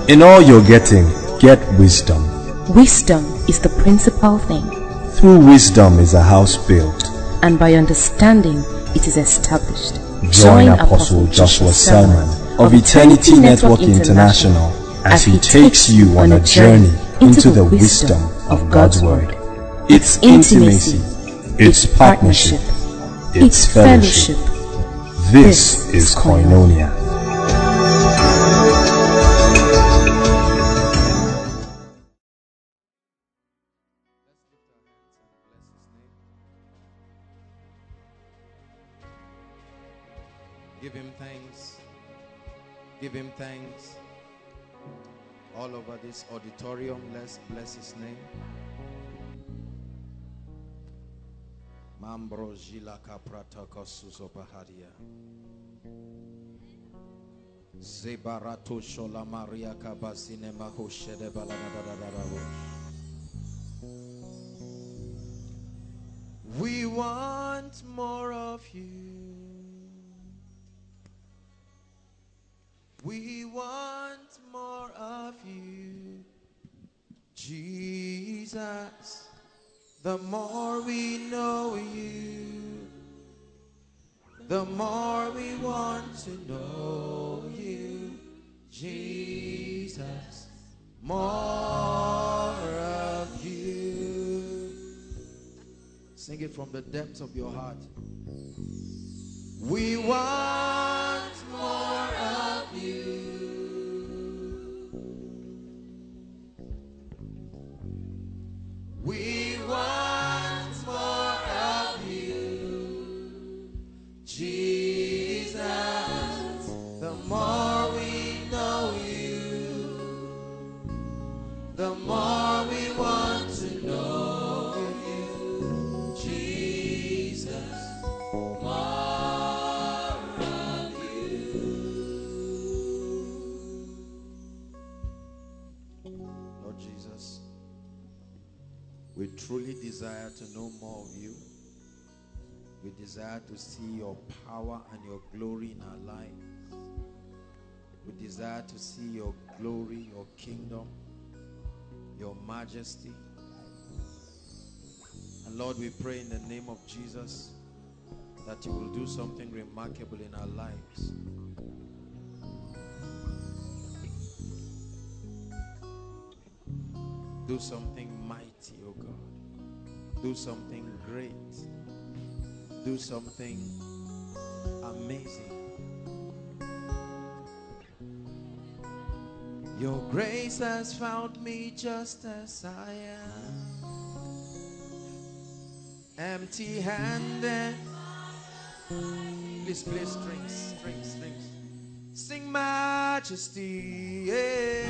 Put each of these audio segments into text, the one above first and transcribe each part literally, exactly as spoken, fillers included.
In all you're getting, get wisdom. Wisdom is the principal thing. Through wisdom is a house built, and by understanding it is established. Join Apostle Joshua Selman of Eternity Network International as he takes you on a journey into the wisdom of God's Word. It's intimacy, it's partnership, it's fellowship. This is Koinonia. Give him thanks. Give him thanks. All over this auditorium, let's bless his name. Mambro Jilaka Prataka Susopahadia. Zebarato Shola Maria Kabasine Mahoshede Baladadadadawo. We want more of you. We want more of you, Jesus. The more we know you, the more we want to know you, Jesus. More of you. Sing it from the depths of your heart. We want more of you. We want more of you, Jesus. The more we know you, the more we want to know you, Jesus. More of you. Lord Jesus, we truly desire to know more of you. We desire to see your power and your glory in our lives. We desire to see your glory, your kingdom, your majesty. And Lord, we pray in the name of Jesus that you will do something remarkable in our lives. Do something mighty, oh God. Do something great. Do something amazing. Your grace has found me just as I am, empty-handed. Please play strings, strings, strings. Sing majesty, yeah.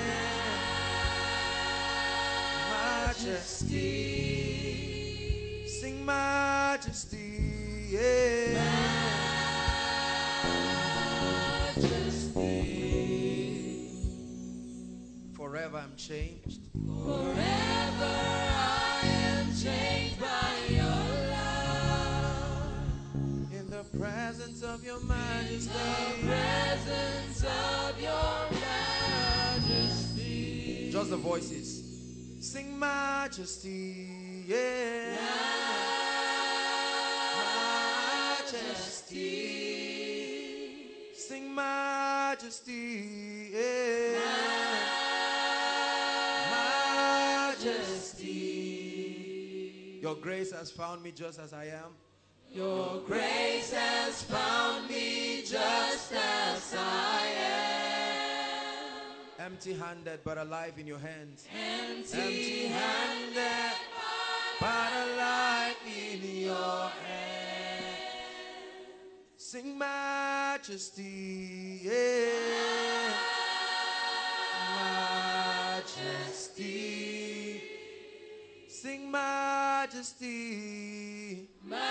Majesty. Sing majesty, yeah. Majesty. Forever I'm changed. Forever I am changed by your love. In the presence of your majesty. In the presence of your majesty. Just the voices. Sing majesty, yeah. Majesty. Sing majesty, yeah. Majesty. Your grace has found me just as I am. Your grace has found me just as I am. Empty-handed but alive in your hands. Empty-handed but alive in your hands. Sing majesty, yeah. Majesty. Sing majesty.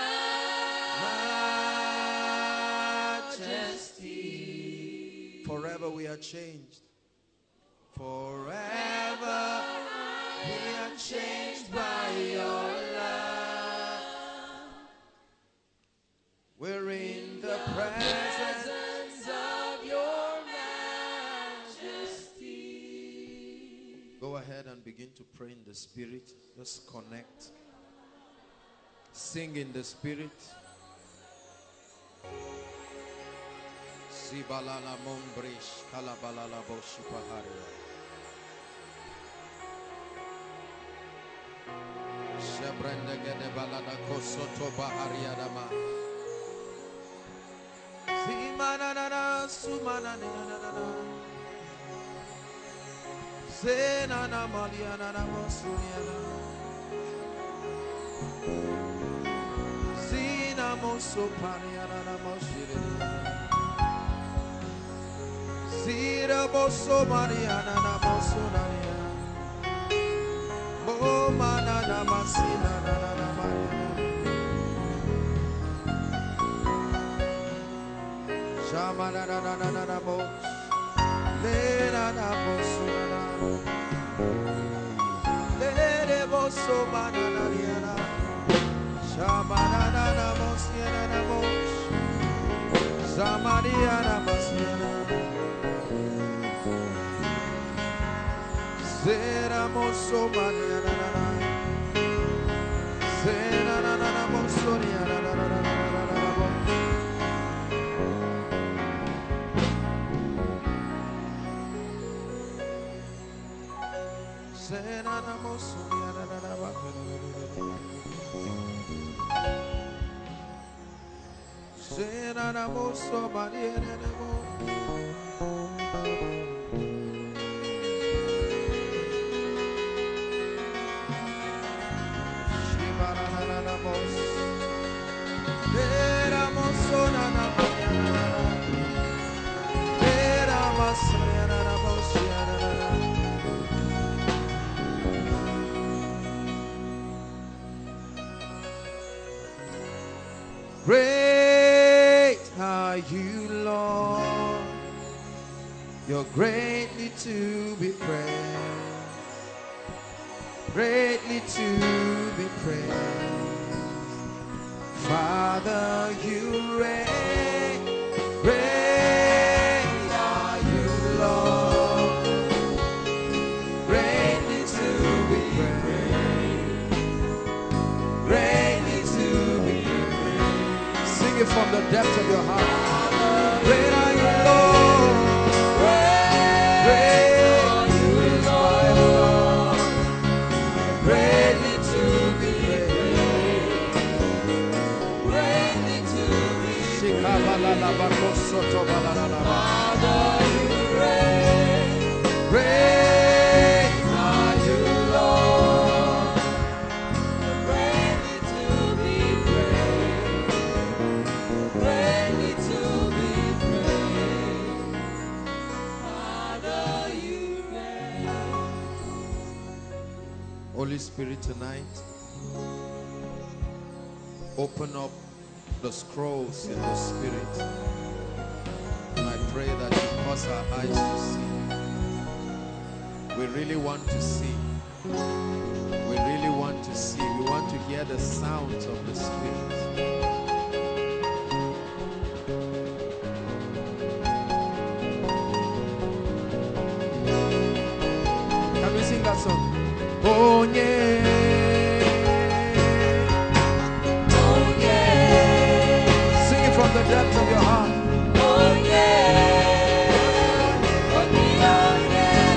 Majesty. Forever we are changed. Forever we are changed by your love. We're in the presence of your majesty. to pray in the spirit. Just connect. Sing in the spirit. Zibalala mombrish kalabalala boshipaharia. Shebrende gede balada kosoto baharia dama. Zimana na na sumana na na na na. Zena na maliana na mosuniana. Zina moso paniana na moshiriana. Zira boso mariana na mosonania. Mo mana na masina na na na mariana. Shama na na na na na na mos. Lena na mosuna. Lere boso mana na niana. Shama na na na mosiana na mos. Zamariana masiana. Zera moso maria na na na. Zera na na na moso ria na na na na na na na. Zera na moso ria na na na na. Zera na moso maria na na na. Great are you, Lord. You're greatly to be praised. Greatly to be praised. Father, you reign. Great are you, Lord. Greatly to be praised. Greatly to be praised. Sing it from the depths of your heart. Great are you, Lord. Great are you, Lord. Greatly to be praised. Greatly to be praised. Father, you reign. Great are you, Lord. Greatly to be praised. Greatly to be praised. Father, you reign. Holy Spirit, tonight, open up the scrolls in the spirit, and I pray that you cause our eyes to see. We really want to see. We really want to see. We want to hear the sounds of the spirit. Can we sing that song? Oh yeah. From the depths of your heart. Oh yeah. Oh yeah.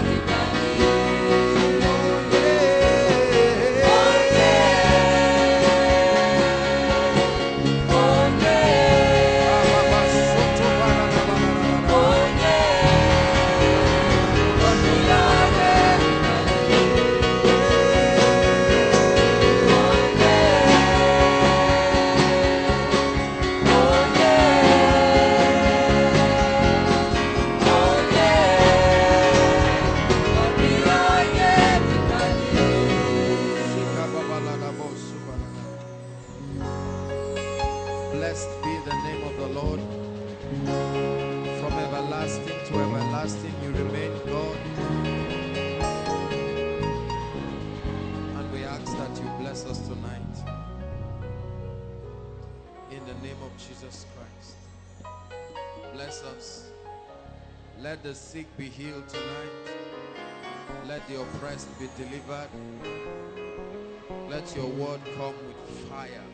Blessed be the name of the Lord. From everlasting to everlasting you remain God. And we ask that you bless us tonight. In the name of Jesus Christ. Bless us. Let the sick be healed tonight. Let the oppressed be delivered. Let your word come with fire.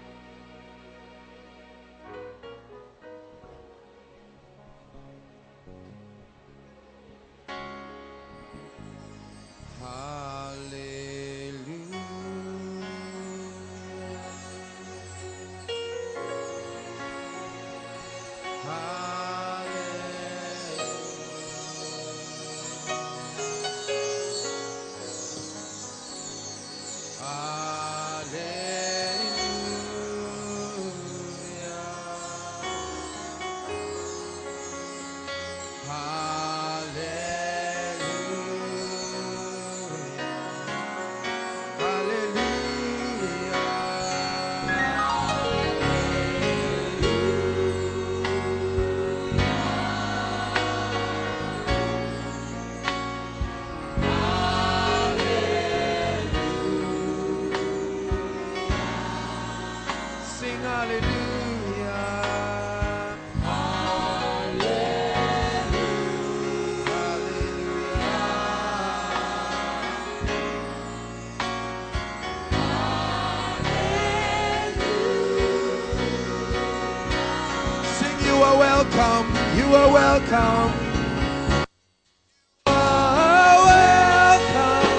You are welcome. You are welcome.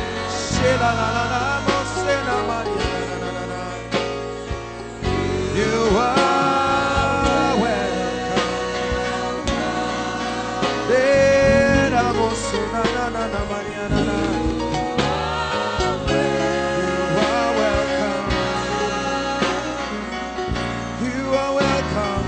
You are welcome. You are welcome.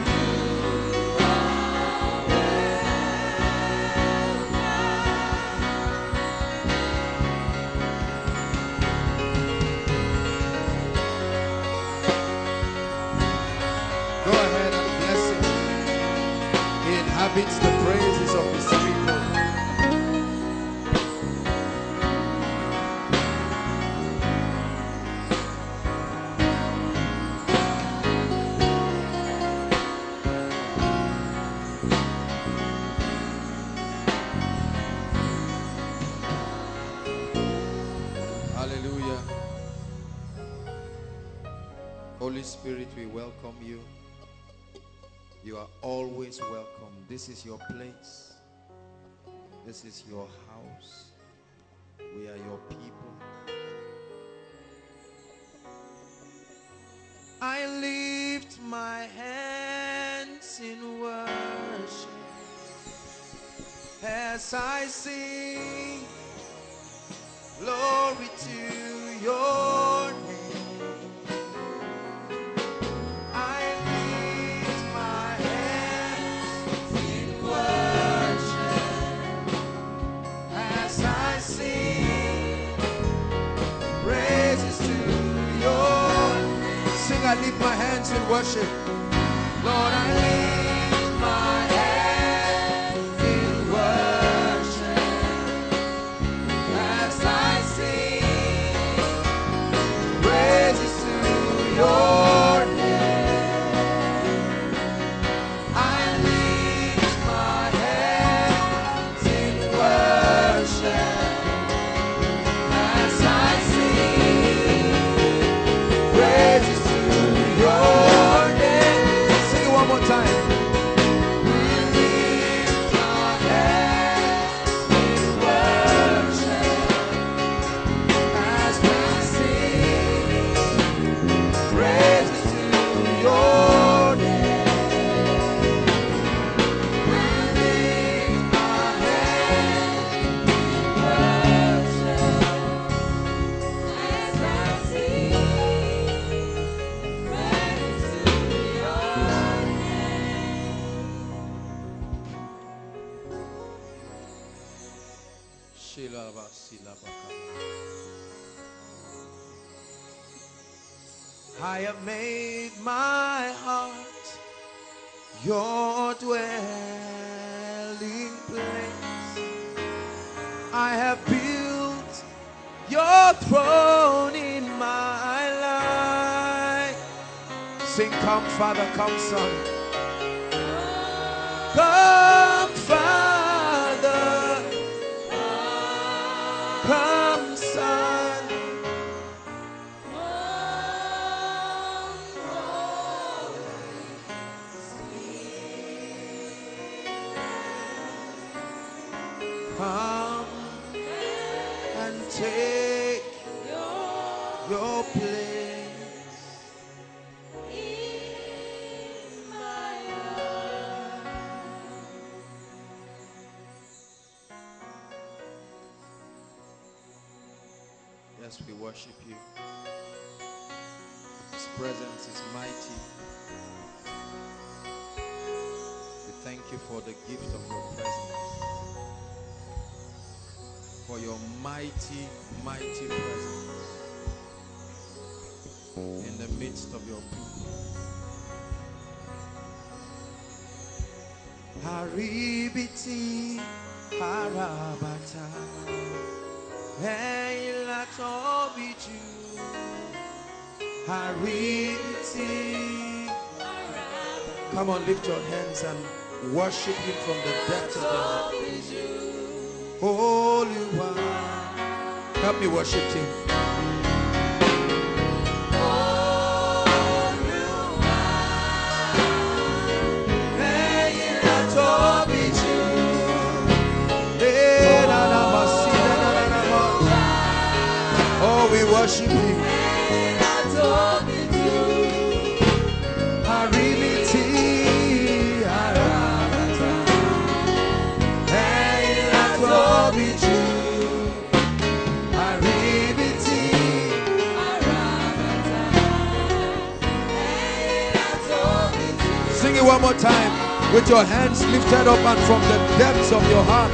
Inhabits the praises of his people. Hallelujah. Holy Spirit, we welcome you. You are always welcome. This is your place. This is your house. We are your people. I lift my hands in worship as I sing glory to your name. I lift my hands in worship. Lord, I lift my hands in worship as I sing praises to your name. I lift my hands in worship as I sing praises your name. Sing it one more time. We lift our hands in worship as we sing praises to your name. We lift our hands in worship as I sing. I have made my heart your dwelling place. I have built your throne in my life. Sing, come Father, come Son. Come Father, Come and take your place in my life. Yes, we worship you. His presence is mighty. We thank you for the gift of your presence, for your mighty, mighty presence in the midst of your people. Haribiti harabata heila tobiju haribiti. Come on, lift your hands and worship him from the depths of your heart. Holy One, help me worship him. Oh, we worship him. Sing it one more time with your hands lifted up and from the depths of your heart.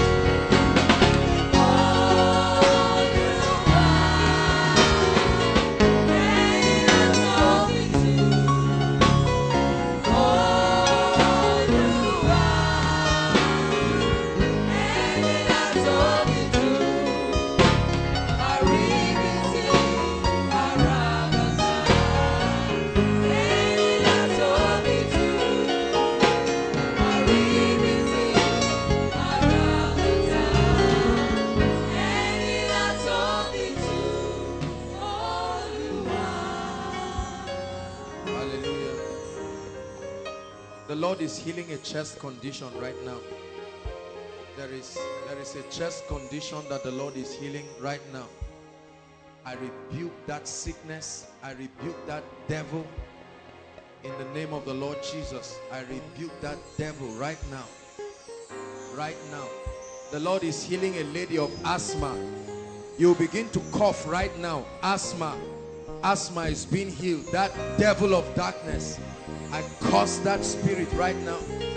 The Lord is healing a chest condition right now. There is, there is a chest condition that the Lord is healing right now. I rebuke that sickness. I rebuke that devil in the name of the Lord Jesus. I rebuke that devil right now. Right now. The Lord is healing a lady of asthma. You begin to cough right now. Asthma. Asthma is being healed. That devil of darkness, I curse that spirit right now.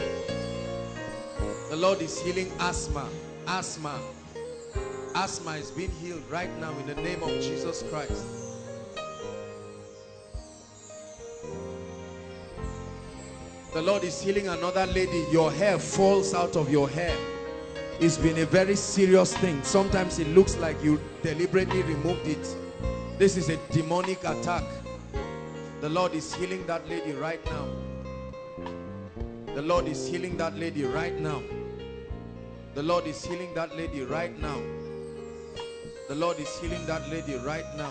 The Lord is healing asthma. Asthma. Asthma is being healed right now in the name of Jesus Christ. The Lord is healing another lady. Your hair falls out of your hair. It's been a very serious thing. Sometimes it looks like you deliberately removed it. This is a demonic attack. The Lord is healing that lady right now. The Lord is healing that lady right now. The Lord is healing that lady right now. The Lord is healing that lady right now.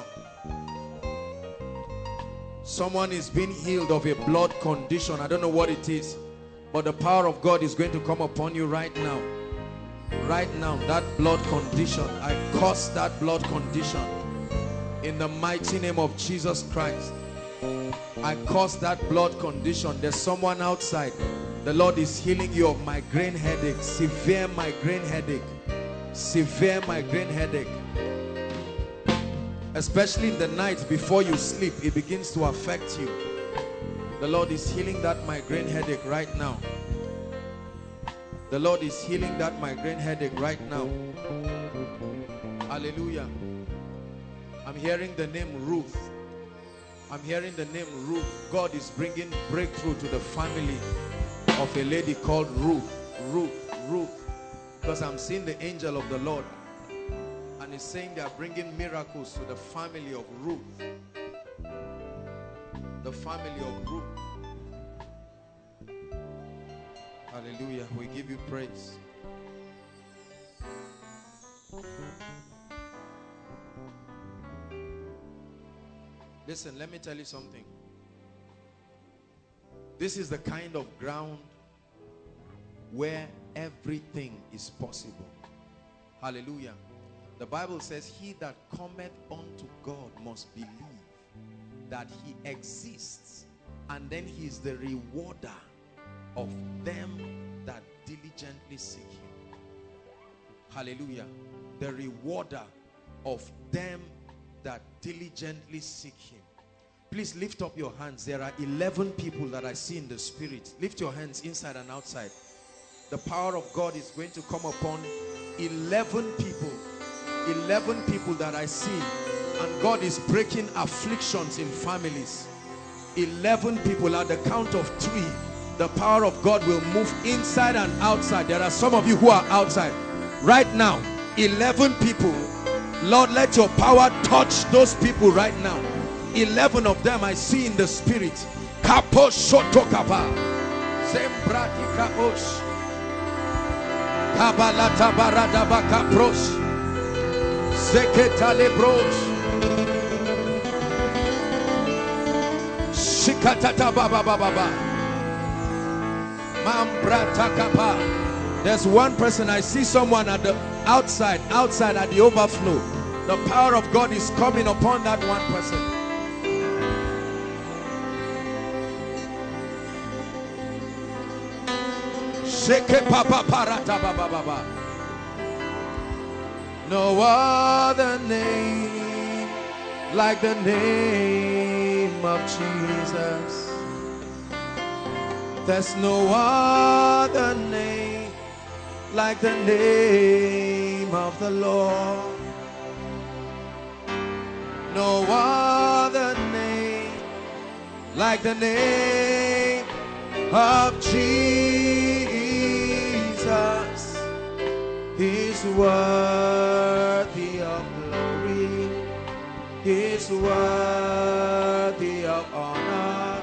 Someone is being healed of a blood condition. I don't know what it is, but the power of God is going to come upon you right now. Right now, that blood condition, I curse that blood condition in the mighty name of Jesus Christ. I curse that blood condition. There's someone outside. The Lord is healing you of migraine headache, severe migraine headache, severe migraine headache. Especially in the night before you sleep, it begins to affect you. The Lord is healing that migraine headache right now. The Lord is healing that migraine headache right now. Hallelujah. I'm hearing the name Ruth. I'm hearing the name Ruth. God is bringing breakthrough to the family of a lady called Ruth. Ruth, Ruth. Because I'm seeing the angel of the Lord. And he's saying they are bringing miracles to the family of Ruth. The family of Ruth. Hallelujah. We give you praise. Listen, let me tell you something. This is the kind of ground where everything is possible. Hallelujah. The Bible says, he that cometh unto God must believe that he exists, and then he is the rewarder of them that diligently seek him. Hallelujah. The rewarder of them that diligently seek him. Please lift up your hands. There are eleven people that I see in the spirit. Lift your hands inside and outside. The power of God is going to come upon eleven people. eleven people that I see. And God is breaking afflictions in families. eleven people. At the count of three, the power of God will move inside and outside. There are some of you who are outside. Right now, eleven people. Lord, let your power touch those people right now. eleven of them I see in the spirit. There's one person, I see someone at the outside, outside at the overflow. The power of God is coming upon that one person. No other name like the name of Jesus. There's no other name like the name of the Lord. No other name like the name of Jesus. He's worthy of glory. He's worthy of honor.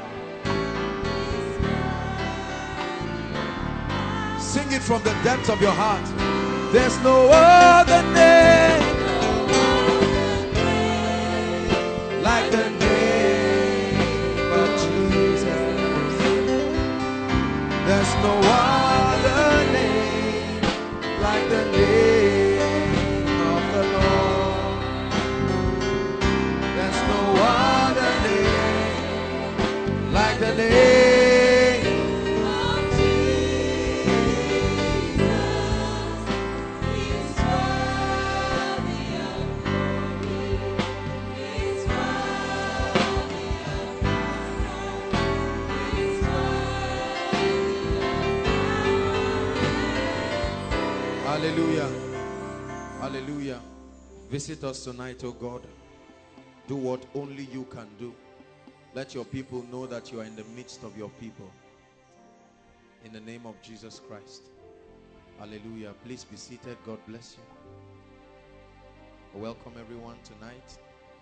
Sing it from the depths of your heart. There's no other name like the name of Jesus. There's no other name like the name of the Lord. There's no other name like the name of Jesus. He's worthy of glory. He's worthy of honor. He's worthy of power. Hallelujah. Hallelujah. Visit us tonight, oh God. Do what only you can do. Let your people know that you are in the midst of your people. In the name of Jesus Christ. Hallelujah. Please be seated. God bless you. Welcome everyone tonight.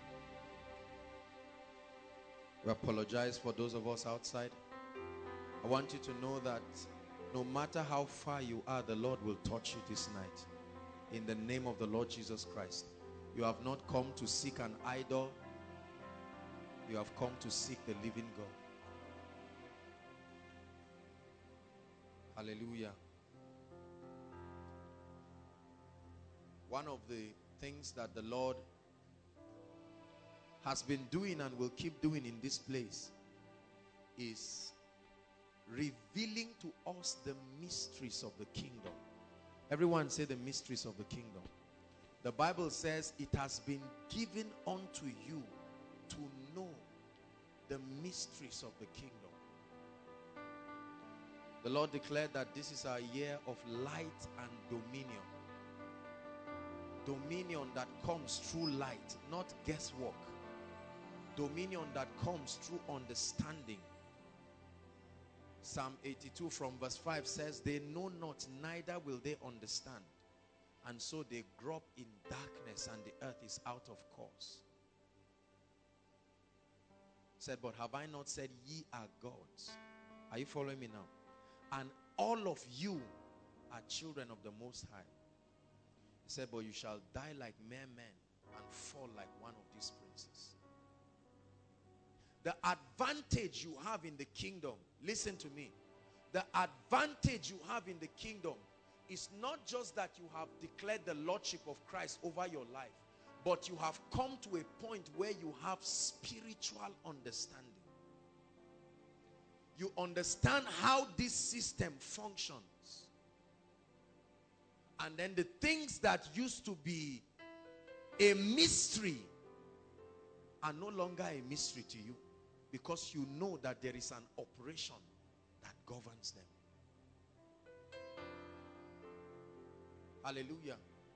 We apologize for those of us outside. I want you to know that no matter how far you are, the Lord will touch you this night. In the name of the Lord Jesus Christ. You have not come to seek an idol. You have come to seek the living God. Hallelujah. One of the things that the Lord has been doing and will keep doing in this place is revealing to us the mysteries of the kingdom. Everyone say the mysteries of the kingdom. The Bible says it has been given unto you to know the mysteries of the kingdom. The Lord declared that this is our year of light and dominion. Dominion that comes through light, not guesswork. Dominion that comes through understanding. Psalm eighty-two from verse five says, they know not, neither will they understand. And so they grope in darkness, and the earth is out of course. Said, but have I not said ye are gods? Are you following me now? And all of you are children of the Most High. He said, but you shall die like mere men and fall like one of these princes. The advantage you have in the kingdom, listen to me. The advantage you have in the kingdom It's not just that you have declared the lordship of Christ over your life, but you have come to a point where you have spiritual understanding. You understand how this system functions. And then the things that used to be a mystery are no longer a mystery to you, because you know that there is an operation that governs them. Hallelujah.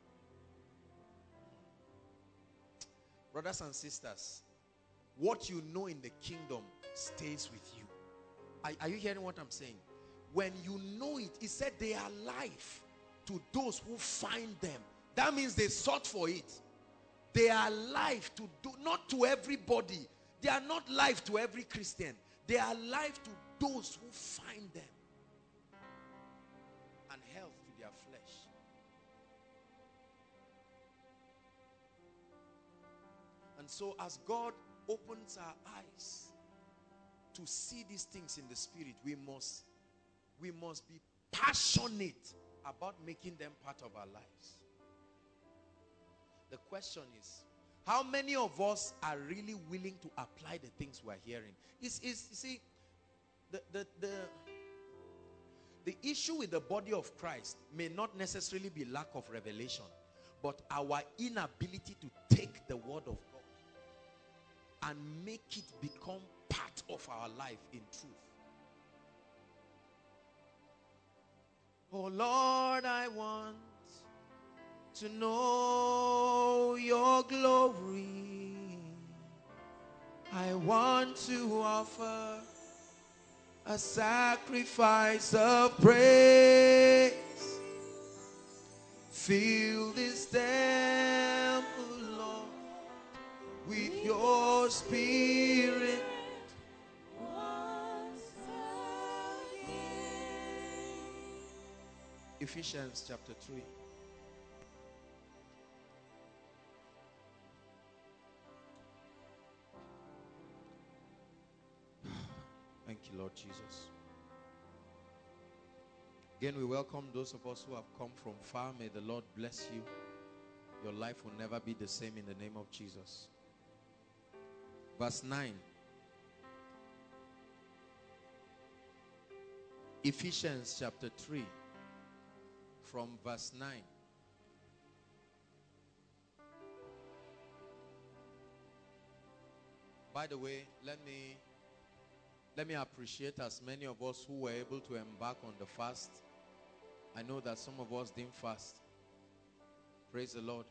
Brothers and sisters, what you know in the kingdom stays with you. Are, are you hearing what I'm saying? When you know it, he said they are life to those who find them. That means they sought for it. They are life to do, not to everybody. They are not life to every Christian. They are life to those who find them. And health to their flesh. And so as God opens our eyes to see these things in the spirit, we must, we must be passionate about making them part of our lives. The question is, how many of us are really willing to apply the things we're hearing? Is is you see, the, the, the, the issue with the body of Christ may not necessarily be lack of revelation, but our inability to take the word of God and make it become part of our life in truth. Oh Lord, I want to know your glory. I want to offer a sacrifice of praise. Fill this temple, Lord, with your spirit. Ephesians chapter three. Thank you, Lord Jesus. Again, we welcome those of us who have come from far. May the Lord bless you. Your life will never be the same in the name of Jesus. Verse nine. Ephesians chapter three. From verse nine. By the way, let me let me appreciate as many of us who were able to embark on the fast. I know that some of us didn't fast. Praise the Lord.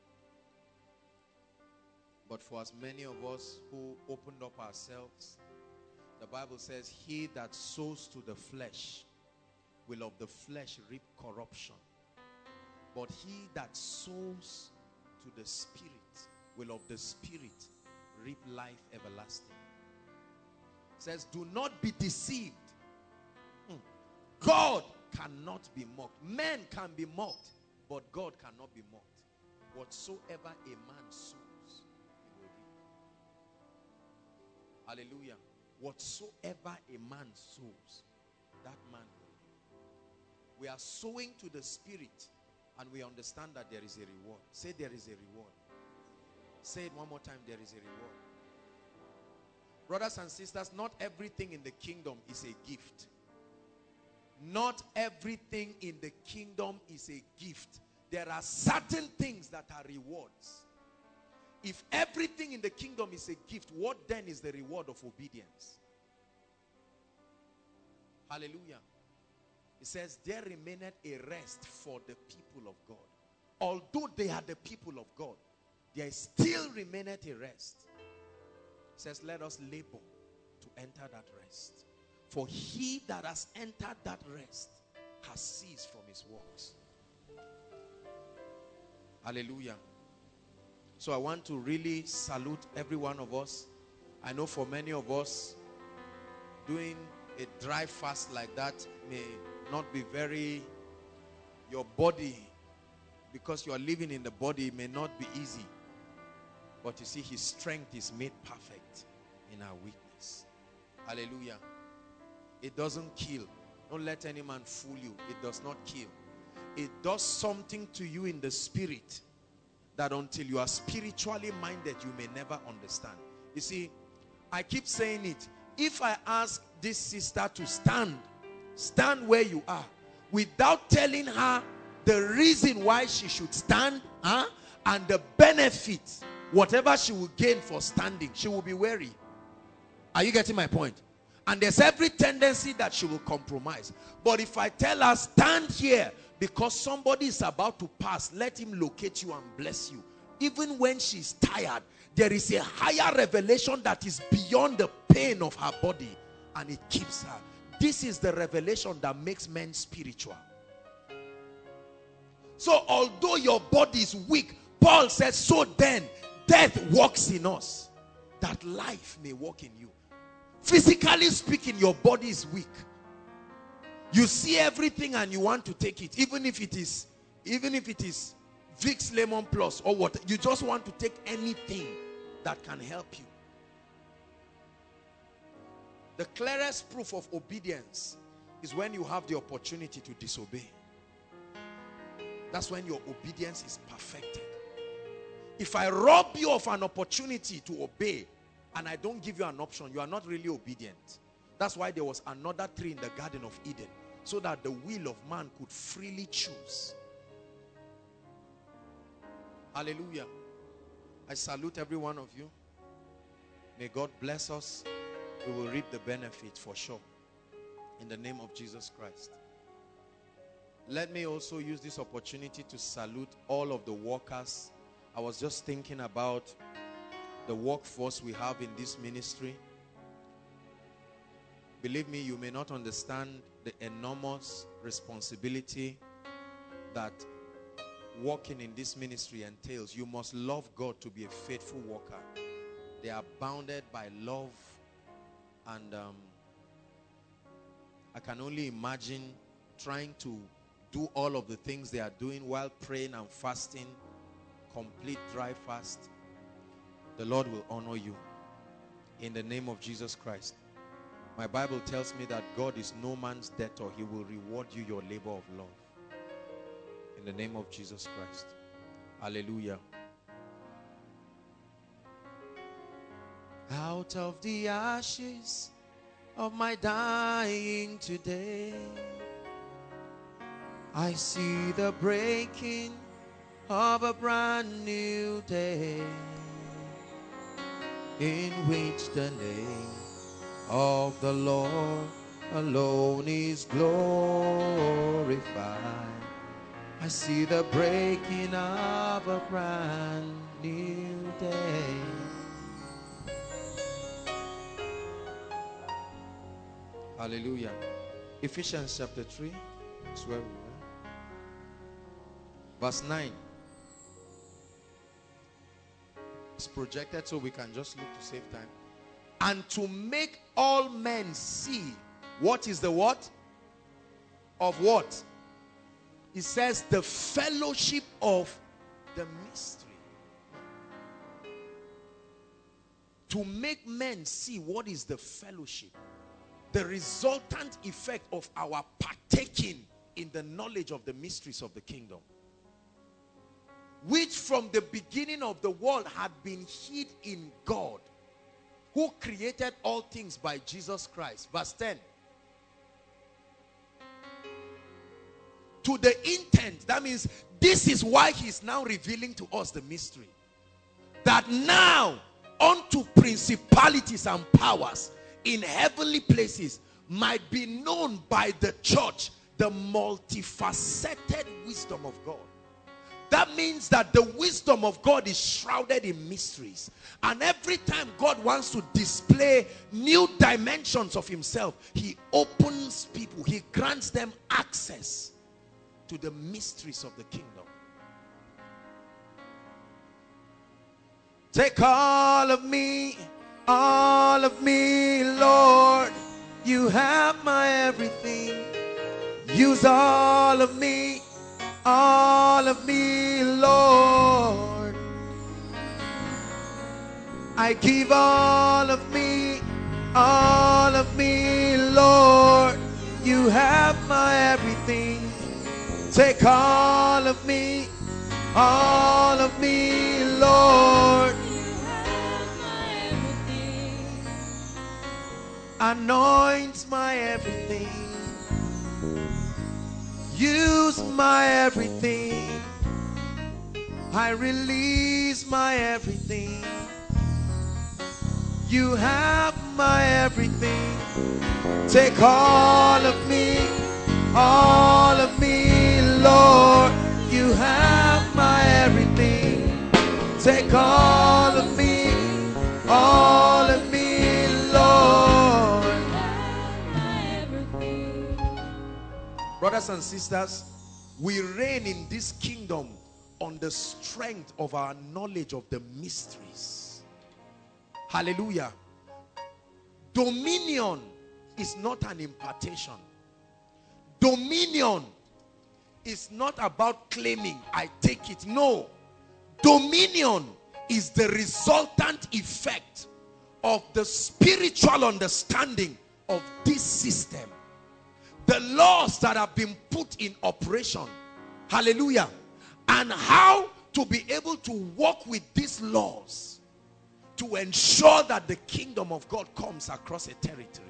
But for as many of us who opened up ourselves, the Bible says, he that sows to the flesh will of the flesh reap corruption. But he that sows to the spirit will of the spirit reap life everlasting. It says, do not be deceived. Hmm. God cannot be mocked. Men can be mocked, but God cannot be mocked. Whatsoever a man sows, he will reap. Hallelujah. Whatsoever a man sows, that man will reap. We are sowing to the spirit, and we understand that there is a reward. Say there is a reward. Say it one more time, there is a reward. Brothers and sisters, not everything in the kingdom is a gift. Not everything in the kingdom is a gift. There are certain things that are rewards. If everything in the kingdom is a gift, what then is the reward of obedience? Hallelujah. It says, there remaineth a rest for the people of God. Although they are the people of God, there still remaineth a rest. It says, let us labor to enter that rest. For he that has entered that rest has ceased from his works. Hallelujah. So I want to really salute every one of us. I know for many of us, doing a dry fast like that may not be very, your body, because you are living in the body, may not be easy. But you see, his strength is made perfect in our weakness. Hallelujah. It doesn't kill. Don't let any man fool you. It does not kill. it does something to you in the spirit that until you are spiritually minded, you may never understand. You see, I keep saying it. If I ask this sister to stand, stand where you are, without telling her the reason why she should stand, huh, and the benefits, whatever she will gain for standing, she will be wary. Are you getting my point? And there's every tendency that she will compromise. But if I tell her, stand here, because somebody is about to pass, let him locate you and bless you. Even when she's tired, there is a higher revelation that is beyond the pain of her body, and it keeps her. This is the revelation that makes men spiritual. So although your body is weak, Paul says, so then death works in us, that life may work in you. Physically speaking, your body is weak. You see everything and you want to take it, even if it is, even if it is Vicks Lemon Plus or what. You just want to take anything that can help you. The clearest proof of obedience is when you have the opportunity to disobey. That's when your obedience is perfected. If I rob you of an opportunity to obey and I don't give you an option, you are not really obedient. That's why there was another tree in the Garden of Eden, so that the will of man could freely choose. Hallelujah. I salute every one of you. May God bless us. We will reap the benefit for sure, in the name of Jesus Christ. Let me also use this opportunity to salute all of the workers. I was just thinking about the workforce we have in this ministry. Believe me, you may not understand the enormous responsibility that working in this ministry entails. You must love God to be a faithful worker. They are bounded by love, and um, I can only imagine trying to do all of the things they are doing while praying and fasting, complete dry fast. The Lord will honor you in the name of Jesus Christ. My Bible tells me that God is no man's debtor. He will reward you your labor of love. In the name of Jesus Christ. Hallelujah. Out of the ashes of my dying today, I see the breaking of a brand new day, in which the name of the Lord alone is glorified. I see the breaking of a brand new day. Hallelujah. Ephesians chapter three. That's where we were. Verse nine. It's projected so we can just look to save time. And to make all men see what is the what? Of what? It says the fellowship of the mystery. To make men see what is the fellowship. The resultant effect of our partaking in the knowledge of the mysteries of the kingdom, which from the beginning of the world had been hid in God, who created all things by Jesus Christ. Verse ten. To the intent, that means this is why he's now revealing to us the mystery, that now unto principalities and powers in heavenly places might be known by the church the multifaceted wisdom of God. That means that the wisdom of God is shrouded in mysteries. And every time God wants to display new dimensions of himself, he opens people, he grants them access to the mysteries of the kingdom. Take all of me, all of me, Lord. You have my everything. Use all of me, all of me, Lord. I give all of me, all of me, Lord. You have my everything. Take all of me, all of me, Lord. Anoint my everything. Use my everything. I release my everything. You have my everything. Take all of me, all of me, Lord. You have my everything. Take all of me, all of me, Lord. Brothers and sisters, we reign in this kingdom on the strength of our knowledge of the mysteries. Hallelujah. Dominion is not an impartation. Dominion is not about claiming, I take it. No. Dominion is the resultant effect of the spiritual understanding of this system. The laws that have been put in operation. Hallelujah. And how to be able to work with these laws to ensure that the kingdom of God comes across a territory.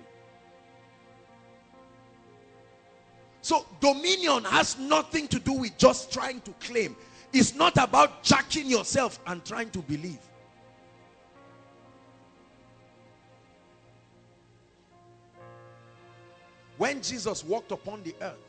So dominion has nothing to do with just trying to claim. It's not about jacking yourself and trying to believe. When Jesus walked upon the earth,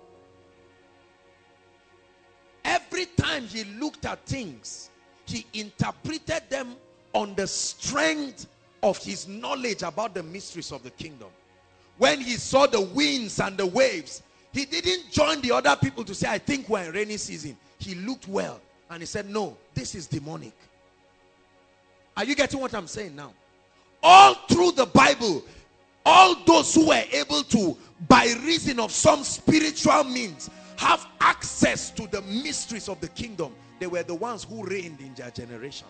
every time he looked at things, he interpreted them on the strength of his knowledge about the mysteries of the kingdom. When he saw the winds and the waves, he didn't join the other people to say, I think we're in rainy season. He looked well and he said, no, this is demonic. Are you getting what I'm saying now? All through the Bible, all those who were able to, by reason of some spiritual means, have access to the mysteries of the kingdom, they were the ones who reigned in their generation.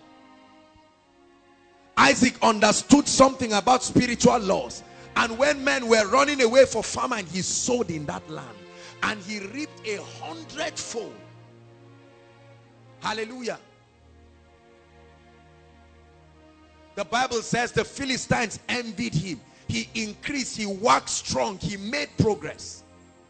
Isaac understood something about spiritual laws. And when men were running away for famine, he sowed in that land. And he reaped a hundredfold. Hallelujah. The Bible says the Philistines envied him. He increased, he waxed strong, he made progress.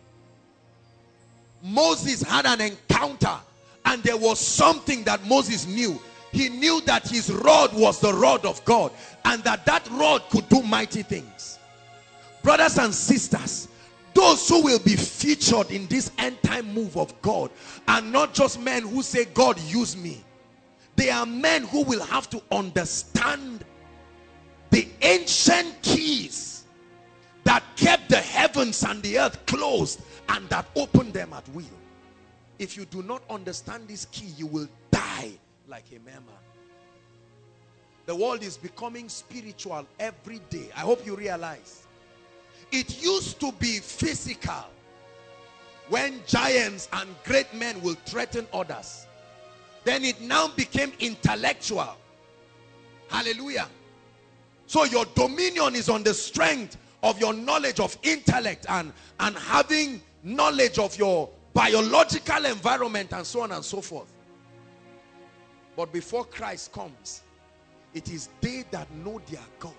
Moses had an encounter, and there was something that Moses knew. He knew that his rod was the rod of God, and that that rod could do mighty things. Brothers and sisters, those who will be featured in this end time move of God are not just men who say, God, use me. They are men who will have to understand the ancient keys that kept the heavens and the earth closed and that opened them at will. If you do not understand this key, you will die like a mere man. The world is becoming spiritual every day. I hope you realize. It used to be physical, when giants and great men will threaten others. Then it now became intellectual. Hallelujah. So your dominion is on the strength of your knowledge of intellect and, and having knowledge of your biological environment and so on and so forth. But before Christ comes, it is they that know their God.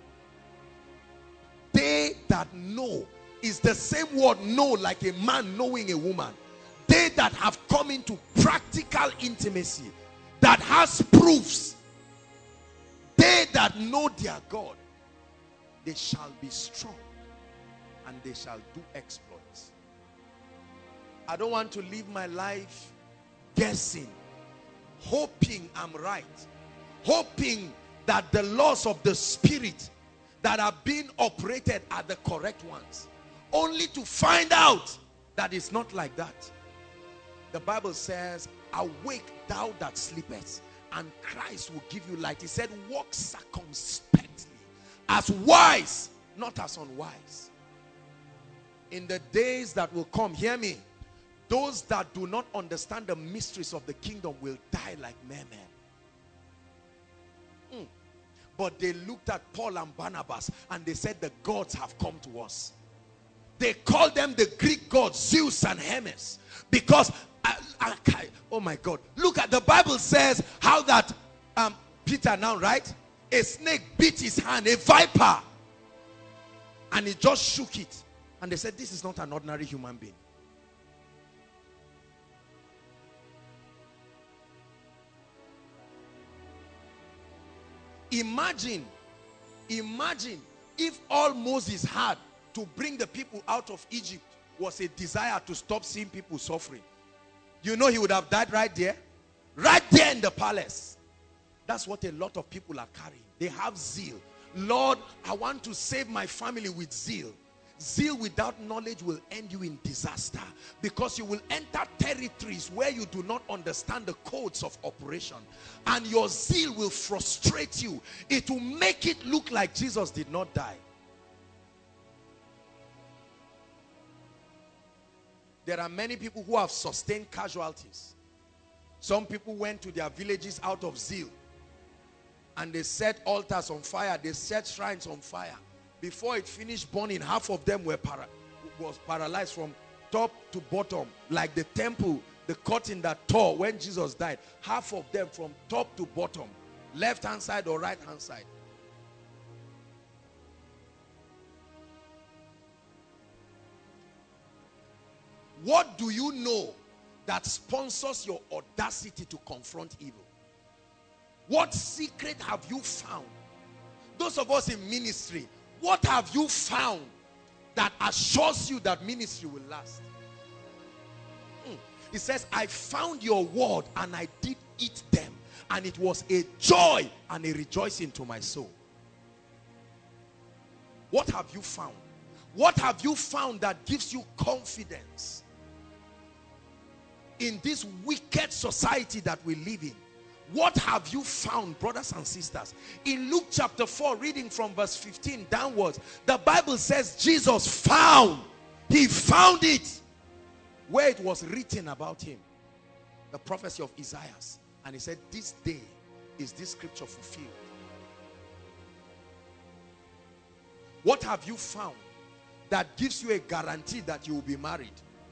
They that know is the same word know, like a man knowing a woman. They that have come into practical intimacy, that has proofs. They that know their God, they shall be strong and they shall do exploits. I don't want to live my life guessing, hoping I'm right, hoping that the laws of the spirit that are being operated are the correct ones, only to find out that it's not like that. The Bible says, awake thou that sleepest, and Christ will give you light. He said, walk circumspectly, as wise, not as unwise. In the days that will come, hear me, those that do not understand the mysteries of the kingdom will die like mere men. Mm. But they looked at Paul and Barnabas and they said, the gods have come to us. They called them the Greek gods, Zeus and Hermes, Because, I, I, I, oh my God, look at the Bible says how that um, Peter now, right? A snake bit his hand, a viper. And he just shook it. And they said, this is not an ordinary human being. Imagine, imagine if all Moses had to bring the people out of Egypt was a desire to stop seeing people suffering. You know he would have died right there. Right there in the palace. That's what a lot of people are carrying. They have zeal. Lord, I want to save my family with zeal. Zeal without knowledge will end you in disaster, because you will enter territories where you do not understand the codes of operation, and your zeal will frustrate you. It will make it look like Jesus did not die. There are many people who have sustained casualties. Some people went to their villages out of zeal, and they set altars on fire, they set shrines on fire. Before it finished burning, half of them were para was paralyzed from top to bottom, like the temple, the curtain that tore when Jesus died. Half of them from top to bottom, left hand side or right hand side. What do you know that sponsors your audacity to confront evil? What secret have you found? Those of us in ministry, what have you found that assures you that ministry will last? Hmm. It says, I found your word and I did eat them, and it was a joy and a rejoicing to my soul. What have you found? What have you found that gives you confidence in this wicked society that we live in? What have you found, brothers and sisters? In Luke chapter four, reading from verse fifteen downwards, the Bible says Jesus found, he found it where it was written about him. The prophecy of Isaiah. And he said, this day is this scripture fulfilled. What have you found that gives you a guarantee that you will be married?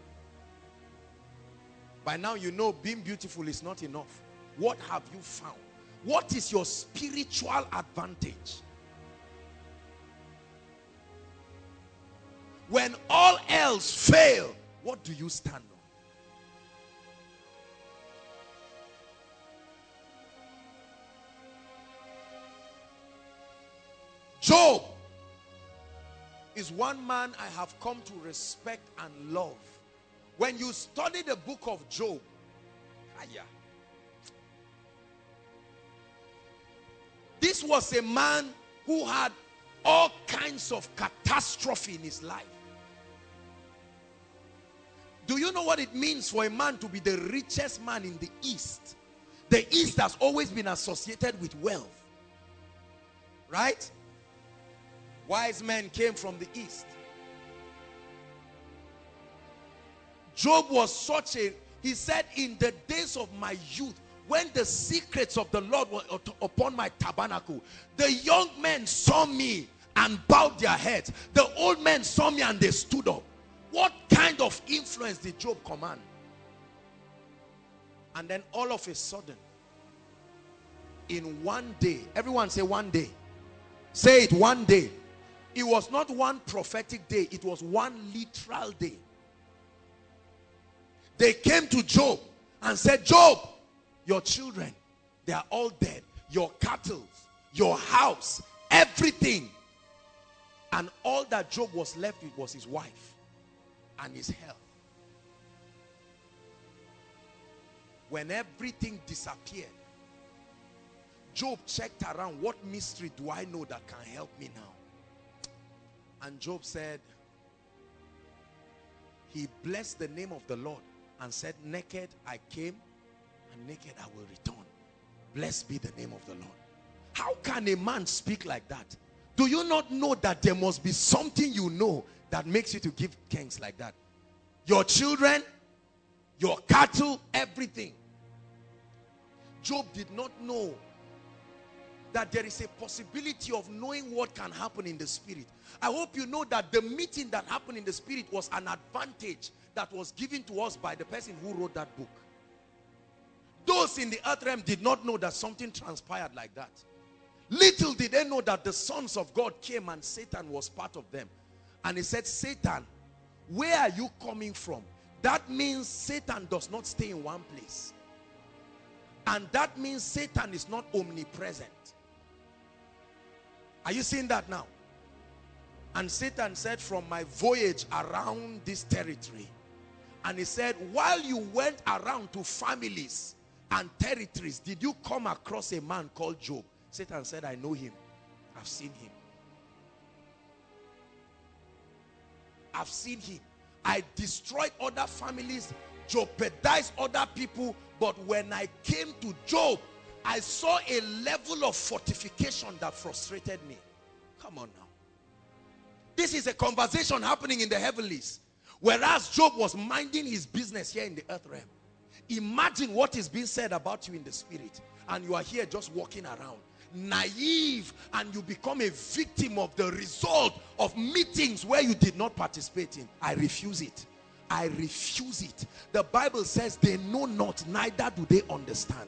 By now you know being beautiful is not enough. What have you found? What is your spiritual advantage? When all else fail, what do you stand on? Job is one man I have come to respect and love. When you study the book of Job, aya, this was a man who had all kinds of catastrophe in his life. Do you know what it means for a man to be the richest man in the East? The East has always been associated with wealth. Right? Wise men came from the East. Job was such a, he said, in the days of my youth, when the secrets of the Lord were upon my tabernacle, the young men saw me and bowed their heads. The old men saw me and they stood up. What kind of influence did Job command? And then all of a sudden, in one day, everyone say one day. Say it, one day. It was not one prophetic day, it was one literal day. They came to Job and said, Job, your children, they are all dead. Your cattle, your house, everything. And all that Job was left with was his wife and his health. When everything disappeared, Job checked around, what mystery do I know that can help me now? And Job said, he blessed the name of the Lord and said, naked I came and naked I will return. Blessed be the name of the Lord. How can a man speak like that? Do you not know that there must be something you know that makes you to give thanks like that? Your children, your cattle, everything. Job did not know that there is a possibility of knowing what can happen in the spirit. I hope you know that the meeting that happened in the spirit was an advantage that was given to us by the person who wrote that book. Those in the earth realm did not know that something transpired like that. Little did they know that the sons of God came and Satan was part of them. And he said, Satan, where are you coming from? That means Satan does not stay in one place. And that means Satan is not omnipresent. Are you seeing that now? And Satan said, from my voyage around this territory, and he said, while you went around to families and territories, did you come across a man called Job? Satan said, I know him. I've seen him. I've seen him. I destroyed other families, jeopardized other people, but when I came to Job, I saw a level of fortification that frustrated me. Come on now. This is a conversation happening in the heavenlies, whereas Job was minding his business here in the earth realm. Imagine what is being said about you in the spirit, and you are here just walking around naive, and you become a victim of the result of meetings where you did not participate in. I refuse it. I refuse it. The Bible says they know not, neither do they understand.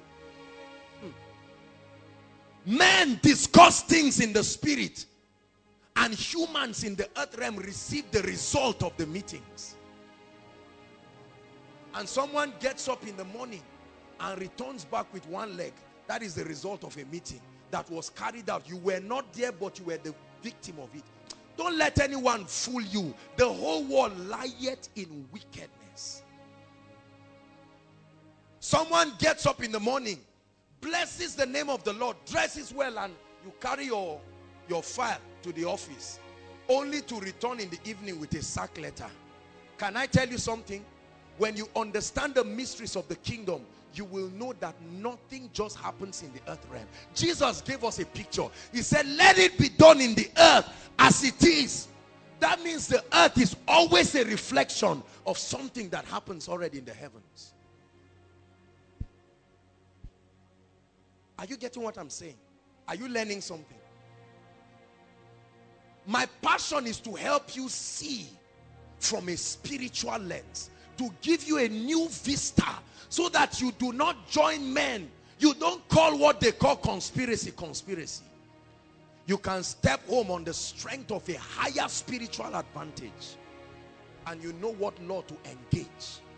Hmm. Men discuss things in the spirit, and humans in the earth realm receive the result of the meetings. And someone gets up in the morning and returns back with one leg. That is the result of a meeting that was carried out. You were not there, but you were the victim of it. Don't let anyone fool you. The whole world lieth in wickedness. Someone gets up in the morning, blesses the name of the Lord, dresses well, and you carry your, your file to the office, only to return in the evening with a sack letter. Can I tell you something? When you understand the mysteries of the kingdom, you will know that nothing just happens in the earth realm. Jesus gave us a picture. He said, let it be done in the earth as it is. That means the earth is always a reflection of something that happens already in the heavens. Are you getting what I'm saying? Are you learning something? My passion is to help you see from a spiritual lens, to give you a new vista, so that you do not join men. You don't call what they call conspiracy, conspiracy. You can step home on the strength of a higher spiritual advantage, and you know what law to engage.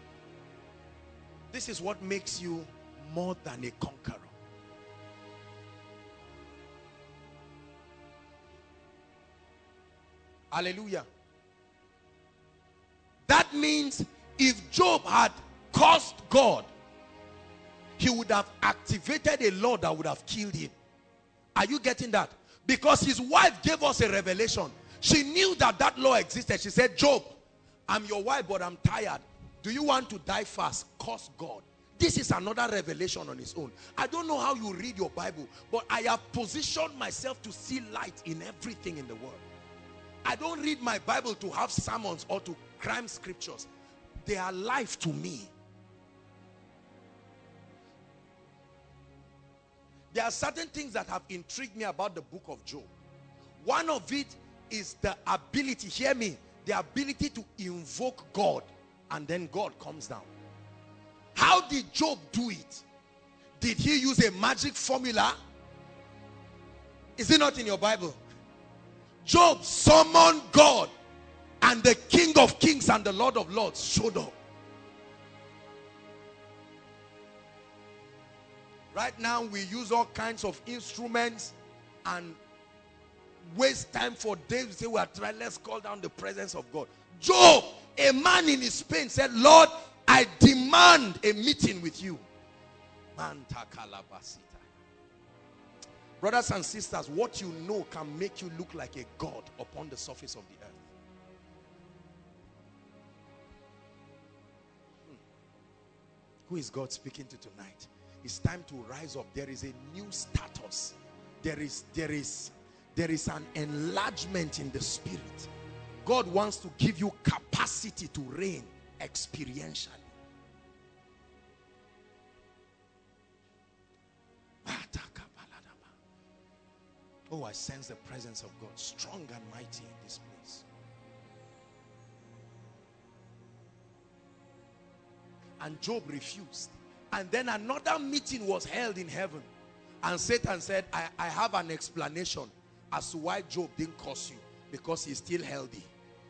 This is what makes you more than a conqueror. Hallelujah. That means if Job had cursed God, he would have activated a law that would have killed him. Are you getting that? Because his wife gave us a revelation. She knew that that law existed. She said, Job, I'm your wife, but I'm tired. Do you want to die fast? Curse God. This is another revelation on its own. I don't know how you read your Bible, but I have positioned myself to see light in everything in the world. I don't read my Bible to have sermons or to cram scriptures. They are life to me. There are certain things that have intrigued me about the book of Job. One of it is the ability, hear me, the ability to invoke God, and then God comes down. How did Job do it? Did he use a magic formula? Is it not in your Bible? Job summoned God, and the King of Kings and the Lord of Lords showed up. Right now we use all kinds of instruments and waste time for days. We say we are trying, let's call down the presence of God. Job, a man in his pain, said, Lord, I demand a meeting with you. Brothers and sisters, what you know can make you look like a god upon the surface of the earth. Hmm. Who is God speaking to tonight? It's time to rise up. There is a new status. There is, there is, there is an enlargement in the spirit. God wants to give you capacity to reign experientially. Oh, I sense the presence of God strong and mighty in this place. And Job refused. And then another meeting was held in heaven. And Satan said, I, I have an explanation as to why Job didn't curse you. Because he's still healthy.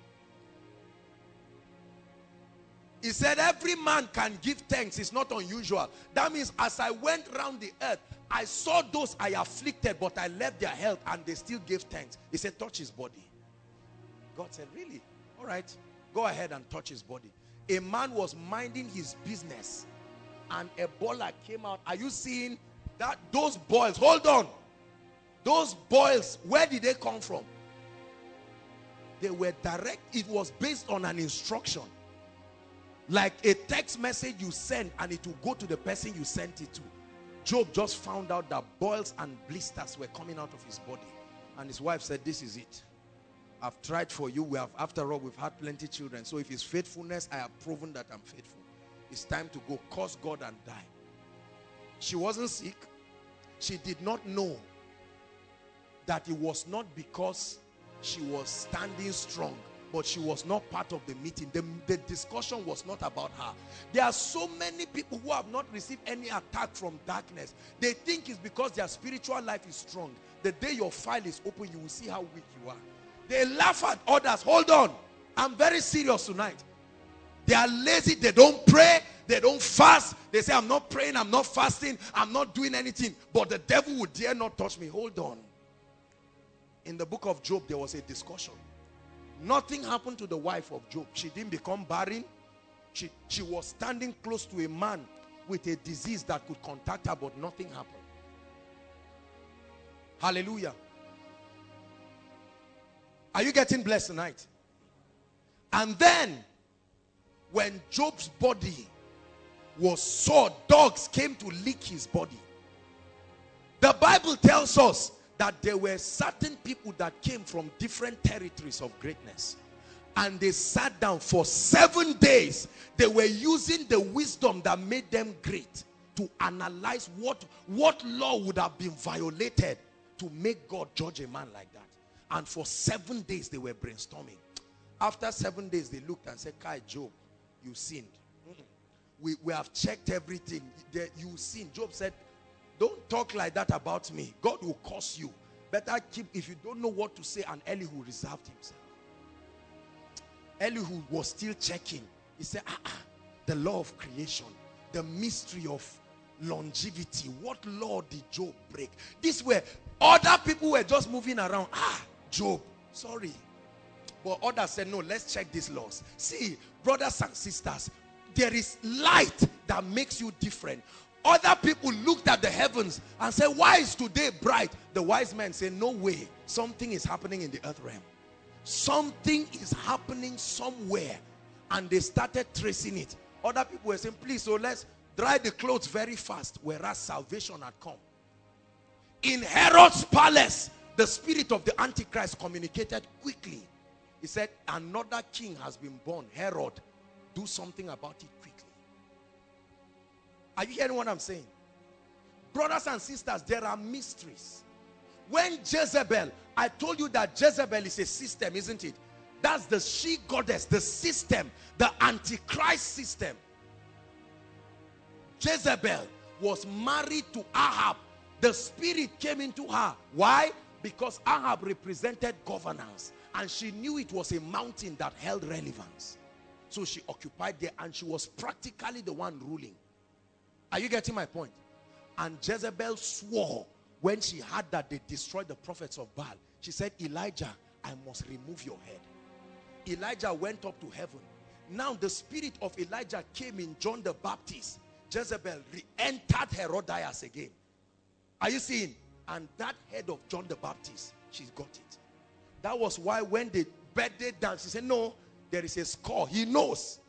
He said every man can give thanks. It's not unusual. That means as I went around the earth, I saw those I afflicted, but I left their health and they still gave thanks. He said, touch his body. God said, really? All right, go ahead and touch his body. A man was minding his business and Ebola came out. Are you seeing that? Those boils, hold on. Those boils, where did they come from? They were direct. It was based on an instruction. Like a text message you send and it will go to the person you sent it to. Job just found out that boils and blisters were coming out of his body. And his wife said, this is it. I've tried for you. We have, after all, we've had plenty of children. So if it's faithfulness, I have proven that I'm faithful. It's time to go curse God and die. She wasn't sick. She did not know that it was not because she was standing strong, but she was not part of the meeting. The, the discussion was not about her. There are so many people who have not received any attack from darkness. They think it's because their spiritual life is strong. The day your file is open, you will see how weak you are. They laugh at others. Hold on. I'm very serious tonight. They are lazy. They don't pray. They don't fast. They say, I'm not praying. I'm not fasting. I'm not doing anything. But the devil would dare not touch me. Hold on. In the book of Job, there was a discussion. Nothing happened to the wife of Job. She didn't become barren. She, she was standing close to a man with a disease that could contact her, but nothing happened. Hallelujah. Are you getting blessed tonight? And then, when Job's body was sore, dogs came to lick his body. The Bible tells us that there were certain people that came from different territories of greatness. And they sat down for seven days. They were using the wisdom that made them great to analyze what, what law would have been violated to make God judge a man like that. And for seven days they were brainstorming. After seven days they looked and said, Kai, Job, you sinned. Mm-mm. We, we have checked everything. You sinned. Job said, don't talk like that about me. God will curse you. Better keep, if you don't know what to say. And Elihu reserved himself. Elihu was still checking. He said, ah, ah, the law of creation, the mystery of longevity. What law did Job break? This way, other people were just moving around. Ah, Job, sorry. But others said, no, let's check these laws. See, brothers and sisters, there is light that makes you different. Other people looked at the heavens and said, why is today bright? The wise men said, no way. Something is happening in the earth realm. Something is happening somewhere. And they started tracing it. Other people were saying, please, so let's dry the clothes very fast. Whereas salvation had come. In Herod's palace, the spirit of the Antichrist communicated quickly. He said, another king has been born, Herod. Do something about it quickly. Are you hearing what I'm saying? Brothers and sisters, there are mysteries. When Jezebel, I told you that Jezebel is a system, isn't it? That's the she-goddess, the system, the Antichrist system. Jezebel was married to Ahab. The spirit came into her. Why? Because Ahab represented governance. And she knew it was a mountain that held relevance. So she occupied there and she was practically the one ruling. Are you getting my point? And Jezebel swore when she heard that they destroyed the prophets of Baal. She said, Elijah, I must remove your head. Elijah went up to heaven. Now the spirit of Elijah came in John the Baptist. Jezebel re-entered Herodias again. Are you seeing? And that head of John the Baptist, she's got it. That was why when they birthday dance, she said, no, there is a score. He knows.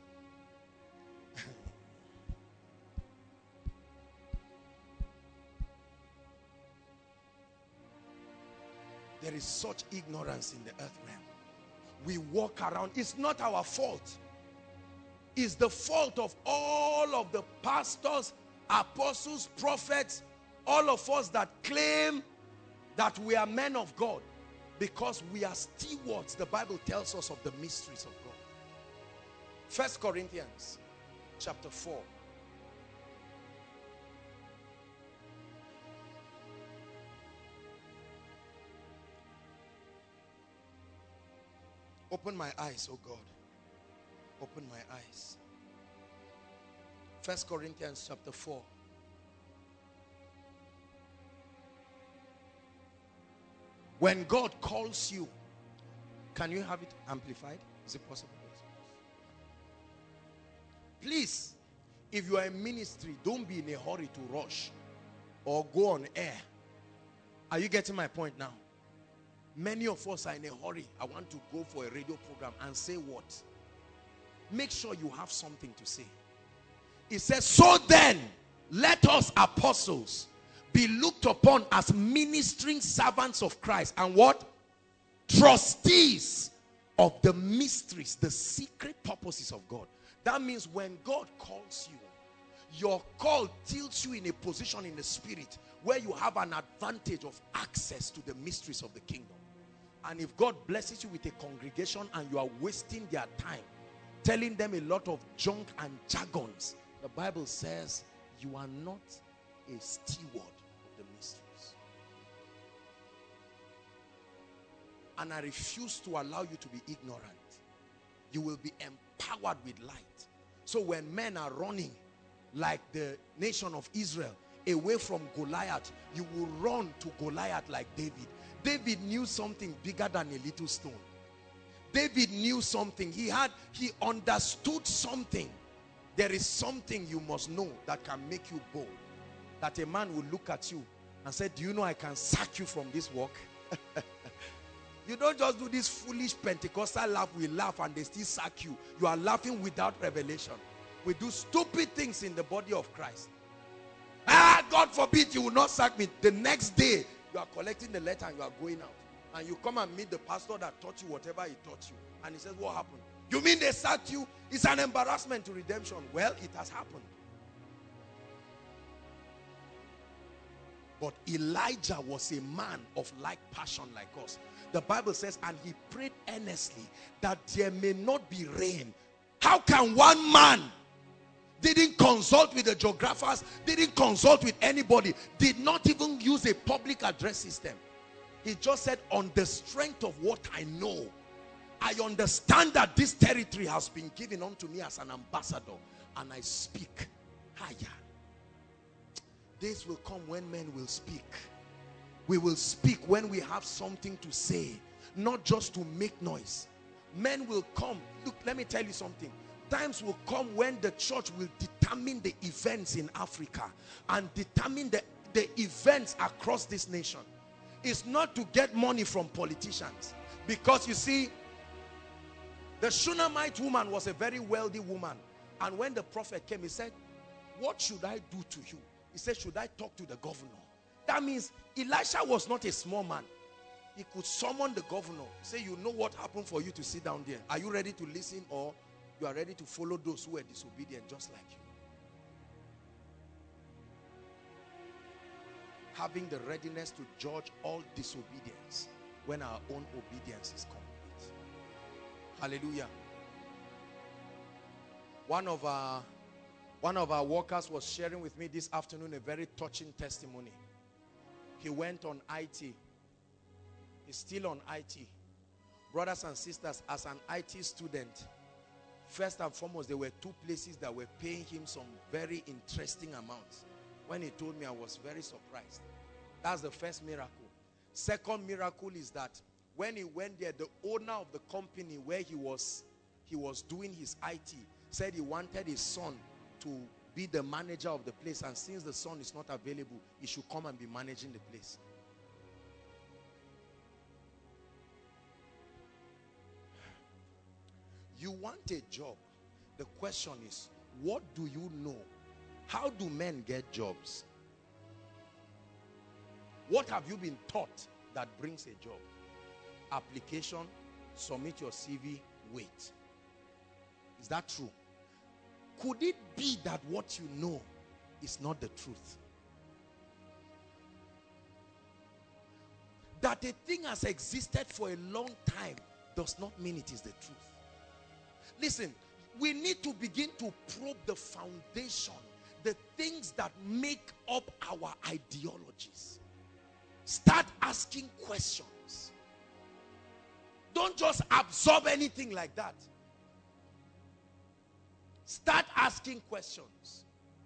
There is such ignorance in the earth realm. We walk around. It's not our fault. It's the fault of all of the pastors, apostles, prophets, all of us that claim that we are men of God. Because we are stewards, the Bible tells us, of the mysteries of God. First Corinthians chapter four. Open my eyes, oh God. Open my eyes. First Corinthians chapter four. When God calls you, can you have it amplified? Is it possible? Please, if you are in ministry, don't be in a hurry to rush or go on air. Are you getting my point now? Many of us are in a hurry. I want to go for a radio program and say what? Make sure you have something to say. It says, so then, let us apostles be looked upon as ministering servants of Christ and what? Trustees of the mysteries, the secret purposes of God. That means when God calls you, your call tilts you in a position in the spirit where you have an advantage of access to the mysteries of the kingdom. And if God blesses you with a congregation and you are wasting their time, telling them a lot of junk and jargons, the Bible says you are not a steward of the mysteries. And I refuse to allow you to be ignorant. You will be empowered with light. So when men are running like the nation of Israel away from Goliath, you will run to Goliath like David. David knew something bigger than a little stone. David knew something. He had, he understood something. There is something you must know that can make you bold. That a man will look at you and say, do you know I can sack you from this work? You don't just do this foolish Pentecostal laugh. We laugh and they still sack you. You are laughing without revelation. We do stupid things in the body of Christ. Ah, God forbid you will not sack me. The next day, you are collecting the letter and you are going out. And you come and meet the pastor that taught you whatever he taught you. And he says, what happened? You mean they sacked you? It's an embarrassment to redemption. Well, it has happened. But Elijah was a man of like passion like us. The Bible says, and he prayed earnestly that there may not be rain. How can one man didn't consult with the geographers, didn't consult with anybody, did not even use a public address system? He just said, on the strength of what I know, I understand that this territory has been given unto me as an ambassador, and I speak higher. Days will come when men will speak. We will speak when we have something to say, not just to make noise. Men will come. Look, let me tell you something. Times will come when the church will determine the events in Africa and determine the, the events across this nation. It's not to get money from politicians. Because you see, the Shunammite woman was a very wealthy woman. And when the prophet came, he said, what should I do to you? He said, should I talk to the governor? That means Elisha was not a small man. He could summon the governor. Say, you know what happened for you to sit down there. Are you ready to listen, or you are ready to follow those who were disobedient just like you? Having the readiness to judge all disobedience when our own obedience is complete. Hallelujah. One of our one of our workers was sharing with me this afternoon a very touching testimony. He went on I T. He's still on I T. Brothers and sisters, as an I T student, first and foremost, there were two places that were paying him some very interesting amounts. When he told me, I was very surprised. That's the first miracle. Second miracle is that when he went there, the owner of the company where he was, he was doing his I T said he wanted his son to be the manager of the place, and since the son is not available, he should come and be managing the place. You want a job. The question is, what do you know? How do men get jobs? What have you been taught that brings a job? Application, submit your C V, wait. Is that true? Could it be that what you know is not the truth? That a thing has existed for a long time does not mean it is the truth. Listen, we need to begin to probe the foundation, the things that make up our ideologies. Start asking questions. Don't just absorb anything like that. Start asking questions.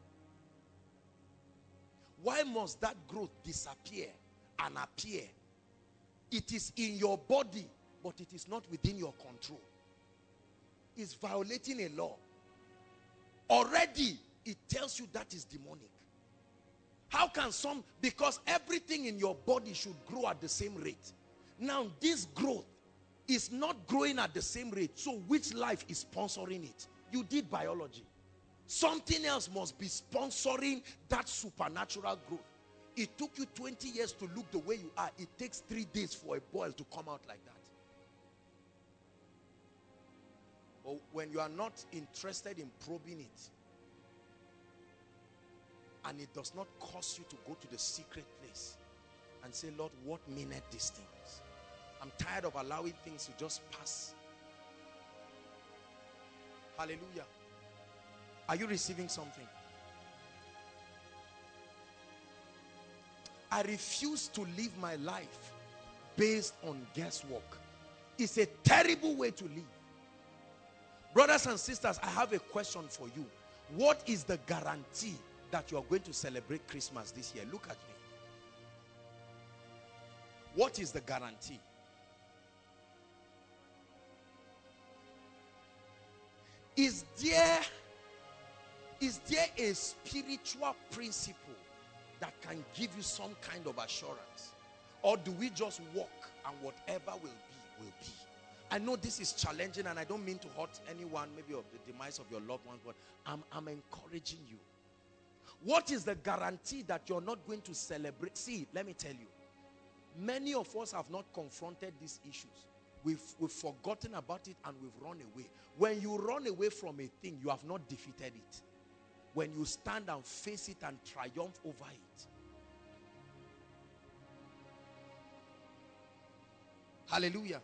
Why must that growth disappear and appear? It is in your body, but it is not within your control. It's violating a law. Already, it tells you that is demonic. How can some, because everything in your body should grow at the same rate. Now, this growth is not growing at the same rate. So, which life is sponsoring it? You did biology. Something else must be sponsoring that supernatural growth. It took you twenty years to look the way you are. It takes three days for a boil to come out like that. But when you are not interested in probing it, and it does not cause you to go to the secret place and say, Lord, what meaneth these things? I'm tired of allowing things to just pass. Hallelujah. Are you receiving something? I refuse to live my life based on guesswork. It's a terrible way to live. Brothers and sisters, I have a question for you. What is the guarantee that you are going to celebrate Christmas this year? Look at me. What is the guarantee? Is there, is there a spiritual principle that can give you some kind of assurance? Or do we just walk and whatever will be, will be? I know this is challenging and I don't mean to hurt anyone, maybe of the demise of your loved ones, but I'm, I'm encouraging you. What is the guarantee that you're not going to celebrate? See, let me tell you, many of us have not confronted these issues. We've, we've forgotten about it and we've run away. When you run away from a thing, you have not defeated it. When you stand and face it and triumph over it. Hallelujah.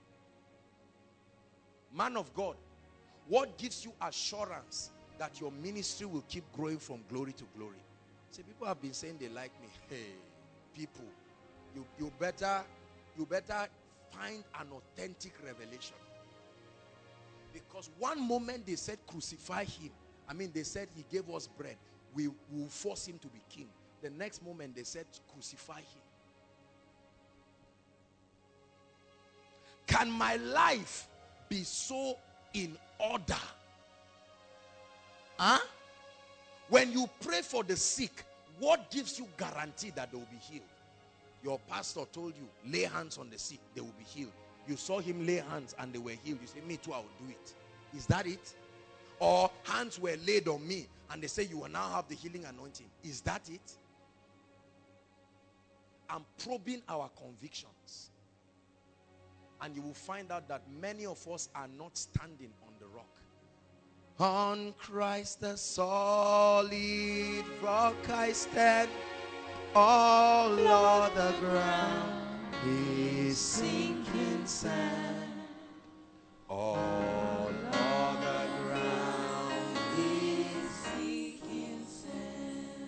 Man of God, what gives you assurance that your ministry will keep growing from glory to glory? See, people have been saying they like me. Hey, people, you, you better, you better find an authentic revelation. Because one moment they said crucify him. I mean, they said he gave us bread. We will force him to be king. The next moment they said crucify him. Can my life be so in order? Huh? When you pray for the sick, what gives you guarantee that they will be healed? Your pastor told you, lay hands on the sick, they will be healed. You saw him lay hands and they were healed. You say, me too, I will do it. Is that it? Or hands were laid on me and they say, you will now have the healing anointing. Is that it? I'm probing our convictions. And you will find out that many of us are not standing on the rock. On Christ the solid rock I stand. All other ground is sinking sand. All other ground is sinking sand.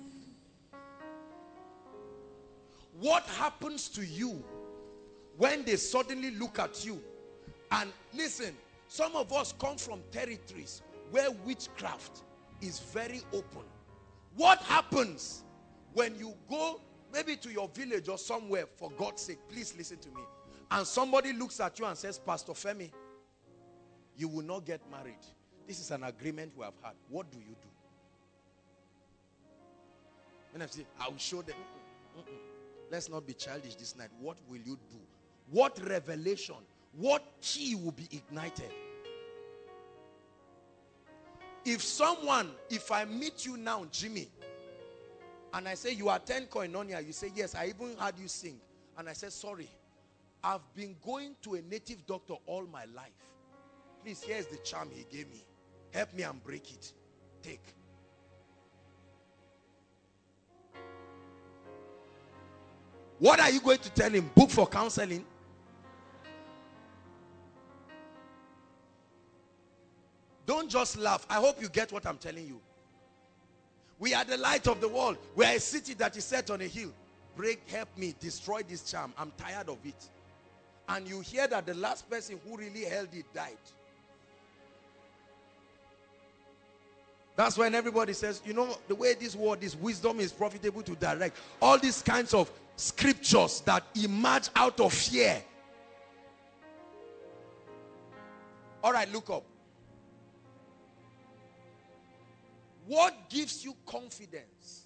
What happens to you when they suddenly look at you? And listen, some of us come from territories where witchcraft is very open. What happens when you go maybe to your village or somewhere, for God's sake, please listen to me, and somebody looks at you and says, Pastor Femi, you will not get married. This is an agreement we have had. What do you do? And I say, I will show them. Mm-mm. Let's not be childish this night. What will you do? What revelation, what key will be ignited? If someone, if I meet you now, Jimmy, and I say, you attend Koinonia, you say, yes, I even heard you sing. And I say, sorry, I've been going to a native doctor all my life. Please, here's the charm he gave me. Help me and break it. Take. What are you going to tell him? Book for counseling? Don't don't just laugh. I hope you get what I'm telling you. We are the light of the world. We are a city that is set on a hill. Break, help me, destroy this charm. I'm tired of it. And you hear that the last person who really held it died. That's when everybody says, you know, the way this word is, wisdom is profitable to direct. All these kinds of scriptures that emerge out of fear. All right, look up. What gives you confidence?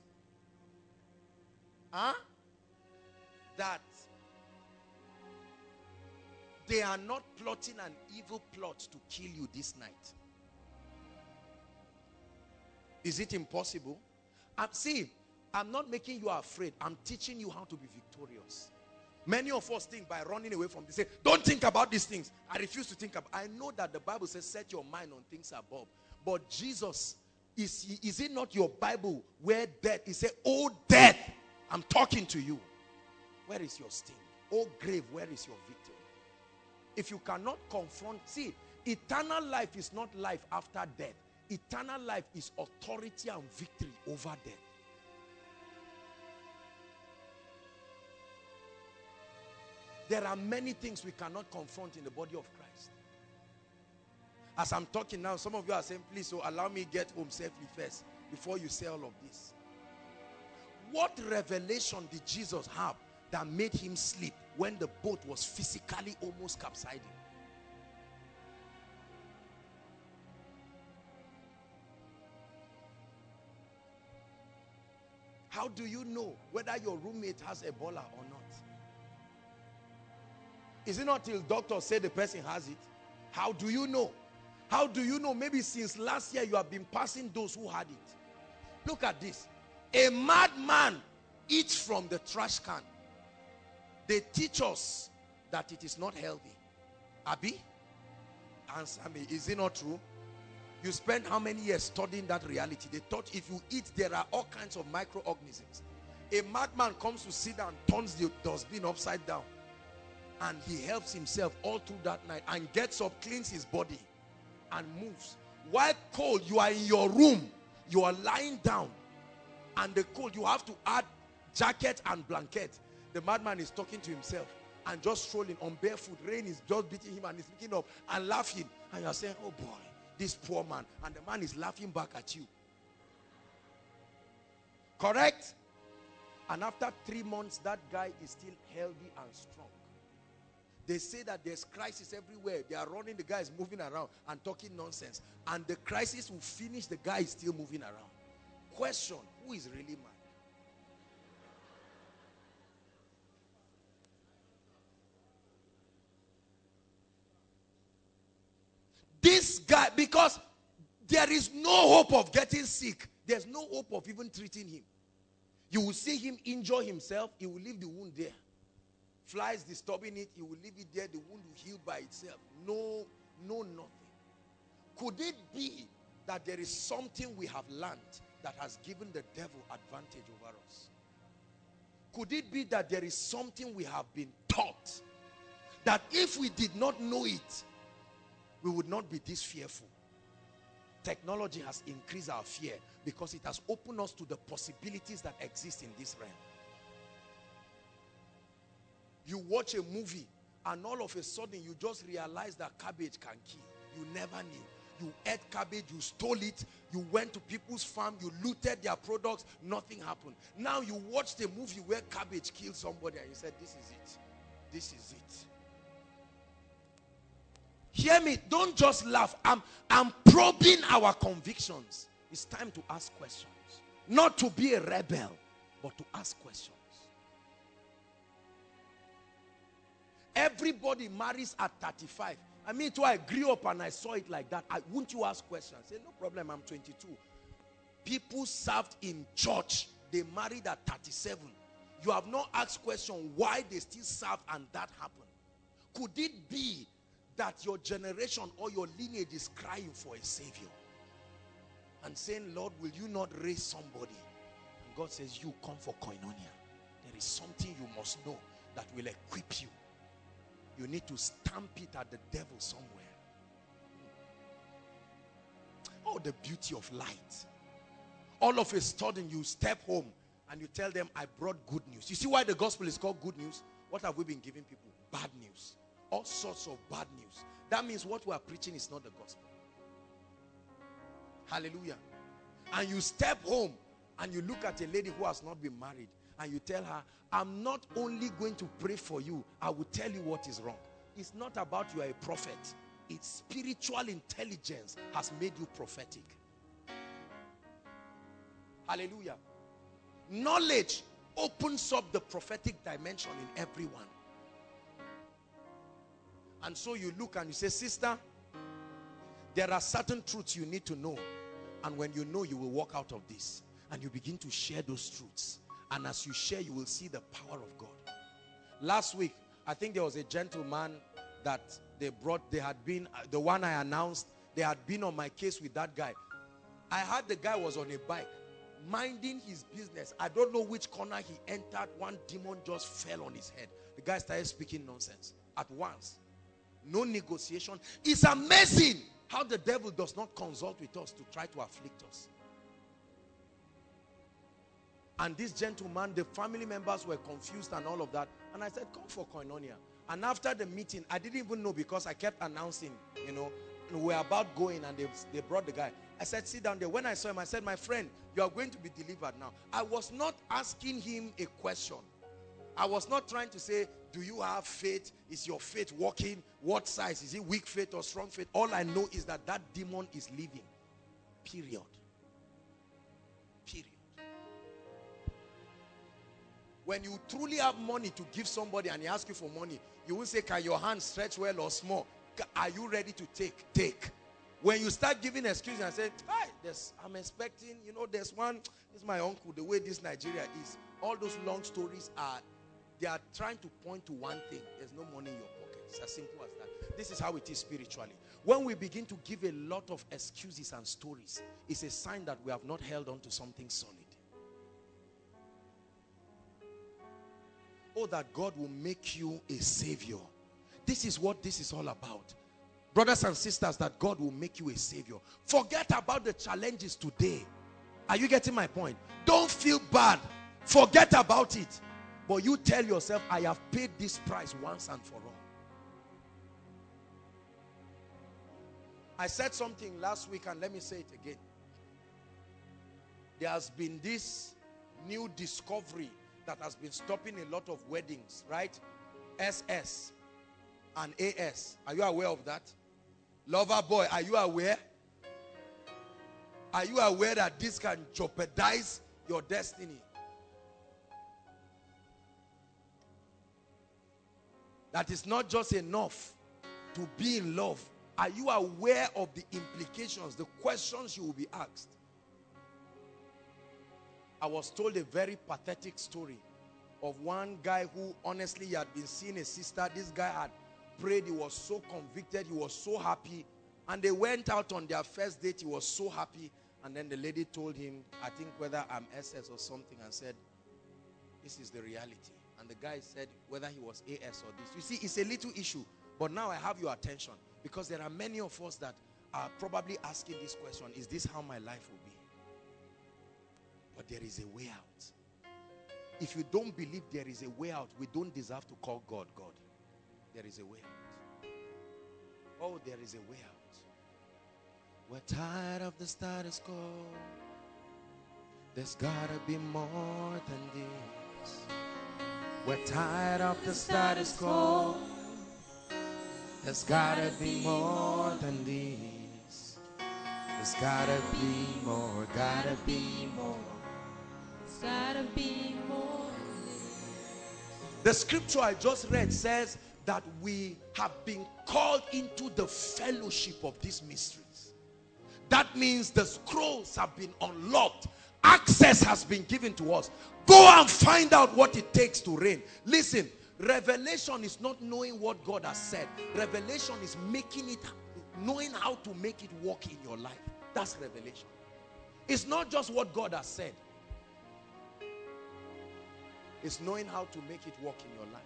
Huh? That they are not plotting an evil plot to kill you this night. Is it impossible? I'm, see, I'm not making you afraid. I'm teaching you how to be victorious. Many of us think by running away from this, say, don't think about these things. I refuse to think about. I know that the Bible says set your mind on things above. But Jesus, is, is it not your Bible where death, he said, oh death, I'm talking to you. Where is your sting? Oh grave, where is your victory? If you cannot confront, see, eternal life is not life after death. Eternal life is authority and victory over death. There are many things we cannot confront in the body of Christ. As I'm talking now, some of you are saying, please, so allow me get home safely first before you say all of this. What revelation did Jesus have that made him sleep when the boat was physically almost capsizing? How do you know whether your roommate has Ebola or not? Is it not till doctors say the person has it? How do you know? How do you know? Maybe since last year you have been passing those who had it. Look at this. A madman eats from the trash can. They teach us that it is not healthy. Abi? Answer me. Is it not true? You spend how many years studying that reality? They taught if you eat, there are all kinds of microorganisms. A madman comes to sit down, turns the dustbin upside down, and he helps himself all through that night and gets up, cleans his body, and moves. While cold, you are in your room, you are lying down, and the cold, you have to add jacket and blanket. The madman is talking to himself and just strolling on barefoot. Rain is just beating him and he's looking up and laughing. And you're saying, oh boy, this poor man. And the man is laughing back at you. Correct? And after three months, that guy is still healthy and strong. They say that there's crisis everywhere. They are running, the guy is moving around and talking nonsense. And the crisis will finish, the guy is still moving around. Question, who is really mad? This guy, because there is no hope of getting sick. There's no hope of even treating him. You will see him injure himself. He will leave the wound there. Flies disturbing it. He will leave it there. The wound will heal by itself. No, no, nothing. Could it be that there is something we have learned that has given the devil advantage over us? Could it be that there is something we have been taught that if we did not know it, we would not be this fearful? Technology has increased our fear because it has opened us to the possibilities that exist in this realm. You watch a movie and all of a sudden you just realize that cabbage can kill. You never knew. You ate cabbage, you stole it, you went to people's farm, you looted their products, nothing happened. Now you watched a movie where cabbage killed somebody and you said, this is it. This is it. Hear me, don't just laugh. I'm, I'm probing our convictions. It's time to ask questions. Not to be a rebel, but to ask questions. Everybody marries at thirty-five. I mean, too, I grew up and I saw it like that. I, wouldn't you ask questions? Say, no problem, I'm twenty-two. People served in church. They married at thirty-seven. You have not asked question why they still serve and that happened. Could it be that your generation or your lineage is crying for a savior and saying, Lord, will you not raise somebody? And God says, you come for koinonia. There is something you must know that will equip you. You need to stamp it at the devil somewhere. Oh, the beauty of light. All of a sudden, you step home and you tell them, I brought good news. You see why the gospel is called good news? What have we been giving people? Bad news. All sorts of bad news. That means what we are preaching is not the gospel. Hallelujah. And you step home and you look at a lady who has not been married and you tell her, I'm not only going to pray for you, I will tell you what is wrong. It's not about you are a prophet. It's spiritual intelligence has made you prophetic. Hallelujah. Knowledge opens up the prophetic dimension in everyone. And so you look and you say, sister, there are certain truths you need to know. And when you know, you will walk out of this. And you begin to share those truths. And as you share, you will see the power of God. Last week, I think there was a gentleman that they brought, they had been, the one I announced, they had been on my case with that guy. I heard the guy was on a bike, minding his business. I don't know which corner he entered. One demon just fell on his head. The guy started speaking nonsense at once. No negotiation. It's amazing how the devil does not consult with us to try to afflict us. And this gentleman, the family members were confused and all of that. And I said, come for koinonia. And after the meeting, I didn't even know because I kept announcing, you know, we were about going and they, they brought the guy. I said, sit down there. When I saw him, I said, my friend, you are going to be delivered now. I was not asking him a question. I was not trying to say, do you have faith? Is your faith working? What size? Is it weak faith or strong faith? All I know is that that demon is leaving. Period. Period. When you truly have money to give somebody and he asks you for money, you will say, can your hand stretch well or small? Are you ready to take? Take. When you start giving excuses and say, hey, there's, I'm expecting, you know, there's one, this is my uncle, the way this Nigeria is. All those long stories are, they are trying to point to one thing. There's no money in your pocket. It's as simple as that. This is how it is spiritually. When we begin to give a lot of excuses and stories, it's a sign that we have not held on to something solid. Oh, that God will make you a savior. This is what this is all about. Brothers and sisters, that God will make you a savior. Forget about the challenges today. Are you getting my point? Don't feel bad. Forget about it. But you tell yourself, I have paid this price once and for all. I said something last week and let me say it again. There has been this new discovery that has been stopping a lot of weddings, right? S S and A S. Are you aware of that? Lover boy, are you aware? Are you aware that this can jeopardize your destiny? That is not just enough to be in love. Are you aware of the implications, the questions you will be asked? I was told a very pathetic story of one guy who honestly he had been seeing a sister. This guy had prayed. He was so convicted. He was so happy. And they went out on their first date. He was so happy. And then the lady told him, I think whether I'm S S or something, and said, this is the reality. And the guy said whether he was A S or this. You see, it's a little issue. But now I have your attention. Because there are many of us that are probably asking this question. Is this how my life will be? But there is a way out. If you don't believe there is a way out, we don't deserve to call God God. There is a way out. Oh, there is a way out. We're tired of the status quo. There's gotta be more than this. We're tired of the status quo. There's gotta be more than this. There's gotta be more, gotta be more. Gotta be more. The scripture I just read says that we have been called into the fellowship of these mysteries. That means the scrolls have been unlocked. Access has been given to us. Go and find out what it takes to reign. Listen, revelation is not knowing what God has said. Revelation is making it, knowing how to make it work in your life. That's revelation. It's not just what God has said. It's knowing how to make it work in your life.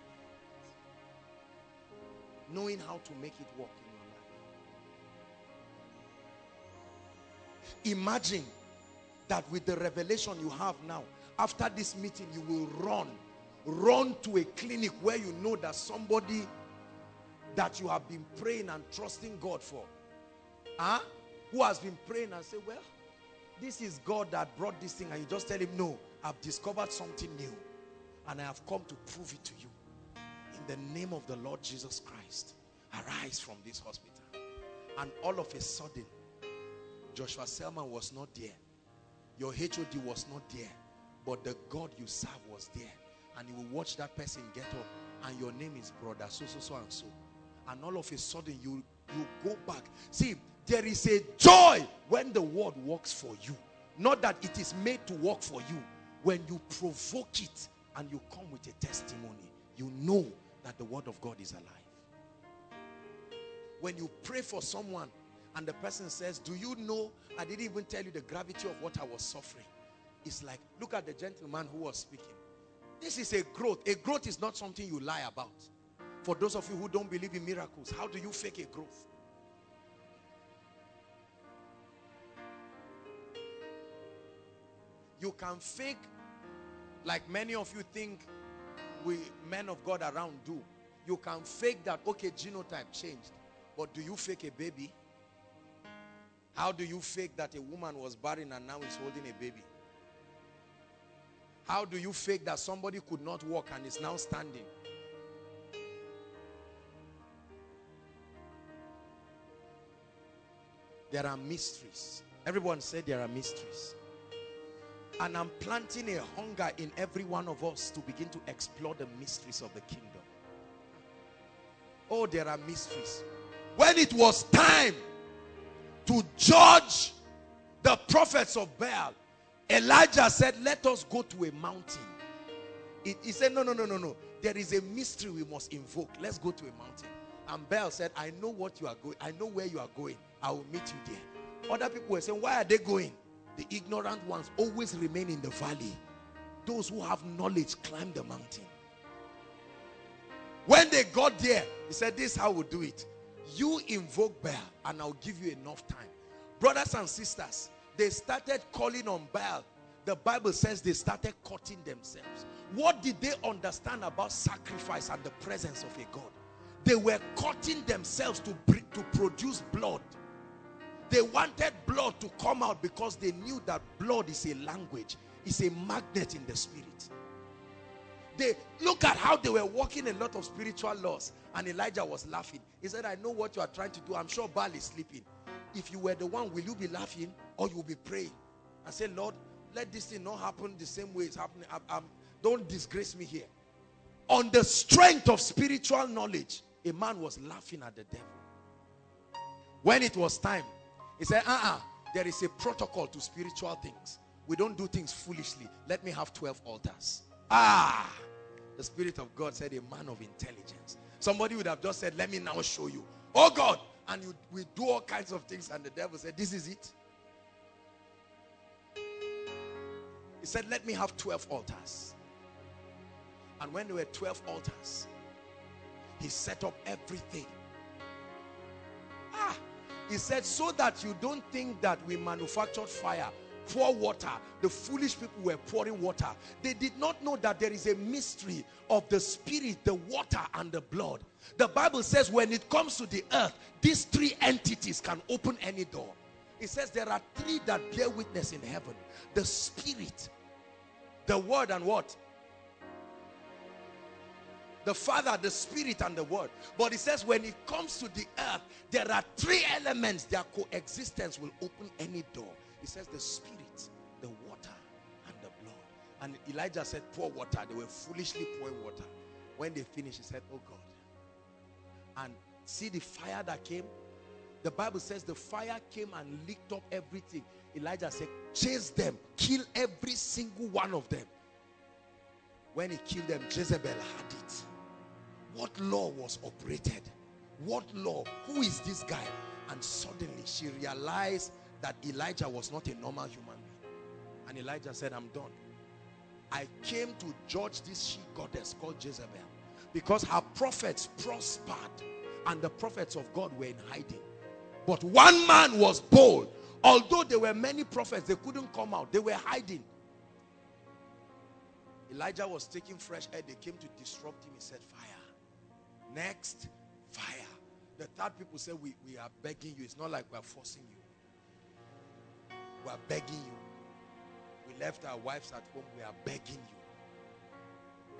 Knowing how to make it work in imagine that with the revelation you have now, after this meeting, you will run. Run to a clinic where you know that somebody that you have been praying and trusting God for, huh? Who has been praying and say, well, this is God that brought this thing, and you just tell him, no, I've discovered something new and I have come to prove it to you. In the name of the Lord Jesus Christ, arise from this hospital. And all of a sudden, Joshua Selman was not there. Your H O D was not there. But the God you serve was there. And you will watch that person get up, and your name is brother so, so, so, and so. And all of a sudden, you, you go back. See, there is a joy when the word works for you. Not that it is made to work for you. When you provoke it and you come with a testimony, you know that the word of God is alive. When you pray for someone and the person says, do you know, I didn't even tell you the gravity of what I was suffering. It's like, look at the gentleman who was speaking. This is a growth. A growth is not something you lie about. For those of you who don't believe in miracles, how do you fake a growth? You can fake, like many of you think we men of God around do. You can fake that, okay, genotype changed. But do you fake a baby? How do you fake that a woman was barren and now is holding a baby? How do you fake that somebody could not walk and is now standing? There are mysteries. Everyone said there are mysteries. And I'm planting a hunger in every one of us to begin to explore the mysteries of the kingdom. Oh, there are mysteries. When it was time to judge the prophets of Baal, Elijah said, let us go to a mountain. It, he said, no, no, no, no, no. There is a mystery we must invoke. Let's go to a mountain. And Baal said, I know what you are going. I know where you are going. I will meet you there. Other people were saying, why are they going? The ignorant ones always remain in the valley. Those who have knowledge climb the mountain. When they got there, he said, this is how we'll do it. You invoke Baal and I'll give you enough time. Brothers and sisters, they started calling on Baal. The Bible says they started cutting themselves. What did they understand about sacrifice and the presence of a God? They were cutting themselves to, to produce blood. They wanted blood to come out because they knew that blood is a language. It's a magnet in the spirit. They look at how they were walking a lot of spiritual laws, and Elijah was laughing. He said, I know what you are trying to do. I'm sure Baal is sleeping. If you were the one, will you be laughing or you will be praying? I said, Lord, let this thing not happen the same way it's happening. I'm, I'm, don't disgrace me here. On the strength of spiritual knowledge, a man was laughing at the devil. When it was time, he said, uh-uh, there is a protocol to spiritual things. We don't do things foolishly. Let me have twelve altars. Ah, the Spirit of God said, a man of intelligence. Somebody would have just said, let me now show you. Oh God, and you, we do all kinds of things, and the devil said, this is it. He said, let me have twelve altars. And when there were twelve altars, he set up everything. Ah, he said, so that you don't think that we manufactured fire, pour water. The foolish people were pouring water. They did not know that there is a mystery of the spirit, the water, and the blood. The Bible says when it comes to the earth, these three entities can open any door. It says there are three that bear witness in heaven. The spirit, the word, and what? The Father, the Spirit, and the Word. But it says when it comes to the earth, there are three elements. Their coexistence will open any door. It says the Spirit, the water, and the blood. And Elijah said, pour water. They were foolishly pouring water. When they finished, he said, oh God. And see the fire that came? The Bible says the fire came and licked up everything. Elijah said, chase them. Kill every single one of them. When he killed them, Jezebel had it. What law was operated? What law? Who is this guy? And suddenly she realized that Elijah was not a normal human being. And Elijah said, I'm done. I came to judge this she goddess called Jezebel because her prophets prospered and the prophets of God were in hiding. But one man was bold. Although there were many prophets, they couldn't come out. They were hiding. Elijah was taking fresh air. They came to disrupt him. He said, fire. Next, fire. The third people said, we, we are begging you. It's not like we are forcing you. We are begging you. We left our wives at home. We are begging you.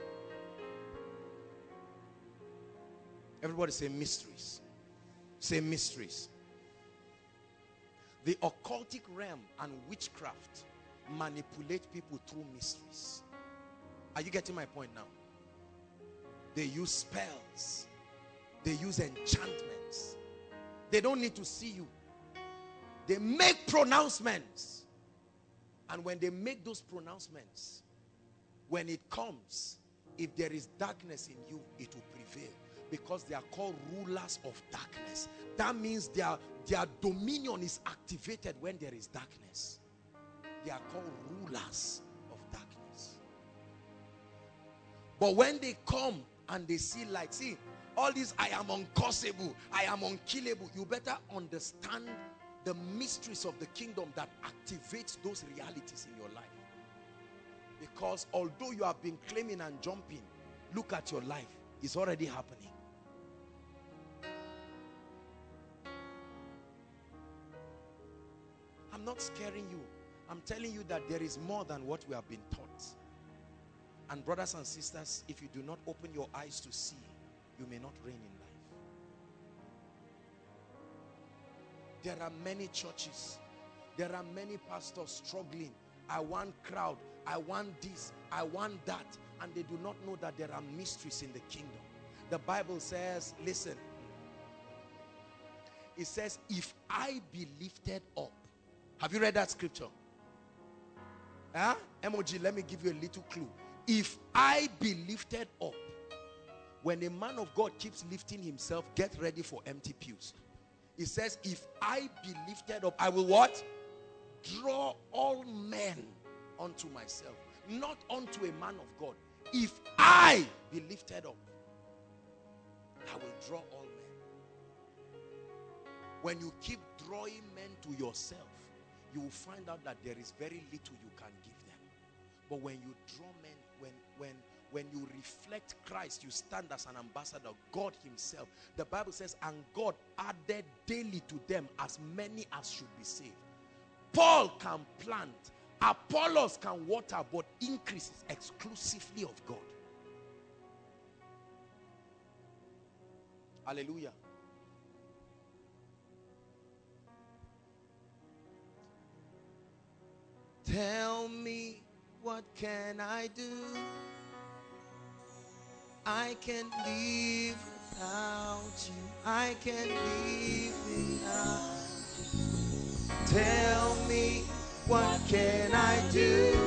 Everybody say mysteries. Say mysteries. The occultic realm and witchcraft manipulate people through mysteries. Are you getting my point now? They use spells. They use enchantments. They don't need to see you. They make pronouncements. And when they make those pronouncements, when it comes, if there is darkness in you, it will prevail. Because they are called rulers of darkness. That means their, their dominion is activated when there is darkness. They are called rulers of darkness. But when they come and they see light, see, all this, I am uncursable, I am unkillable. You better understand the mysteries of the kingdom that activates those realities in your life. Because although you have been claiming and jumping, look at your life. It's already happening. I'm not scaring you. I'm telling you that there is more than what we have been taught. And brothers and sisters, if you do not open your eyes to see, you may not reign in life. There are many churches. There are many pastors struggling. I want crowd. I want this. I want that. And they do not know that there are mysteries in the kingdom. The Bible says, listen. It says, if I be lifted up. Have you read that scripture? Huh? M O G, let me give you a little clue. If I be lifted up. When a man of God keeps lifting himself, get ready for empty pews. It says, if I be lifted up, I will what? Draw all men unto myself. Not unto a man of God. If I be lifted up, I will draw all men. When you keep drawing men to yourself, you will find out that there is very little you can give them. But when you draw men, when when when you reflect Christ, you stand as an ambassador, God himself. The Bible says, and God added daily to them as many as should be saved. Paul can plant, Apollos can water, but increase is exclusively of God. Hallelujah. Tell me, what can I do? I can't live without you. I can't live without you. Tell me, what can I do?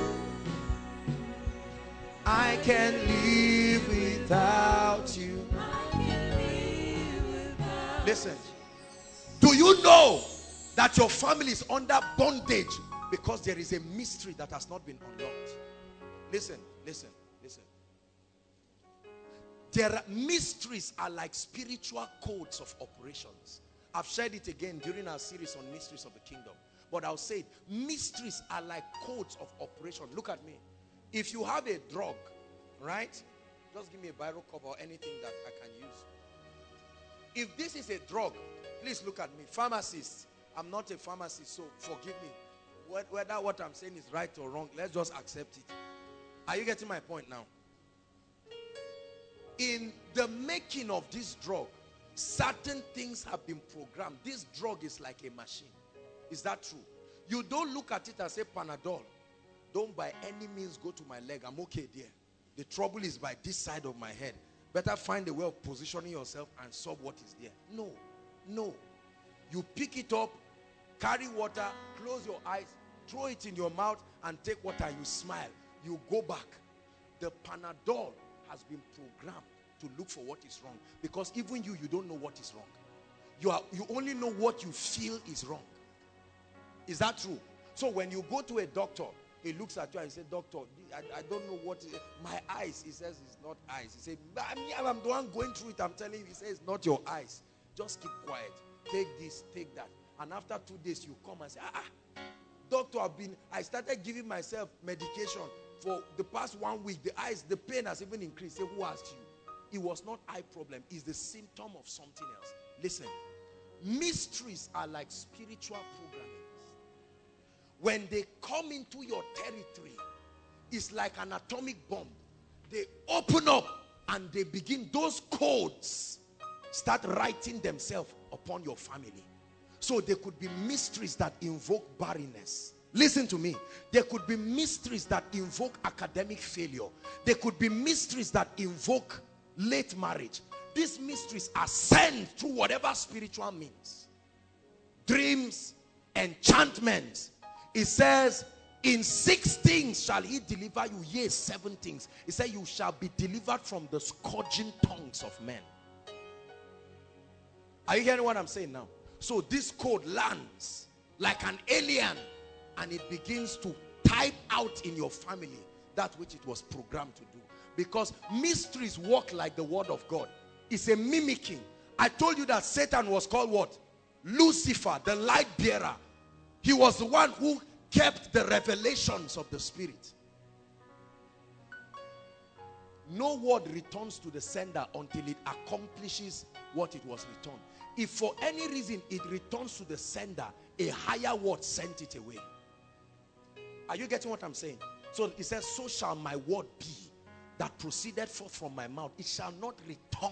I can't live without you. I can't live without you. Listen, do you know that your family is under bondage because there is a mystery that has not been unlocked? Listen, listen, listen. There are mysteries are like spiritual codes of operations. I've shared it again during our series on mysteries of the kingdom. But I'll say it. Mysteries are like codes of operation. Look at me. If you have a drug, right? Just give me a biro cup or anything that I can use. If this is a drug, please look at me. Pharmacist. I'm not a pharmacist, so forgive me. Whether what I'm saying is right or wrong, let's just accept it. Are you getting my point now? In the making of this drug, certain things have been programmed. This drug is like a machine. Is that true? You don't look at it and say, Panadol, don't by any means go to my leg. I'm okay there. The trouble is by this side of my head. Better find a way of positioning yourself and solve what is there. No, no. You pick it up, carry water, close your eyes, throw it in your mouth and take water. You smile. You go back. The Panadol has been programmed to look for what is wrong. Because even you, you don't know what is wrong. You, are, you only know what you feel is wrong. Is that true? So when you go to a doctor, he looks at you and says, doctor, I, I don't know what is, my eyes. He says it's not eyes. He says, I'm the one going through it. I'm telling you. He says it's not your eyes. Just keep quiet. Take this, take that. And after two days, you come and say, ah, ah, doctor, I've been, I started giving myself medication for the past one week. The eyes, the pain has even increased. Say, who asked you? It was not eye problem. It's the symptom of something else. Listen, mysteries are like spiritual programmings. When they come into your territory, it's like an atomic bomb. They open up and they begin, those codes start writing themselves upon your family. So there could be mysteries that invoke barrenness. Listen to me. There could be mysteries that invoke academic failure. There could be mysteries that invoke late marriage. These mysteries are sent through whatever spiritual means. Dreams, enchantments. It says, in six things shall he deliver you, yea, seven things. It says, you shall be delivered from the scourging tongues of men. Are you hearing what I'm saying now? So this code lands like an alien, and it begins to type out in your family that which it was programmed to do. Because mysteries work like the word of God. It's a mimicking. I told you that Satan was called what? Lucifer, the light bearer. He was the one who kept the revelations of the Spirit. No word returns to the sender until it accomplishes what it was returned. If for any reason it returns to the sender, a higher word sent it away. Are you getting what I'm saying? So it says, so shall my word be that proceeded forth from my mouth. It shall not return.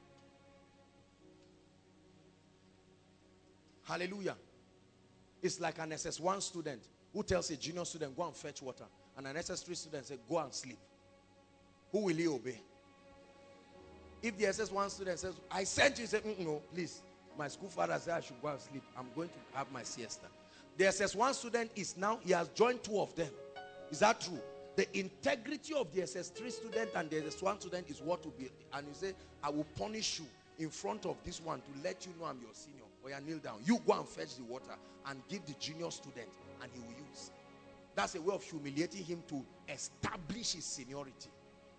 Hallelujah. It's like an S S one student who tells a junior student, go and fetch water. And an S S three student says, go and sleep. Who will he obey? If the S S one student says, I sent you, he said, mm, no, please. My school father said I should go and sleep. I'm going to have my siesta. The S S one student is now, he has joined two of them. Is that true? The integrity of the S S three student and the S S one student is what will be. And you say, I will punish you in front of this one to let you know I'm your senior. Or you kneel down. You go and fetch the water and give the junior student, and he will use. That's a way of humiliating him to establish his seniority.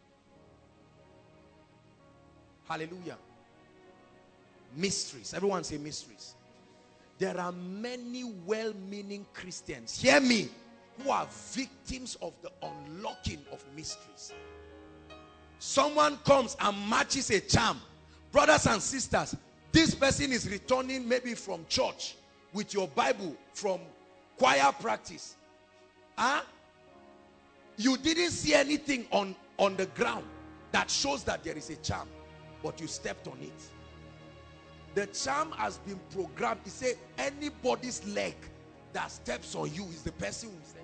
Hallelujah. Mysteries. Everyone say mysteries. There are many well-meaning Christians, hear me, who are victims of the unlocking of mysteries. Someone comes and matches a charm. Brothers and sisters, this person is returning maybe from church with your Bible from choir practice. Huh? You didn't see anything on, on the ground that shows that there is a charm, but you stepped on it. The charm has been programmed. It says anybody's leg that steps on you is the person who said.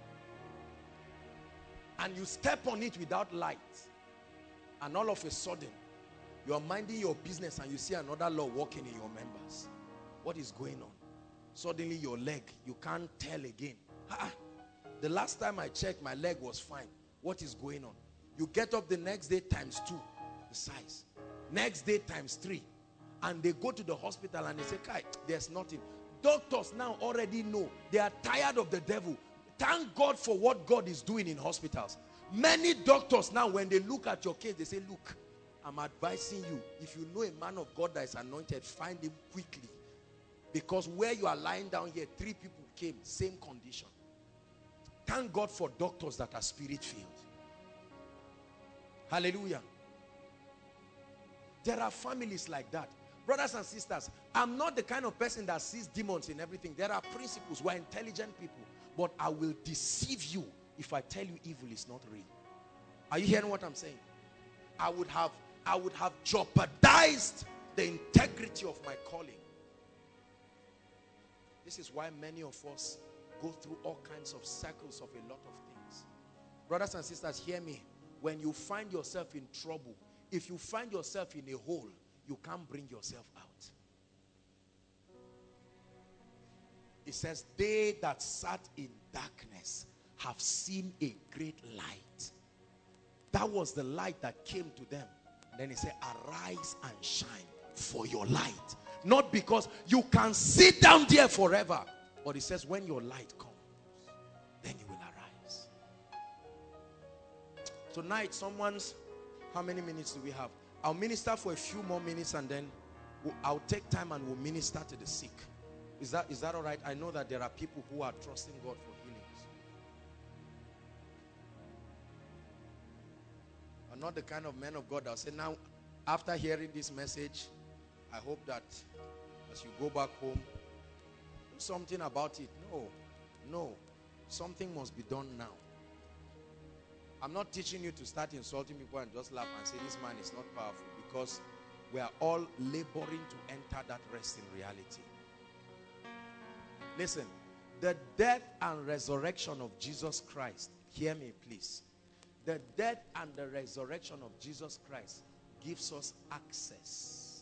And you step on it without light. And all of a sudden, you are minding your business and you see another law walking in your members. What is going on? Suddenly your leg, you can't tell again. Ah, the last time I checked, my leg was fine. What is going on? You get up the next day times two, the size. Next day times three. And they go to the hospital and they say, Kai, there's nothing. Doctors now already know. They are tired of the devil. Thank God for what God is doing in hospitals. Many doctors now, when they look at your case, they say, look, I'm advising you, if you know a man of God that is anointed, find him quickly. Because where you are lying down here, three people came, same condition. Thank God for doctors that are spirit-filled. Hallelujah. There are families like that. Brothers and sisters, I'm not the kind of person that sees demons in everything. There are principles. We're intelligent people. But I will deceive you if I tell you evil is not real. Are you hearing what I'm saying? I would have, I would have jeopardized the integrity of my calling. This is why many of us go through all kinds of cycles of a lot of things. Brothers and sisters, hear me. When you find yourself in trouble, if you find yourself in a hole, you can't bring yourself out. It says, they that sat in darkness have seen a great light. That was the light that came to them. And then he said, arise and shine, for your light. Not because you can sit down there forever. But it says, when your light comes, then you will arise. Tonight, someone's, how many minutes do we have? I'll minister for a few more minutes and then we'll, I'll take time and we'll minister to the sick. Is that, is that all right? I know that there are people who are trusting God for healings. I'm not the kind of man of God that will say, now, after hearing this message, I hope that as you go back home, do something about it. No, no. Something must be done now. I'm not teaching you to start insulting people and just laugh and say, this man is not powerful, because we are all laboring to enter that rest in reality. Listen, the death and resurrection of Jesus Christ, hear me please. The death and the resurrection of Jesus Christ gives us access.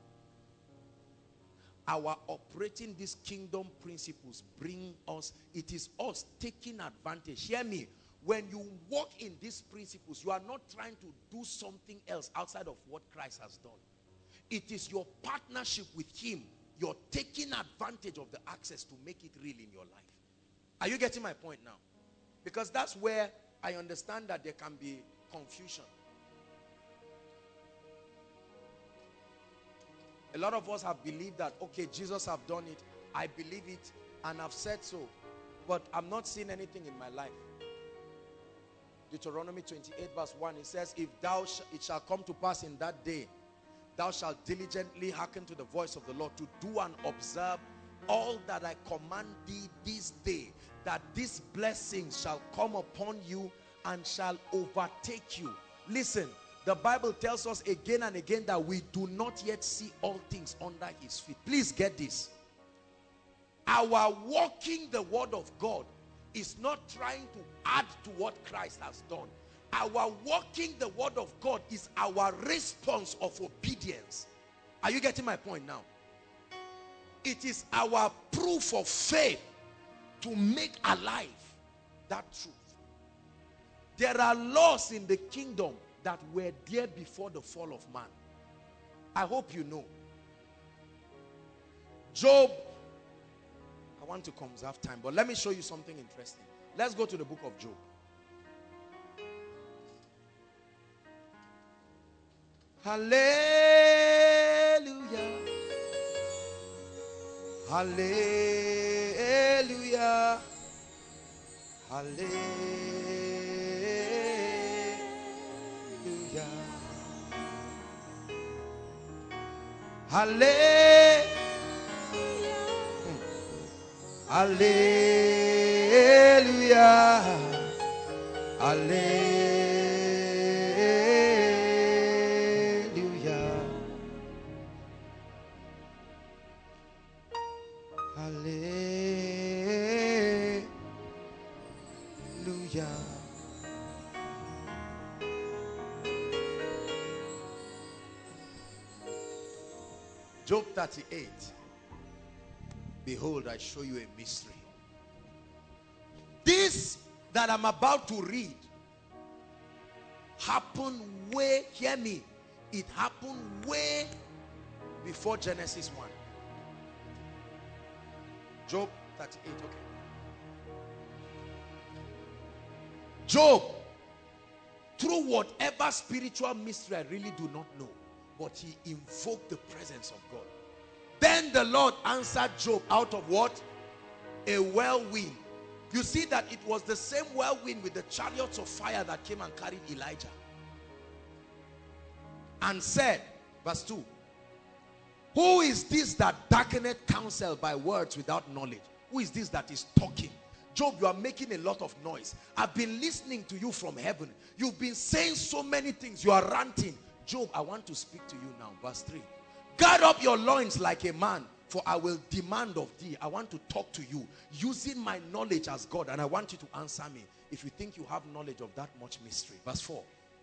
Our operating these kingdom principles bring us, it is us taking advantage. Hear me, when you walk in these principles, you are not trying to do something else outside of what Christ has done. It is your partnership with him. You're taking advantage of the access to make it real in your life. Are you getting my point now? Because that's where I understand that there can be confusion. A lot of us have believed that, okay, Jesus have done it, I believe it, and I've said so, but I'm not seeing anything in my life. Deuteronomy twenty-eight verse one, it says, if thou sh it shall come to pass in that day, thou shalt diligently hearken to the voice of the Lord, to do and observe all that I command thee this day, that these blessings shall come upon you and shall overtake you. Listen, the Bible tells us again and again that we do not yet see all things under his feet. Please get this. Our walking the word of God is not trying to add to what Christ has done. Our walking the word of God is our response of obedience. Are you getting my point now? It is our proof of faith to make alive that truth. There are laws in the kingdom that were there before the fall of man. I hope you know. Job, I want to conserve time, but let me show you something interesting. Let's go to the book of Job. Hallelujah. Hallelujah. Hallelujah. Hallelujah. Hallelujah. Hallelujah. Hallelujah. Job thirty-eight. Behold, I show you a mystery. This that I'm about to read happened way, hear me, it happened way before Genesis one. Job thirty-eight, okay. Job, through whatever spiritual mystery I really do not know, but he invoked the presence of God. Then the Lord answered Job out of what? A whirlwind. You see that it was the same whirlwind with the chariots of fire that came and carried Elijah. And said, verse two, who is this that darkeneth counsel by words without knowledge? Who is this that is talking? Job, you are making a lot of noise. I've been listening to you from heaven. You've been saying so many things. You are ranting. Job, I want to speak to you now. Verse three. Gird up your loins like a man, for I will demand of thee. I want to talk to you using my knowledge as God, and I want you to answer me if you think you have knowledge of that much mystery. Verse four.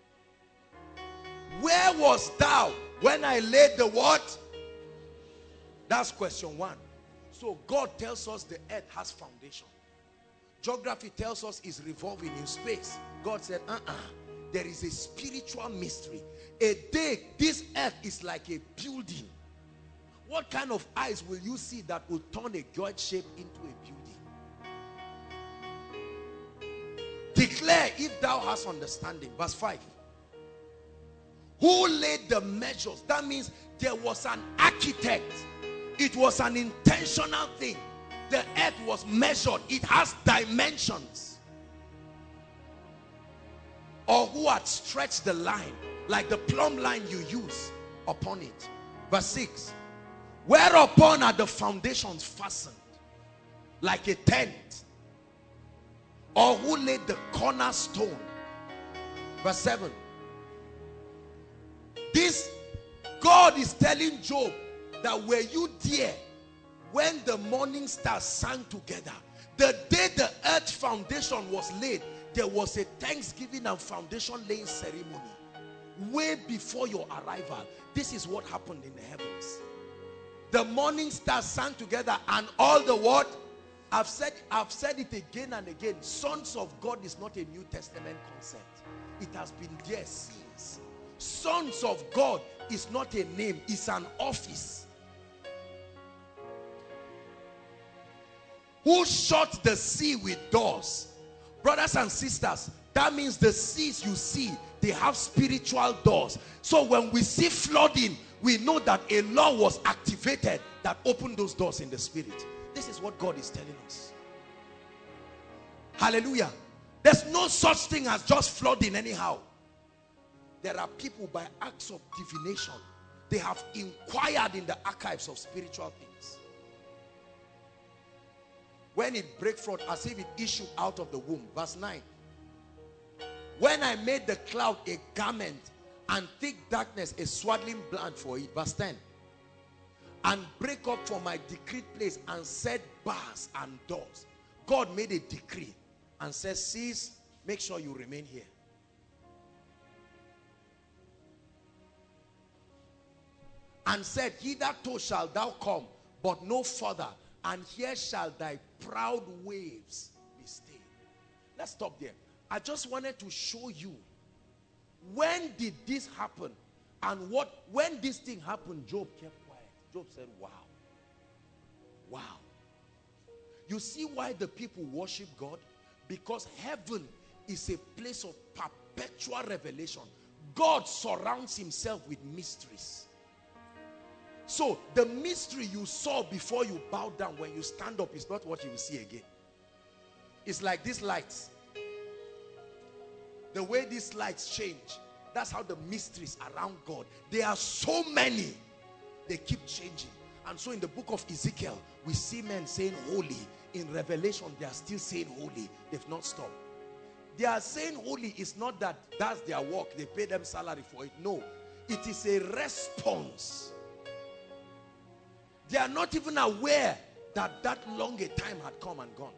Where was thou when I laid the what? That's question one. So God tells us the earth has foundation. Geography tells us it's revolving in space. God said, uh-uh. There is a spiritual mystery. A day, this earth is like a building. What kind of eyes will you see that will turn a God shape into a building? Declare if thou hast understanding. Verse five. Who laid the measures? That means there was an architect. It was an intentional thing. The earth was measured. It has dimensions. Or who had stretched the line, like the plumb line you use upon it. Verse six. Whereupon are the foundations fastened, like a tent? Or who laid the cornerstone? Verse seven. This, God is telling Job that were you there when the morning stars sang together? The day the earth foundation was laid, there was a thanksgiving and foundation laying ceremony. Way before your arrival, this is what happened in the heavens. The morning stars sang together, and all the what? I've said, I've said it again and again. Sons of God is not a New Testament concept. It has been there since. Sons of God is not a name, it's an office. Who shut the sea with doors? Brothers and sisters, that means the seas you see, they have spiritual doors. So when we see flooding, we know that a law was activated that opened those doors in the spirit. This is what God is telling us. Hallelujah. There's no such thing as just flooding anyhow. There are people, by acts of divination, they have inquired in the archives of spiritual things. When it break forth as if it issued out of the womb. Verse nine. When I made the cloud a garment and thick darkness a swaddling band for it. Verse ten. And break up from my decreed place and set bars and doors. God made a decree and says, cease, make sure you remain here. And said, hitherto shalt thou come, but no further. And here shall thy proud waves be stayed. Let's stop there. I just wanted to show you, when did this happen? And what, when this thing happened, Job kept quiet. Job said, wow. Wow. You see why the people worship God? Because heaven is a place of perpetual revelation. God surrounds himself with mysteries. So the mystery you saw before you bow down, when you stand up, is not what you will see again. It's like these lights. The way these lights change, that's how the mysteries around God, there are so many, they keep changing. And so in the book of Ezekiel, we see men saying holy. In Revelation, they are still saying holy. They've not stopped. They are saying holy is not that that's their work, they pay them salary for it. No, it is a response. They are not even aware that that long a time had come and gone.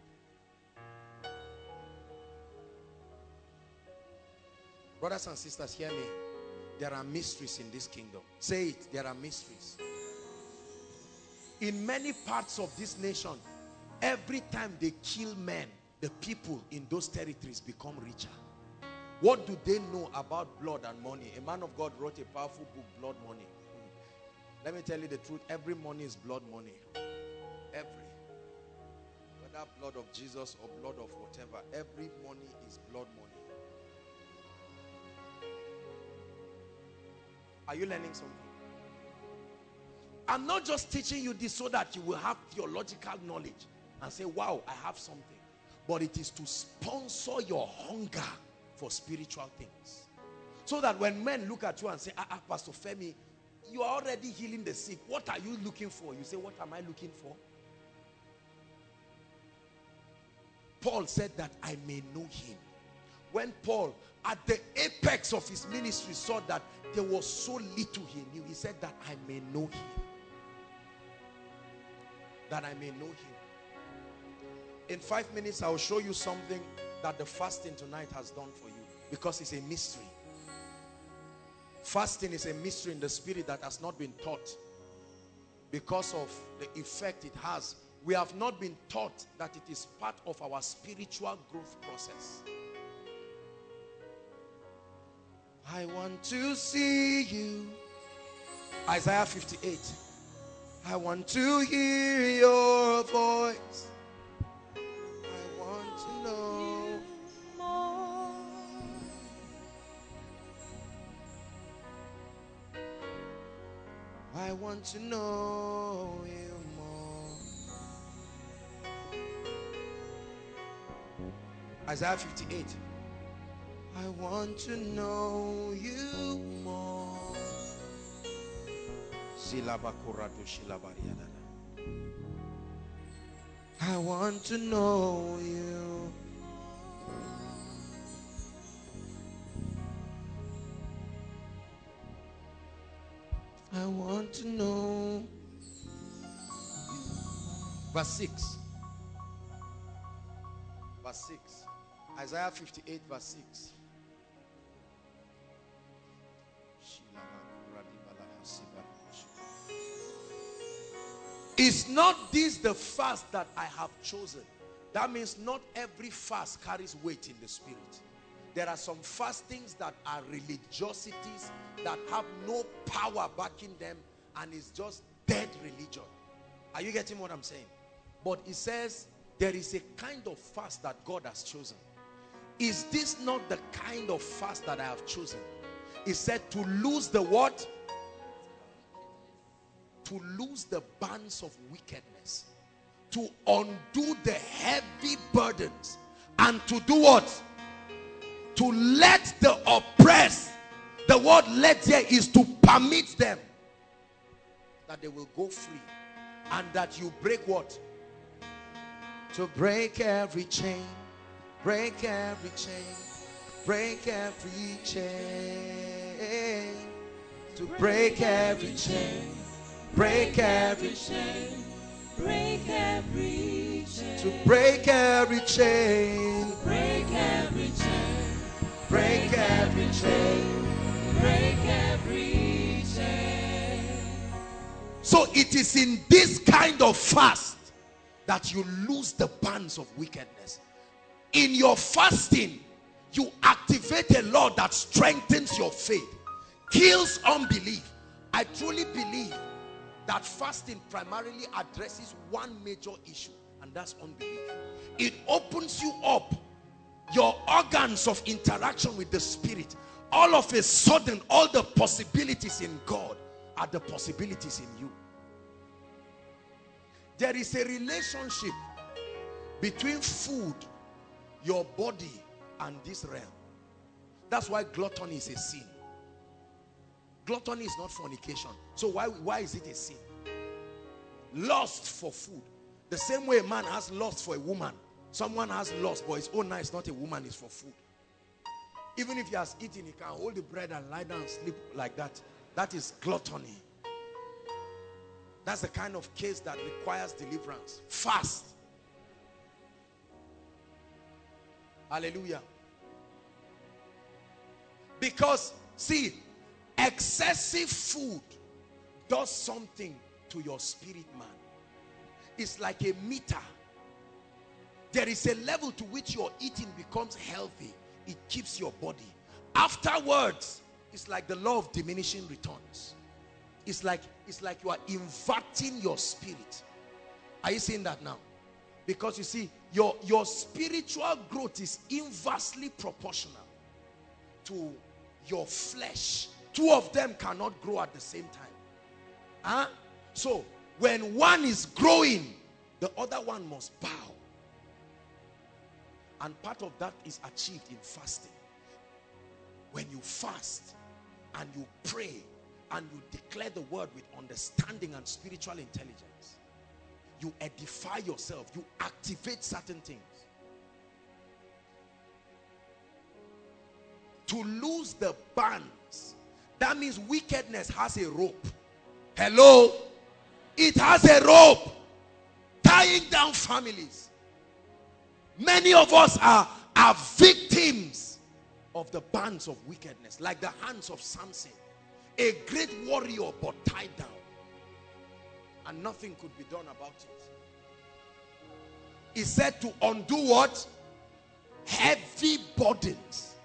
Brothers and sisters, hear me. There are mysteries in this kingdom. Say it, there are mysteries. In many parts of this nation, every time they kill men, the people in those territories become richer. What do they know about blood and money? A man of God wrote a powerful book, Blood Money. Let me tell you the truth, every money is blood money. Every. Whether blood of Jesus or blood of whatever, every money is blood money. Are you learning something? I'm not just teaching you this so that you will have theological knowledge and say, wow, I have something. But it is to sponsor your hunger for spiritual things. So that when men look at you and say, ah, ah, Pastor Femi, you are already healing the sick. What are you looking for? You say, what am I looking for? Paul said that I may know him. When Paul, at the apex of his ministry, saw that there was so little he knew, he said that I may know him. That I may know him. In five minutes, I will show you something that the fasting tonight has done for you, because it's a mystery. Fasting is a mystery in the spirit that has not been taught because of the effect it has. We have not been taught that it is part of our spiritual growth process. I want to see you. Isaiah fifty-eight. I want to hear your voice. I want to know more. I want to know you more. Isaiah fifty-eight. I want to know you more. I want to know you. I want to know. Verse six. Verse six. Isaiah fifty-eight verse six. Is not this the fast that I have chosen? That means not every fast carries weight in the spirit. There are some fastings that are religiosities that have no power backing them, and it's just dead religion. Are you getting what I'm saying? But it says there is a kind of fast that God has chosen. Is this not the kind of fast that I have chosen? It said to lose the what? To lose the bands of wickedness, to undo the heavy burdens, and to do what? To let the oppressed, the word let here is to permit them, that they will go free, and that you break what? To break every chain, break every chain, break every chain, to break every chain. Break every chain, break every chain, to break every chain, break every chain, break every chain, break every chain. So it is in this kind of fast that you lose the bands of wickedness. In your fasting, you activate a law that strengthens your faith, kills unbelief. I truly believe that fasting primarily addresses one major issue, and that's unbelief. It opens you up, your organs of interaction with the spirit. All of a sudden, all the possibilities in God are the possibilities in you. There is a relationship between food, your body, and this realm. That's why gluttony is a sin. Gluttony is not fornication. So why, why is it a sin? Lust for food. The same way a man has lust for a woman, someone has lust, but his own is not a woman, it's for food. Even if he has eaten, he can hold the bread and lie down and sleep like that. That is gluttony. That's the kind of case that requires deliverance. Fast. Hallelujah. Because, see, excessive food does something to your spirit, man. It's like a meter. There is a level to which your eating becomes healthy. It keeps your body. Afterwards, it's like the law of diminishing returns. It's like, it's like you are inverting your spirit. Are you seeing that now? Because you see, your, your spiritual growth is inversely proportional to your flesh. Two of them cannot grow at the same time. Huh? So, when one is growing, the other one must bow. And part of that is achieved in fasting. When you fast and you pray and you declare the word with understanding and spiritual intelligence, you edify yourself, you activate certain things. To lose the bands, that means wickedness has a rope. Hello? It has a rope tying down families. Many of us are, are victims of the bands of wickedness, like the hands of Samson, a great warrior but tied down, and nothing could be done about it. He said to undo what? Heavy burdens.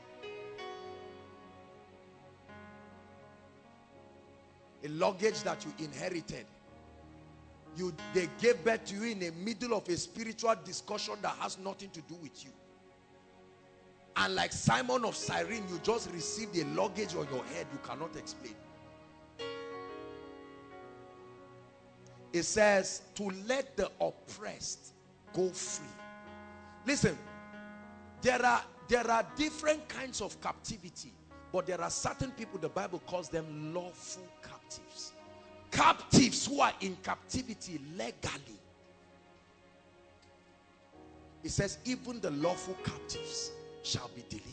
A luggage that you inherited. You, they gave birth to you in the middle of a spiritual discussion that has nothing to do with you. And like Simon of Cyrene, you just received a luggage on your head you cannot explain. It says to let the oppressed go free. Listen, there are, there are different kinds of captivity, but there are certain people, the Bible calls them lawful captives. Captives who are in captivity legally. It says even the lawful captives shall be delivered.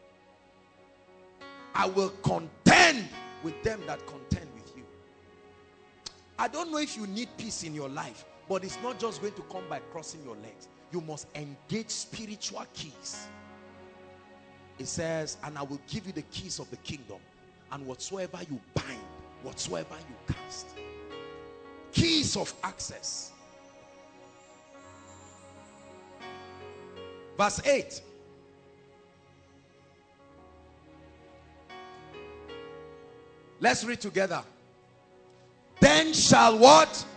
I will contend with them that contend with you. I don't know if you need peace in your life, but it's not just going to come by crossing your legs. You must engage spiritual keys. It says, and I will give you the keys of the kingdom, and whatsoever you bind, whatsoever you cast. Keys of access. Verse eight. Let's read together. Then shall what?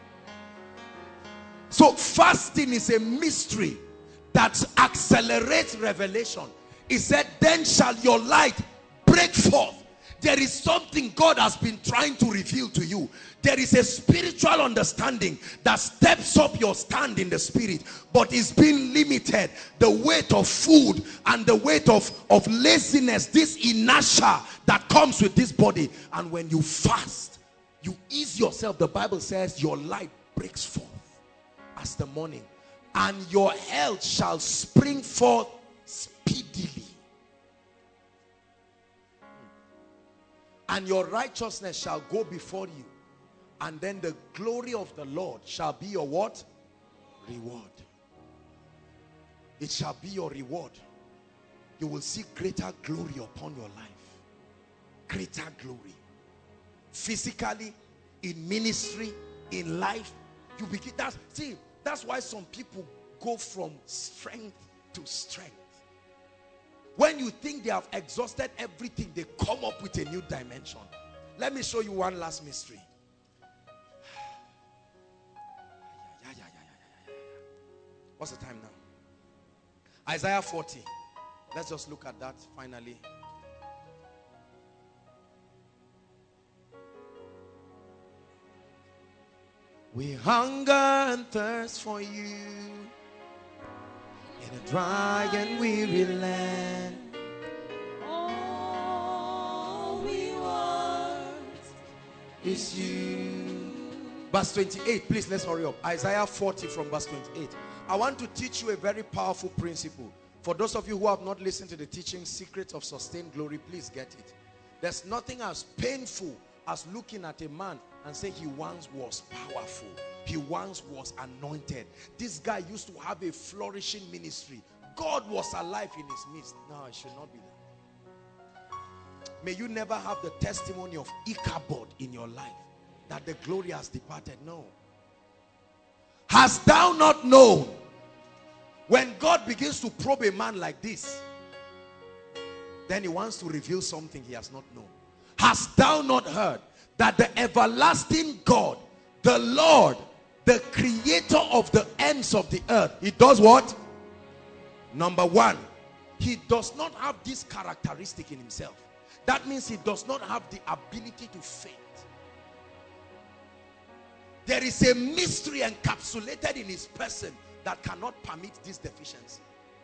So fasting is a mystery that accelerates revelation. He said, then shall your light break forth. There is something God has been trying to reveal to you. There is a spiritual understanding that steps up your stand in the spirit, but it's been limited. The weight of food and the weight of, of laziness, this inertia that comes with this body. And when you fast, you ease yourself. The Bible says your light breaks forth as the morning, and your health shall spring forth speedily. And your righteousness shall go before you. And then the glory of the Lord shall be your what? Reward. It shall be your reward. You will see greater glory upon your life. Greater glory. Physically, in ministry, in life. You begin, that's, see, that's why some people go from strength to strength. When you think they have exhausted everything, they come up with a new dimension. Let me show you one last mystery. What's the time now? Isaiah forty. Let's just look at that finally. We hunger and thirst for you in a dry and weary land. All we want Is you. Verse twenty-eight, please let's hurry up. Isaiah forty from verse twenty-eight. I want to teach you a very powerful principle. For those of you who have not listened to the teaching, Secrets of Sustained Glory, please get it. There's nothing as painful as looking at a man and say he once was powerful. He once was anointed. This guy used to have a flourishing ministry. God was alive in his midst. No, it should not be that. May you never have the testimony of Ichabod in your life, that the glory has departed. No. Hast thou not known? When God begins to probe a man like this, then he wants to reveal something he has not known. Hast thou not heard that the everlasting God, the Lord, the creator of the ends of the earth, he does what? Number one, he does not have this characteristic in himself. That means he does not have the ability to faint. There is a mystery encapsulated in his person that cannot permit this deficiency.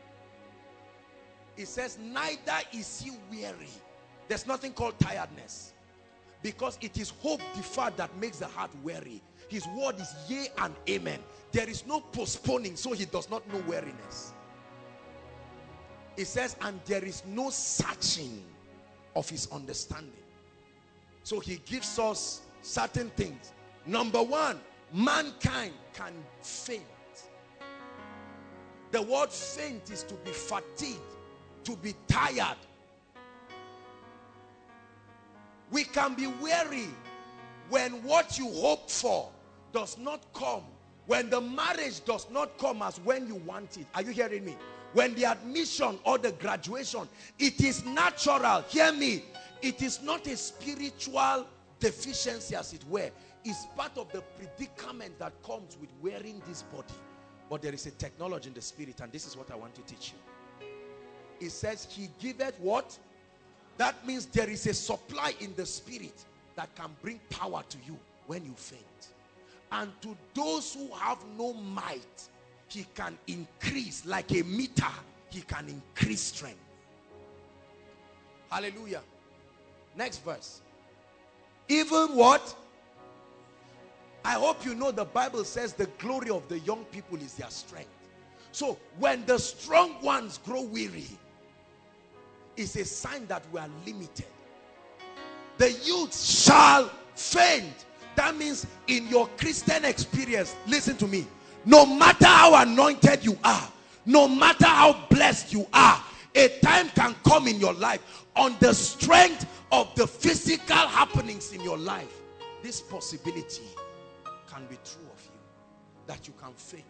It says, neither is he weary. There's nothing called tiredness, because it is hope deferred that makes the heart weary. His word is yea and amen. There is no postponing, so he does not know weariness. It says, and there is no searching of his understanding. So he gives us certain things. Number one, mankind can faint. The word faint is to be fatigued, to be tired. We can be weary when what you hope for does not come. When the marriage does not come as when you want it. Are you hearing me? When the admission or the graduation, it is natural. Hear me. It is not a spiritual deficiency, as it were. It's part of the predicament that comes with wearing this body. But there is a technology in the spirit, and this is what I want to teach you. It says he giveth what? That means there is a supply in the spirit that can bring power to you when you faint. And to those who have no might, he can increase. Like a meter, he can increase strength. Hallelujah. Next verse. Even what? I hope you know the Bible says the glory of the young people is their strength. So when the strong ones grow weary, it's a sign that we are limited. The youth shall faint. That means in your Christian experience, listen to me, no matter how anointed you are, no matter how blessed you are, a time can come in your life on the strength of the physical happenings in your life. This possibility can be true of you, that you can faint.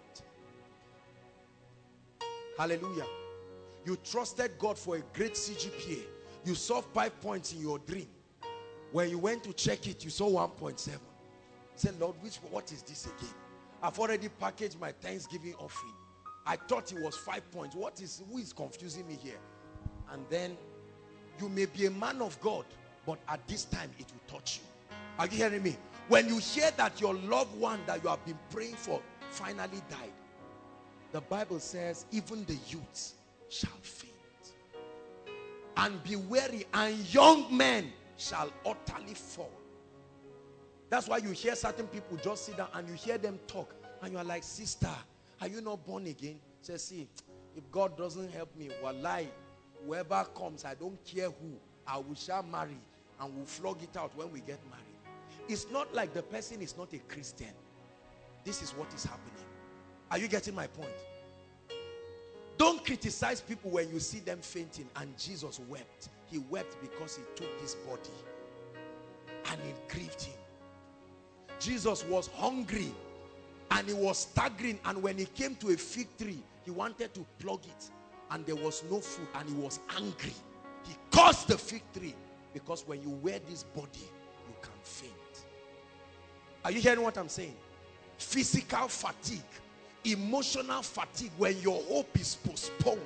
Hallelujah. You trusted God for a great C G P A. You saw five points in your dream. When you went to check it, you saw one point seven. Say, Lord, which, what is this again? I've already packaged my Thanksgiving offering. I thought it was five points. What is, who is confusing me here? And then you may be a man of God, but at this time it will touch you. Are you hearing me? When you hear that your loved one that you have been praying for finally died, the Bible says even the youths shall faint and be weary, and young men shall utterly fall. That's why you hear certain people just sit down and you hear them talk and you are like, sister, are you not born again? Say, see, if God doesn't help me, wallahi, whoever comes, I don't care who, I will shall marry and we'll flog it out when we get married. It's not like the person is not a Christian. This is what is happening. Are you getting my point? Don't criticize people when you see them fainting. And Jesus wept. He wept because he took this body and it grieved him. Jesus was hungry and he was staggering, and when he came to a fig tree, he wanted to plug it and there was no food and he was angry. He cursed the fig tree, because when you wear this body, you can faint. Are you hearing what I'm saying? Physical fatigue, emotional fatigue, when your hope is postponed.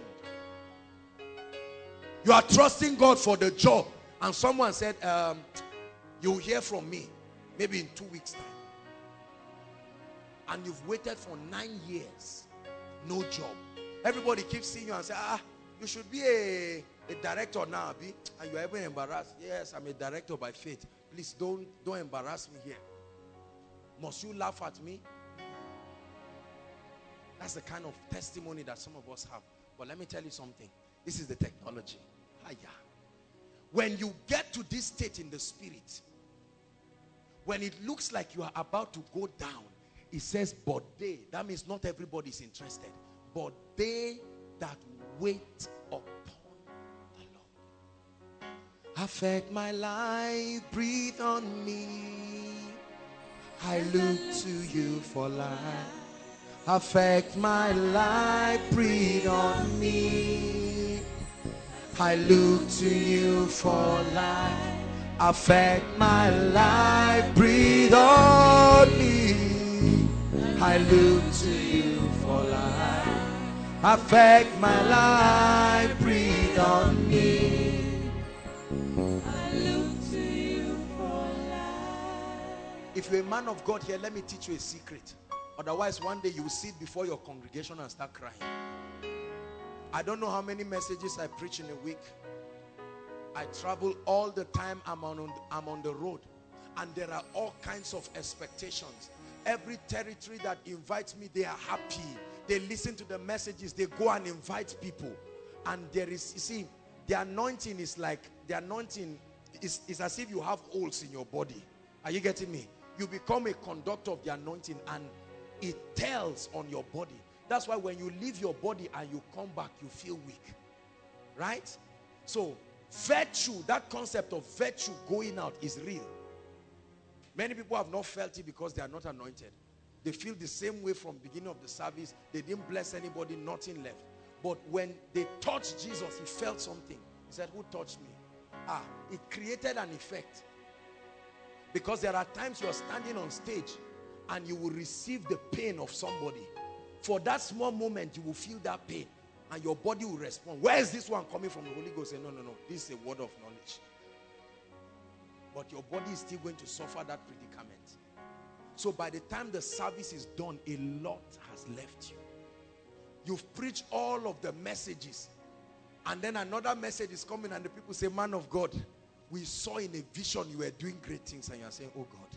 You are trusting God for the job and someone said, um, you'll hear from me maybe in two weeks time. And you've waited for nine years, no job. Everybody keeps seeing you and say, ah, you should be a, a director now, Abi. And you're even embarrassed. Yes, I'm a director by faith. Please don't, don't embarrass me here. Must you laugh at me? That's the kind of testimony that some of us have. But let me tell you something. This is the technology. When you get to this state in the spirit, when it looks like you are about to go down, it says, but they, that means not everybody is interested, but they that wait upon the Lord. Affect my life, breathe on me. I look to you for life. Affect my life, breathe on me. I look to you for life. Affect my life, breathe on me. I look to you for life. Affect my life, breathe on me. I look to you for life. If you're a man of God here, let me teach you a secret. Otherwise, one day you will sit before your congregation and start crying. I don't know how many messages I preach in a week. I travel all the time. I'm on, I'm on the road. And there are all kinds of expectations. Every territory that invites me, they are happy. They listen to the messages. They go and invite people. And there is, you see, the anointing is like, the anointing is, is as if you have holes in your body. Are you getting me? You become a conductor of the anointing and it tells on your body. That's why when you leave your body and you come back, you feel weak. Right? So, virtue, that concept of virtue going out is real. Many people have not felt it because they are not anointed. They feel the same way from beginning of the service. They didn't bless anybody, nothing left. But when they touched Jesus, he felt something. He said, who touched me? Ah, it created an effect. Because there are times you are standing on stage and you will receive the pain of somebody. For that small moment, you will feel that pain and your body will respond. Where is this one coming from? The Holy Ghost said, no, no, no. This is a word of knowledge. But your body is still going to suffer that predicament. So by the time the service is done, a lot has left you. You've preached all of the messages, and then another message is coming and the people say, man of God, we saw in a vision you were doing great things, and you're saying, oh God.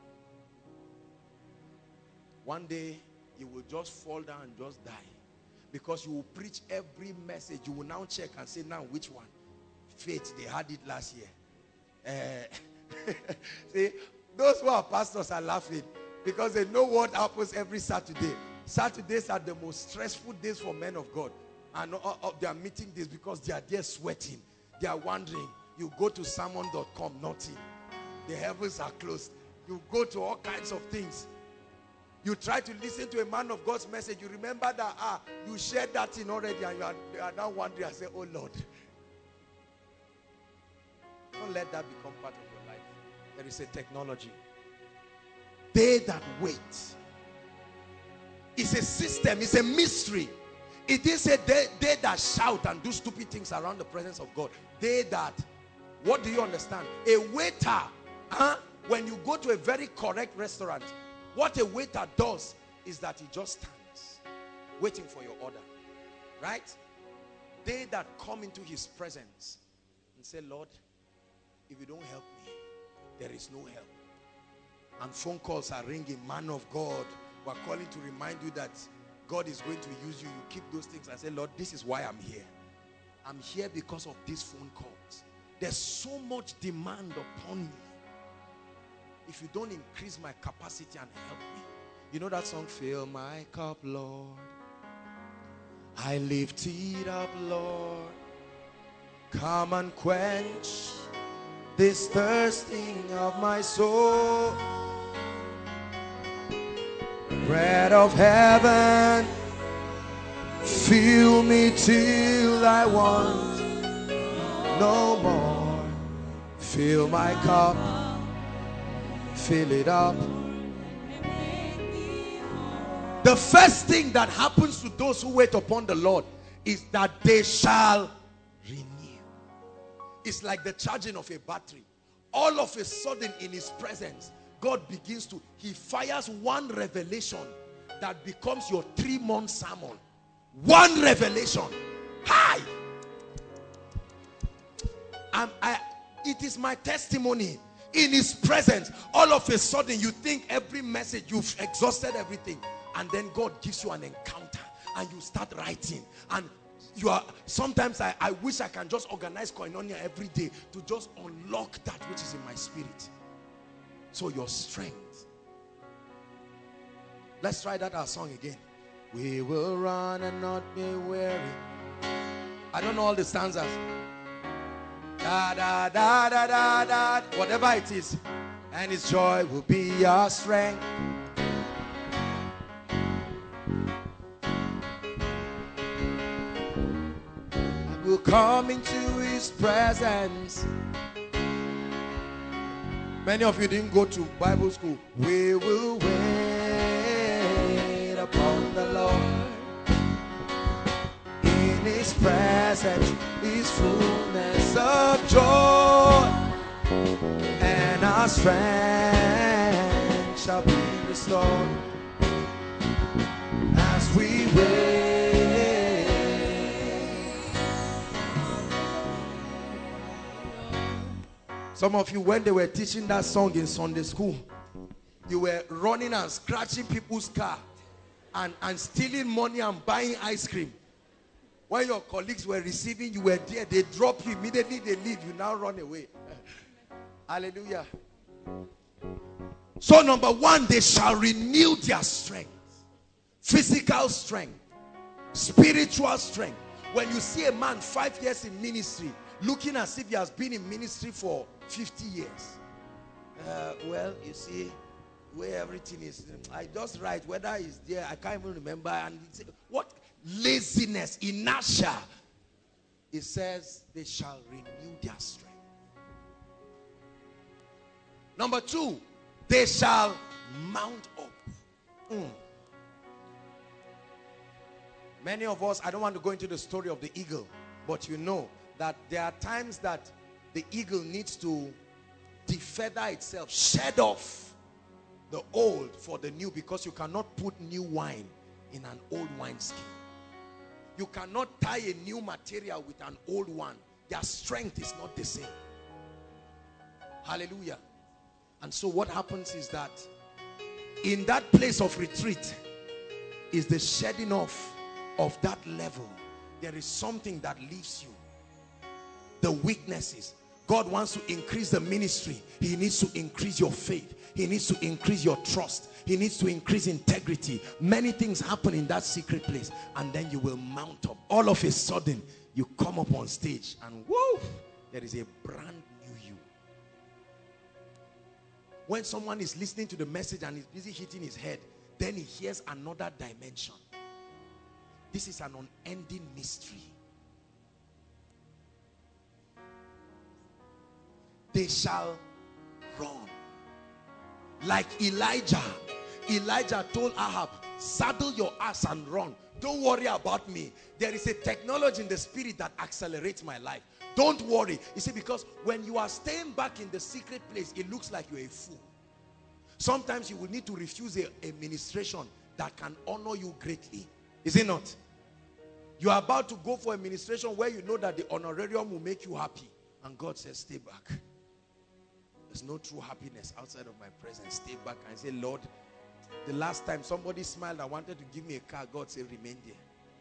One day you will just fall down and just die, because you will preach every message. You will now check and say, now which one? Faith, they had it last year. Uh, see, those who are pastors are laughing because they know what happens every Saturday. Saturdays are the most stressful days for men of God. And uh, uh, they are meeting this because they are there sweating. They are wondering. You go to sermon dot com, nothing. The heavens are closed. You go to all kinds of things. You try to listen to a man of God's message. You remember that ah, you shared that thing already, and you are, you are now wondering and say, oh Lord. Don't let that become part of your life. There is a technology. They that wait. It's a system. It's a mystery. It didn't say they, they that shout and do stupid things around the presence of God. They that, what do you understand? A waiter, huh? When you go to a very correct restaurant, what a waiter does is that he just stands waiting for your order. Right? They that come into his presence and say, Lord, if you don't help me, there is no help. And phone calls are ringing. Man of God, we're calling to remind you that God is going to use you. You keep those things and say, Lord, this is why I'm here. I'm here because of these phone calls. There's so much demand upon me. If you don't increase my capacity and help me. You know that song, fill my cup, Lord. I lift it up, Lord. Come and quench this thirsting of my soul. Bread of heaven, fill me till I want no more. Fill my cup, fill it up. The first thing that happens to those who wait upon the Lord is that they shall renew. It's like the charging of a battery. All of a sudden in his presence, God begins to, he fires one revelation that becomes your three-month sermon. One revelation. Hi! I'm, I, it is my testimony. In his presence, all of a sudden you think every message, you've exhausted everything. And then God gives you an encounter and you start writing. And you are, sometimes I, I wish I can just organize Koinonia every day to just unlock that which is in my spirit. So your strength. Let's try that our song again. We will run and not be weary. I don't know all the stanzas. Da da da da da da. Whatever it is. And his joy will be our strength. I will come into his presence. Many of you didn't go to Bible school. We will wait upon the Lord. In his presence is fullness of joy, and our strength shall be restored as we wait. Some of you, when they were teaching that song in Sunday school, you were running and scratching people's car and, and stealing money and buying ice cream. When your colleagues were receiving, you were there. They drop you immediately, they leave. You now run away. Hallelujah. So number one, they shall renew their strength. Physical strength. Spiritual strength. When you see a man five years in ministry, looking as if he has been in ministry for fifty years. Uh, well, you see, where everything is, I just write whether it's there, I can't even remember. And it's, what? Laziness, inertia. It says they shall renew their strength. Number two, they shall mount up. Mm. Many of us, I don't want to go into the story of the eagle, but you know that there are times that the eagle needs to defeather itself, shed off the old for the new, because you cannot put new wine in an old wineskin. You cannot tie a new material with an old one. Their strength is not the same. Hallelujah. And so what happens is that in that place of retreat is the shedding off of that level. There is something that leaves you. The weaknesses. God wants to increase the ministry. He needs to increase your faith. He needs to increase your trust. He needs to increase integrity. Many things happen in that secret place, and then you will mount up. All of a sudden, you come up on stage and whoa, there is a brand new you. When someone is listening to the message and is busy hitting his head, then he hears another dimension. This is an unending mystery. They shall run. Like Elijah. Elijah told Ahab, saddle your ass and run. Don't worry about me. There is a technology in the spirit that accelerates my life. Don't worry. You see, because when you are staying back in the secret place, it looks like you're a fool. Sometimes you will need to refuse a, a ministration that can honor you greatly. Is it not? You are about to go for a ministration where you know that the honorarium will make you happy. And God says, stay back. There's no true happiness outside of my presence. Stay back and say, Lord, the last time somebody smiled and wanted to give me a car, God said, remain there.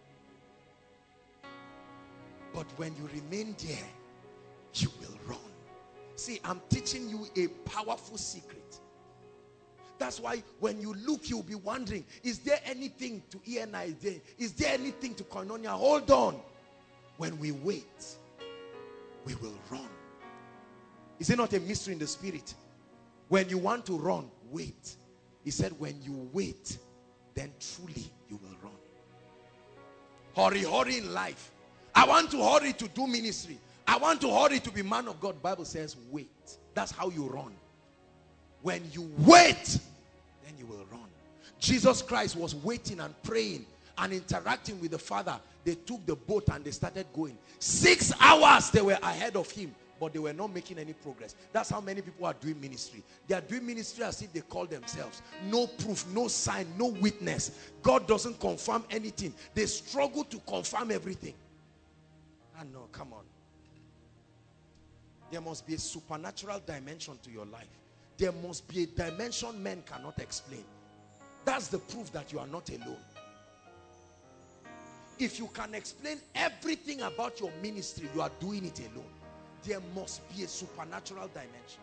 But when you remain there, you will run. See, I'm teaching you a powerful secret. That's why when you look, you'll be wondering, is there anything to E N I there? Is there anything to Koinonia? Hold on. When we wait, we will run. Is it not a mystery in the spirit? When you want to run, wait. He said, when you wait, then truly you will run. Hurry, hurry in life. I want to hurry to do ministry. I want to hurry to be man of God. Bible says, wait. That's how you run. When you wait, then you will run. Jesus Christ was waiting and praying and interacting with the Father. They took the boat and they started going. Six hours they were ahead of him, but they were not making any progress. That's how many people are doing ministry. They are doing ministry as if they call themselves. No proof, no sign, no witness. God doesn't confirm anything. They struggle to confirm everything. Ah, no, come on. There must be a supernatural dimension to your life. There must be a dimension men cannot explain. That's the proof that you are not alone. If you can explain everything about your ministry, you are doing it alone. There must be a supernatural dimension.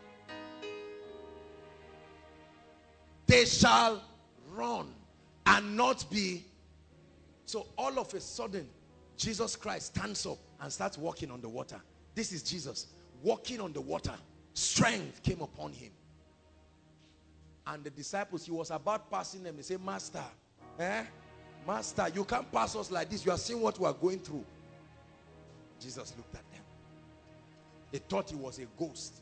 They shall run and not be. So all of a sudden, Jesus Christ stands up and starts walking on the water. This is Jesus walking on the water. Strength came upon him. And the disciples, he was about passing them. They say, Master, eh? Master, you can't pass us like this. You are seeing what we are going through. Jesus looked at them. They thought he was a ghost.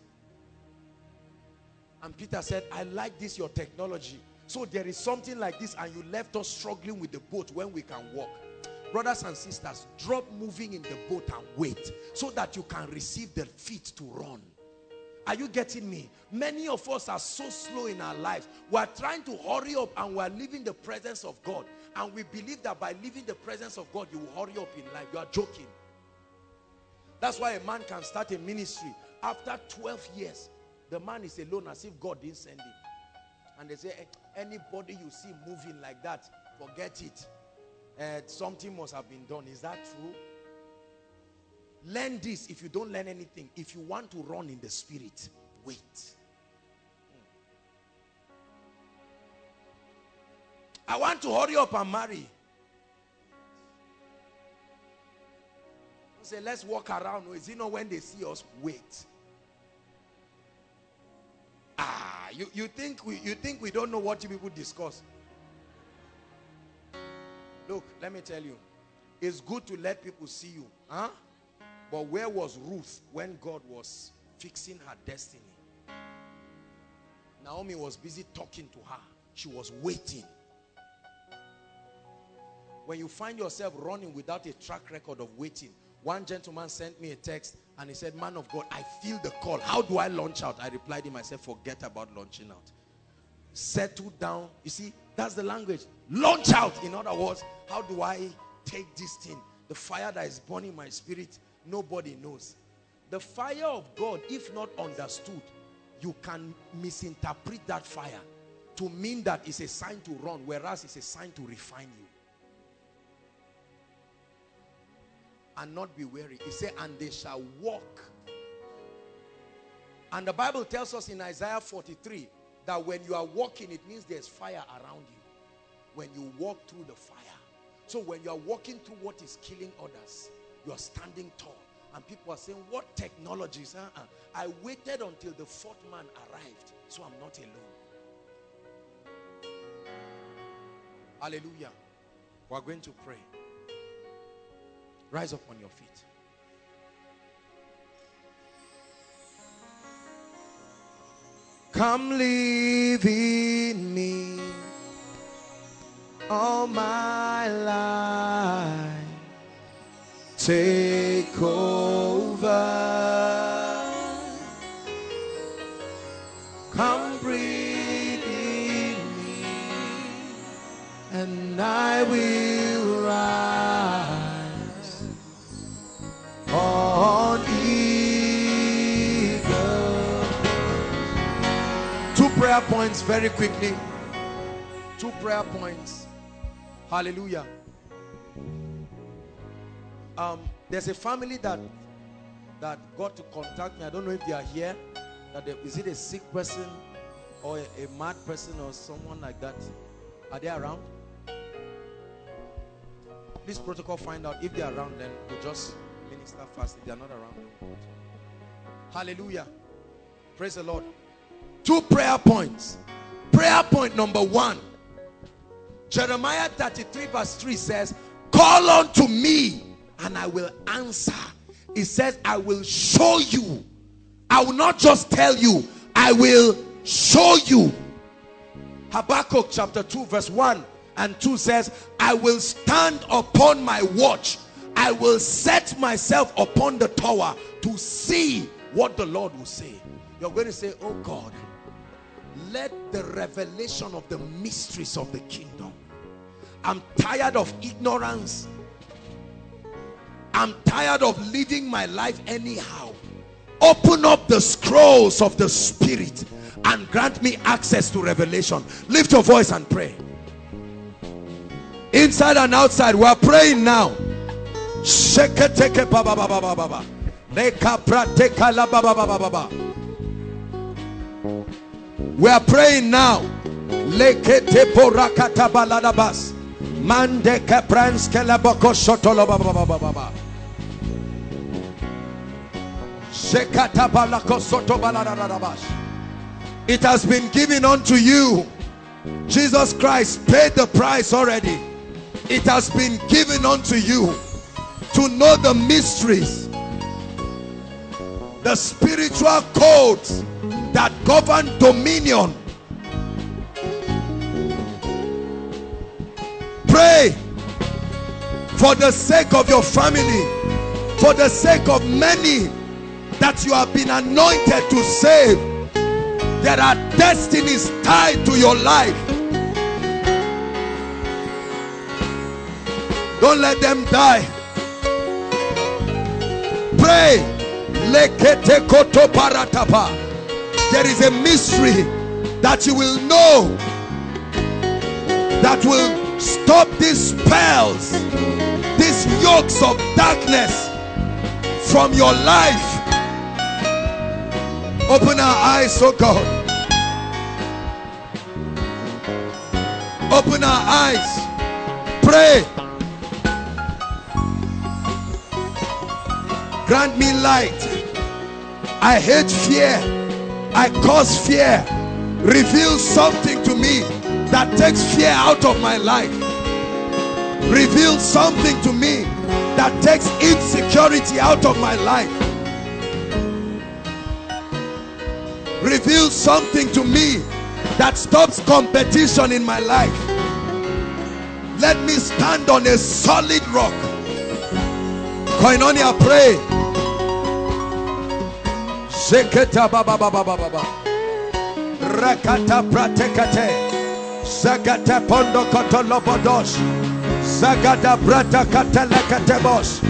And Peter said, I like this, your technology. So there is something like this and you left us struggling with the boat when we can walk. Brothers and sisters, drop moving in the boat and wait so that you can receive the feet to run. Are you getting me? Many of us are so slow in our lives. We are trying to hurry up and we are leaving the presence of God. And we believe that by leaving the presence of God, you will hurry up in life. You are joking. That's why a man can start a ministry. After twelve years, the man is alone as if God didn't send him. And they say, anybody you see moving like that, forget it. Uh, something must have been done. Is that true? Learn this if you don't learn anything. If you want to run in the spirit, wait. I want to hurry up and marry. Say, let's walk around. Is it not when they see us? Wait. Ah, you, you think we you think we don't know what you people discuss? Look, let me tell you. It's good to let people see you. Huh? But where was Ruth when God was fixing her destiny? Naomi was busy talking to her. She was waiting. When you find yourself running without a track record of waiting. One gentleman sent me a text and he said, man of God, I feel the call. How do I launch out? I replied him, I said, forget about launching out. settle down. You see, that's the language. Launch out. In other words, how do I take this thing? The fire that is burning my spirit, nobody knows. The fire of God, if not understood, you can misinterpret that fire to mean that it's a sign to run, whereas it's a sign to refine you. And not be weary. He said, and they shall walk. And the Bible tells us in Isaiah forty-three that when you are walking, it means there's fire around you. When you walk through the fire. So when you are walking through what is killing others, you are standing tall. And people are saying, what technologies? Uh-uh. I waited until the fourth man arrived, so I'm not alone. Hallelujah. We're going to pray. Rise up on your feet. Come live in me all my life. Take over. Come breathe in me, and I will rise on eagle. Two prayer points very quickly. Two prayer points. Hallelujah. Um, there's a family that that got to contact me. I don't know if they are here. That they, is it a sick person or a, a mad person or someone like that? Are they around? Please protocol find out if they are around. Then we'll just minister fast. If they are not around, hallelujah. Praise the Lord. Two prayer points. Prayer point number one. Jeremiah thirty-three verse three says, call unto me and I will answer. It says, I will show you. I will not just tell you, I will show you. Habakkuk chapter two verse one and two says, I will stand upon my watch. I will set myself upon the tower to see what the Lord will say. You're going to say, oh God, let the revelation of the mysteries of the kingdom. I'm tired of ignorance. I'm tired of living my life anyhow. Open up the scrolls of the Spirit and grant me access to revelation. Lift your voice and pray. Inside and outside, we are praying now. We are praying now. Mande kaprans kelaboko shotolo baba baba baba. Shekata balako soto baladarabash. It has been given unto you. Jesus Christ paid the price already. It has been given unto you to know the mysteries, the spiritual codes that govern dominion. Pray for the sake of your family, for the sake of many that you have been anointed to save. There are destinies tied to your life. Don't let them die. Pray. There is a mystery that you will know that will stop these spells, these yokes of darkness from your life. Open our eyes, oh God. Open our eyes. Pray. Grant me light. I hate fear. I cause fear. Reveal something to me that takes fear out of my life. Reveal something to me that takes insecurity out of my life. Reveal something to me that stops competition in my life. Let me stand on a solid rock. Koinonia, pray. Rakata pratekate. Zagata pondo kotolobodos. Zagada brata katelekatebos.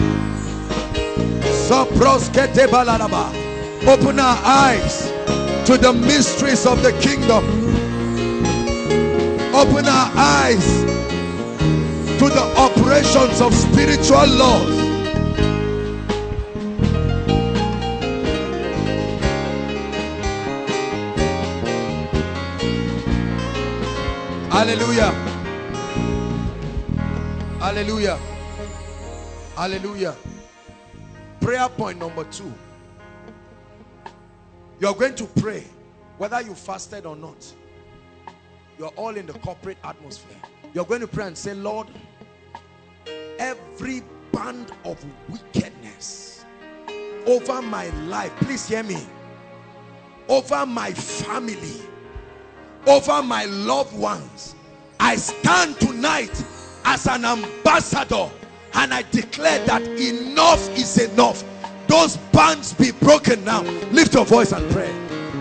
Soproskete balaraba. Open our eyes to the mysteries of the kingdom. Open our eyes to the operations of spiritual laws. Hallelujah. Hallelujah. Hallelujah. Prayer point number two. You're going to pray whether you fasted or not. You're all in the corporate atmosphere. You're going to pray and say, Lord, every band of wickedness over my life, please hear me, over my family, over my loved ones, I stand tonight as an ambassador and I declare that enough is enough. Those bands be broken now. Lift your voice and pray.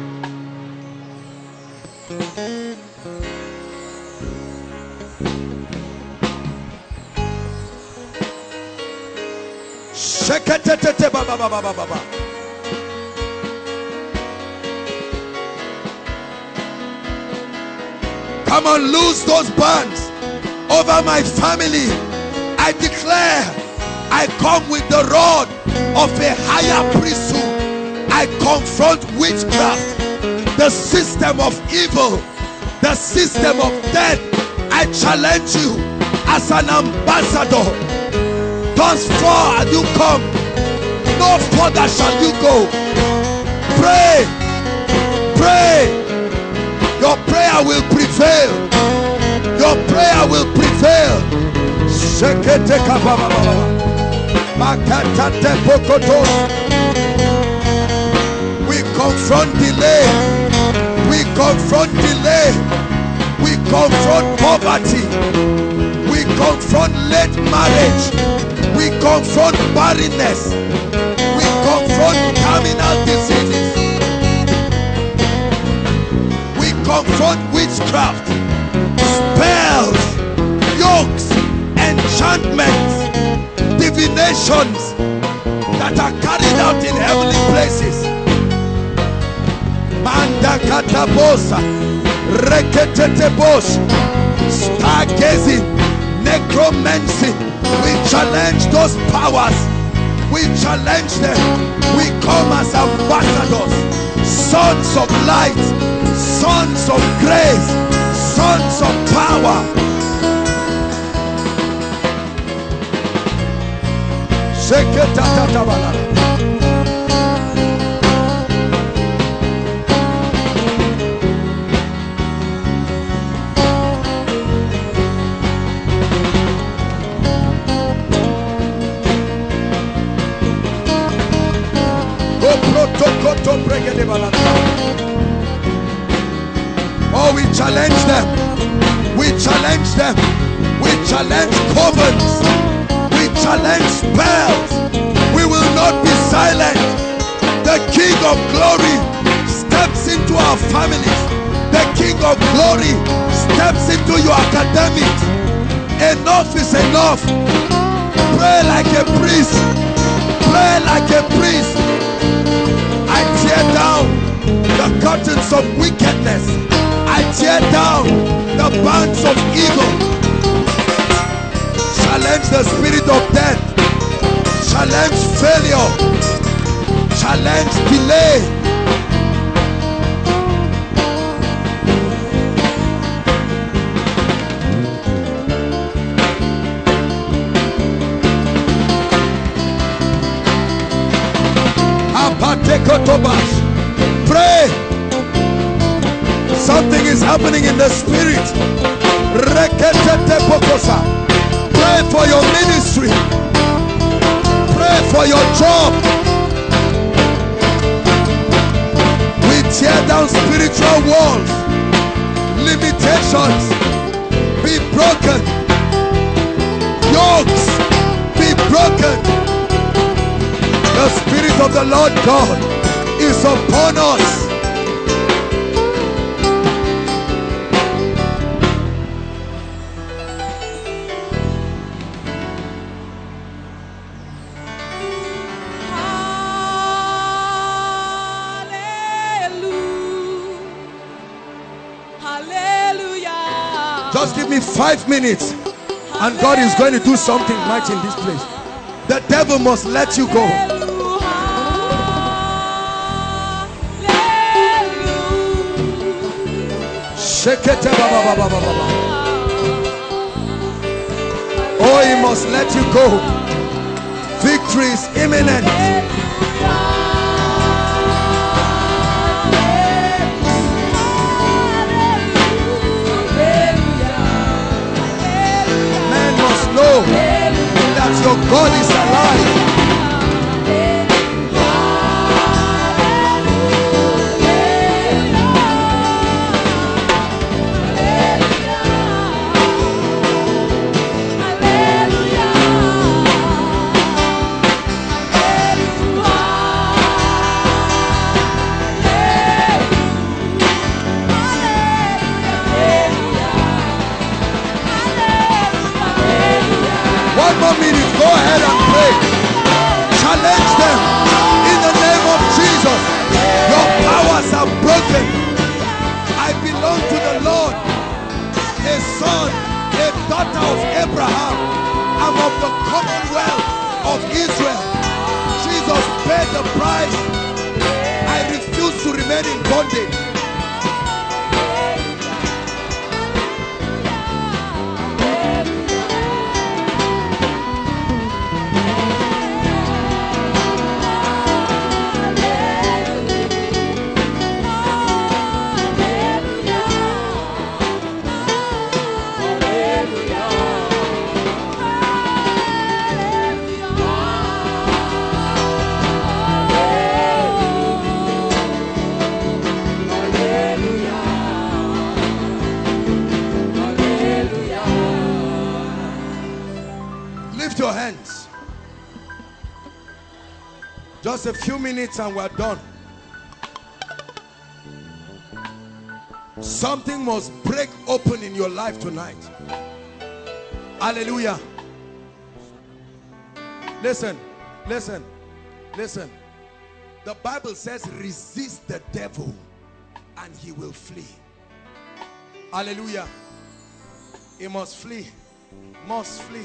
Come on, loose those bands over my family. I declare I come with the rod of a higher priesthood. I confront witchcraft, the system of evil, the system of death. I challenge you as an ambassador. Thus far you come, no further shall you go. Pray, pray. Your prayer will prevail. Your prayer will prevail. We confront delay. We confront delay. We confront poverty. We confront late marriage. We confront barrenness. We confront terminal diseases. We confront witchcraft, spells, yokes, enchantments, divinations that are carried out in heavenly places. Manda katabosa, reketetebos, stargazing, necromancy. We challenge those powers. We challenge them. We come as ambassadors, sons of light, sons of grace, sons of power. Oh, we challenge them. We challenge them. We challenge covens. We challenge spells. We will not be silent. The King of Glory steps into our families. The King of Glory steps into your academics. Enough is enough. Pray like a priest. Pray like a priest. I tear down the curtains of wickedness. I tear down the bands of evil. Challenge the spirit of death. Challenge failure. Challenge delay. Pray. Something is happening in the spirit. Pray for your ministry. Pray for your job. We tear down spiritual walls. Limitations be broken. Yokes be broken. The Spirit of the Lord God is upon us. Just give me five minutes and God is going to do something mighty in this place. The devil must let you go. Oh, he must let you go. Victory is imminent. Man must know that your God is alive. Minute, go ahead and pray. Challenge them in the name of Jesus. Your powers are broken. I belong to the Lord, a son, a daughter of Abraham. I'm of the commonwealth of Israel. Jesus paid the price. I refuse to remain in bondage. Your hands. Just a few minutes and we're done. Something must break open in your life tonight. Hallelujah. Listen, listen, listen. The Bible says resist the devil and he will flee. Hallelujah. He must flee. Must flee.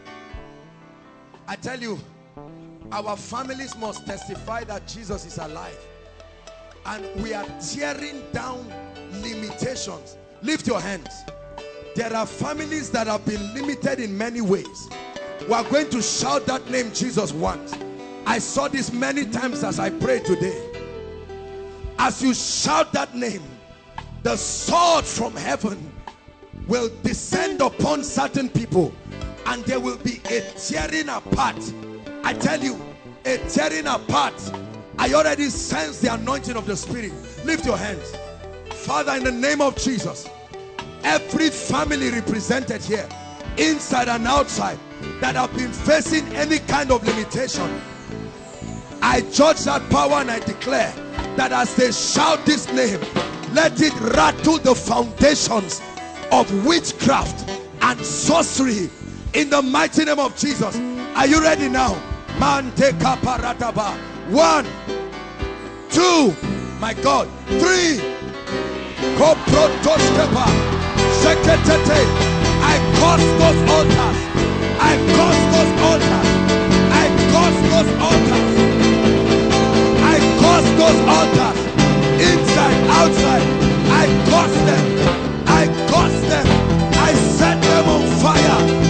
I tell you, our families must testify that Jesus is alive. And we are tearing down limitations. Lift your hands. There are families that have been limited in many ways. We are going to shout that name Jesus once. I saw this many times as I prayed today. As you shout that name, the sword from heaven will descend upon certain people. And there will be a tearing apart. I tell you, a tearing apart. I already sense the anointing of the Spirit. Lift your hands. Father, in the name of Jesus, every family represented here, inside and outside, that have been facing any kind of limitation, I judge that power and I declare that as they shout this name, let it rattle the foundations of witchcraft and sorcery. In the mighty name of Jesus. Are you ready now? Manteka parataba. One, two, my God, three. Koprotoskepa. Seketete. I curse those altars. I curse those altars. I curse those altars. I curse those altars. Inside, outside. I curse them. I curse them. I set them on fire.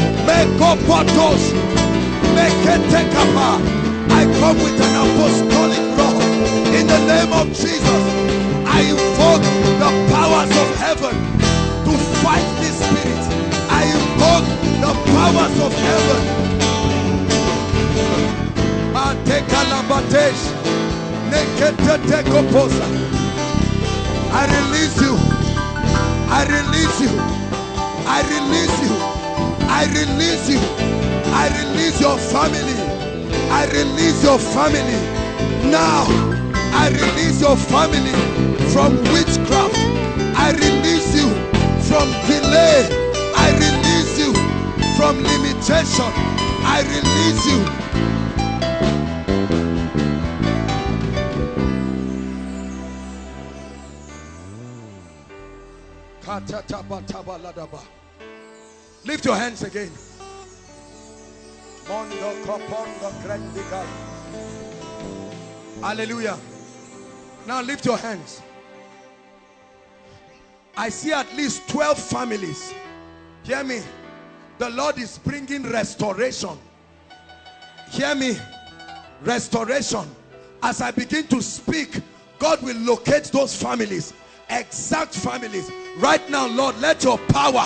I come with an apostolic law in the name of Jesus. I invoke the powers of heaven to fight this spirit. I invoke the powers of heaven. I release you. I release you. I release you. I release you. I release your family. I release your family. Now, I release your family from witchcraft. I release you from delay. I release you from limitation. I release you. Lift your hands again. Hallelujah. Now lift your hands. I see at least twelve families. Hear me. The Lord is bringing restoration. Hear me. Restoration. As I begin to speak, God will locate those families. Exact families. Right now, Lord, let your power.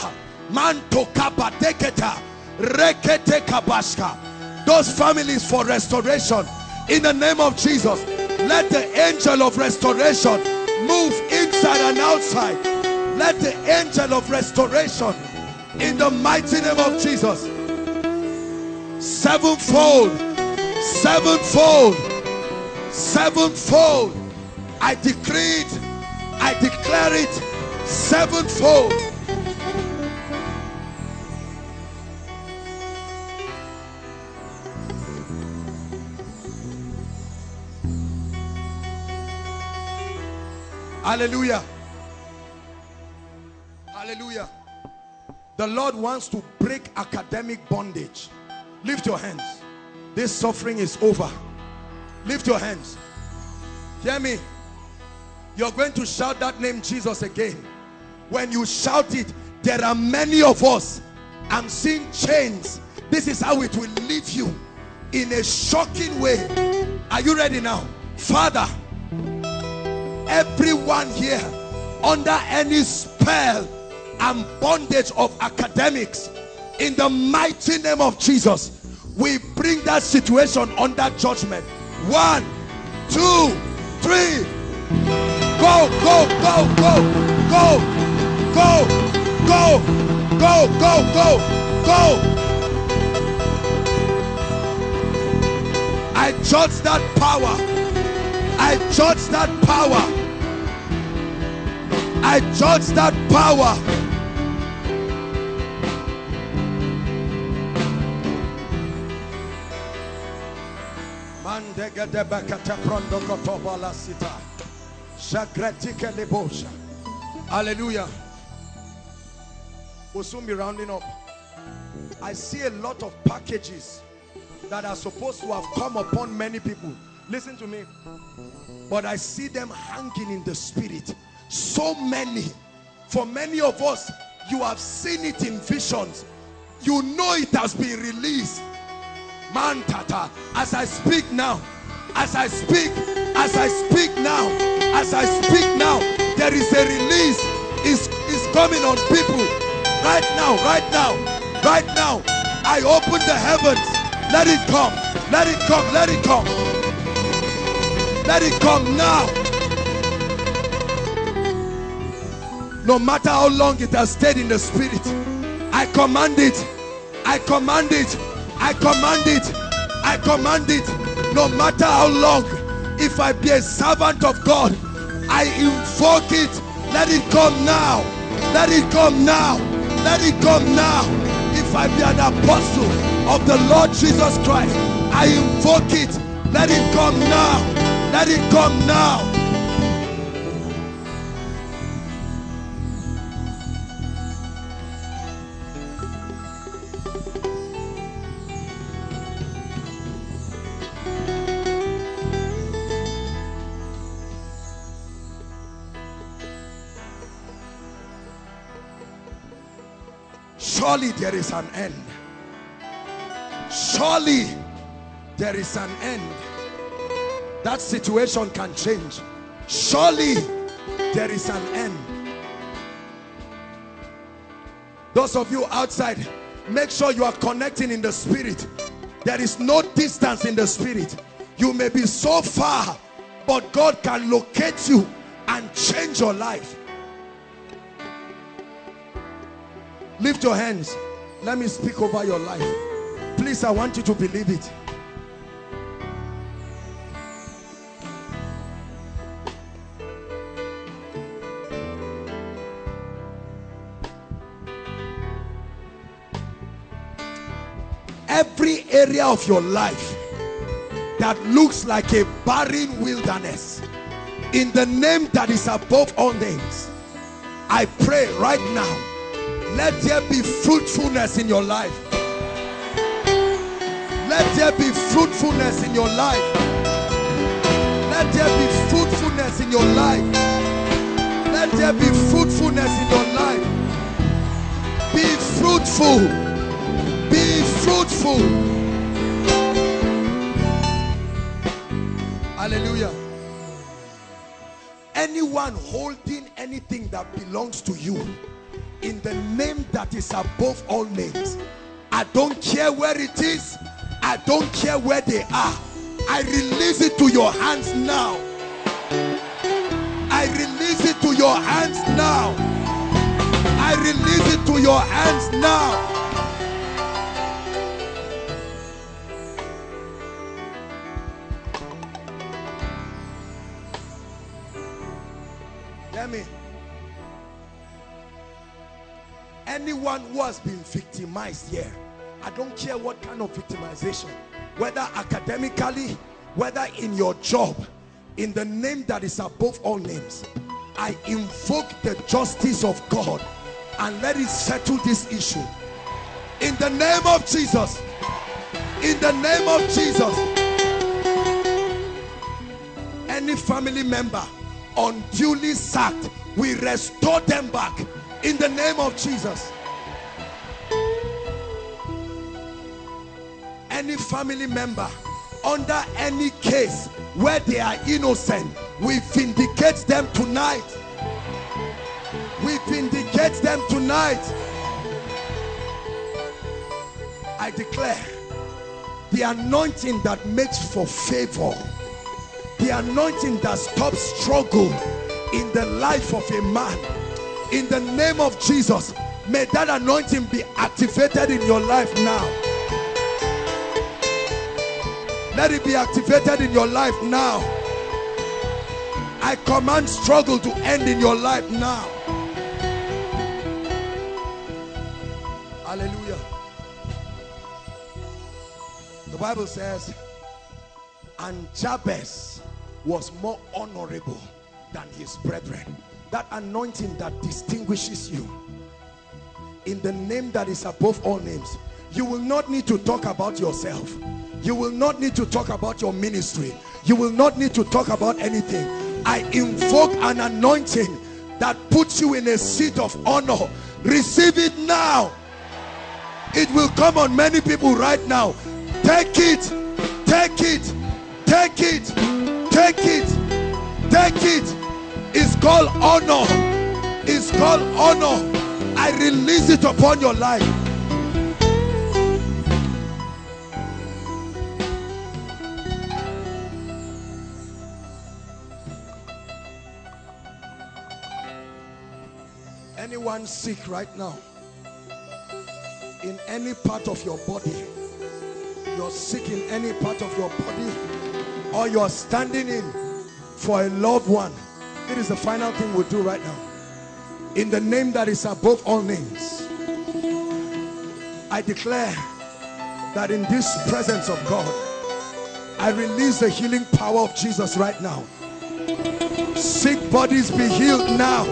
Those families for restoration. In the name of Jesus. Let the angel of restoration move inside and outside. Let the angel of restoration, in the mighty name of Jesus, sevenfold, sevenfold, sevenfold. I decree it, I declare it, sevenfold. Hallelujah. Hallelujah. The Lord wants to break academic bondage. Lift your hands. This suffering is over. Lift your hands. Hear me. You're going to shout that name Jesus again. When you shout it, there are many of us. I'm seeing chains. This is how it will leave you in a shocking way. Are you ready now? Father, everyone here under any spell and bondage of academics, in the mighty name of Jesus, we bring that situation under judgment. One, two, three. Go, go, go, go, go, go, go, go, go, go, go. I judge that power. I judge that power. I judge that power. Hallelujah. We'll soon be rounding up. I see a lot of packages that are supposed to have come upon many people. Listen to me. But I see them hanging in the spirit. So many. For many of us, you have seen it in visions. You know it has been released. Man tata, as I speak now, as I speak, as I speak now, as I speak now, there is a release. Is is coming on people. Right now, right now, right now. I open the heavens. Let it come. Let it come. Let it come. Let it come now. No matter how long it has stayed in the spirit, I command it. I command it. I command it. I command it. No matter how long, if I be a servant of God, I invoke it. Let it come now. Let it come now. Let it come now. If I be an apostle of the Lord Jesus Christ, I invoke it. Let it come now. Let it come now. Surely there is an end. Surely there is an end. That situation can change. Surely there is an end. Those of you outside, make sure you are connecting in the spirit. There is no distance in the spirit. You may be so far, but God can locate you and change your life. Lift your hands. Let me speak over your life. Please, I want you to believe it. Every area of your life that looks like a barren wilderness, in the name that is above all names, I pray right now, Let there be fruitfulness in your life. Let there be fruitfulness in your life. Let there be fruitfulness in your life. Let there be fruitfulness in your life. Be fruitful. Be fruitful. Hallelujah. Anyone holding anything that belongs to you in the name that is above all names, I don't care where it is, I don't care where they are, I release it to your hands now. I release it to your hands now. I release it to your hands now. Hear me. Anyone who has been victimized here, I don't care what kind of victimization, whether academically, whether in your job, in the name that is above all names, I invoke the justice of God and let it settle this issue. In the name of Jesus. In the name of Jesus. Any family member unduly sacked, we restore them back in the name of Jesus. Any family member under any case where they are innocent, we vindicate them tonight. We vindicate them tonight. I declare the anointing that makes for favor, the anointing that stops struggle in the life of a man, in the name of Jesus, may that anointing be activated in your life now. Let it be activated in your life now. I command struggle to end in your life now. Hallelujah. The Bible says, and Jabez was more honorable than his brethren. That anointing that distinguishes you in the name that is above all names. You will not need to talk about yourself. You will not need to talk about your ministry. You will not need to talk about anything. I invoke an anointing that puts you in a seat of honor. Receive it now. It will come on many people right now. Take it. Take it. Take it. Take it. Take it. It's called honor. It's called honor. I release it upon your life. Anyone sick right now, in any part of your body, you're sick in any part of your body, or you're standing in for a loved one, it is the final thing we'll do right now. In the name that is above all names, I declare that in this presence of God, I release the healing power of Jesus right now. Sick bodies be healed now.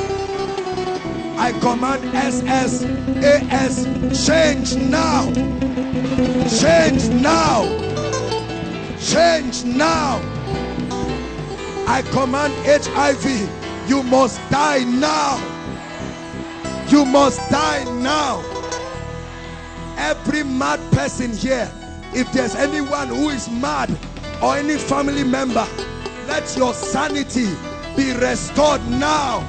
I command S S A S, change now. Change now. Change now. I command H I V, you must die now. You must die now. Every mad person here, if there's anyone who is mad or any family member, let your sanity be restored now.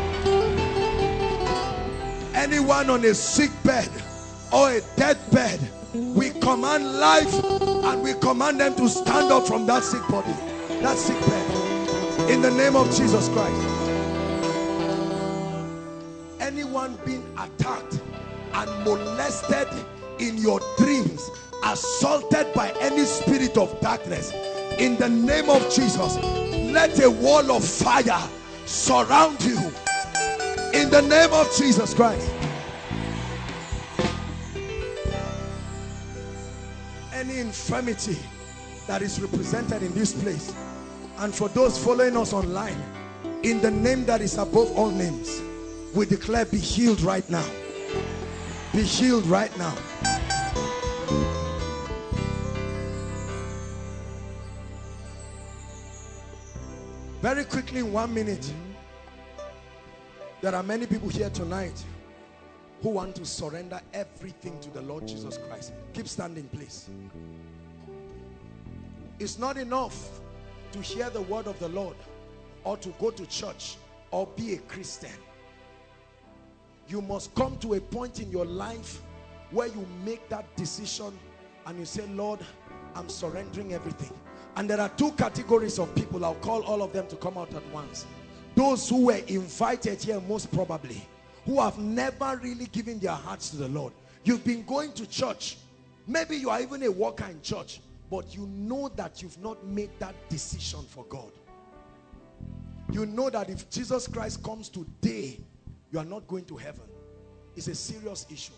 Anyone on a sick bed or a dead bed, we command life and we command them to stand up from that sick body, that sick bed, in the name of Jesus Christ. Anyone being attacked and molested in your dreams, assaulted by any spirit of darkness, in the name of Jesus, let a wall of fire surround you. In the name of Jesus Christ. Any infirmity that is represented in this place, and for those following us online, in the name that is above all names, we declare be healed right now. be healed right now. Very quickly, in one minute, there are many people here tonight who want to surrender everything to the Lord Jesus Christ. Keep standing, please. It's not enough to hear the word of the Lord or to go to church or be a Christian. You must come to a point in your life where you make that decision and you say, Lord, I'm surrendering everything. And there are two categories of people. I'll call all of them to come out at once. Those who were invited here most probably, who have never really given their hearts to the Lord. You've been going to church. Maybe you are even a worker in church, but you know that you've not made that decision for God. You know that if Jesus Christ comes today, you are not going to heaven. It's a serious issue.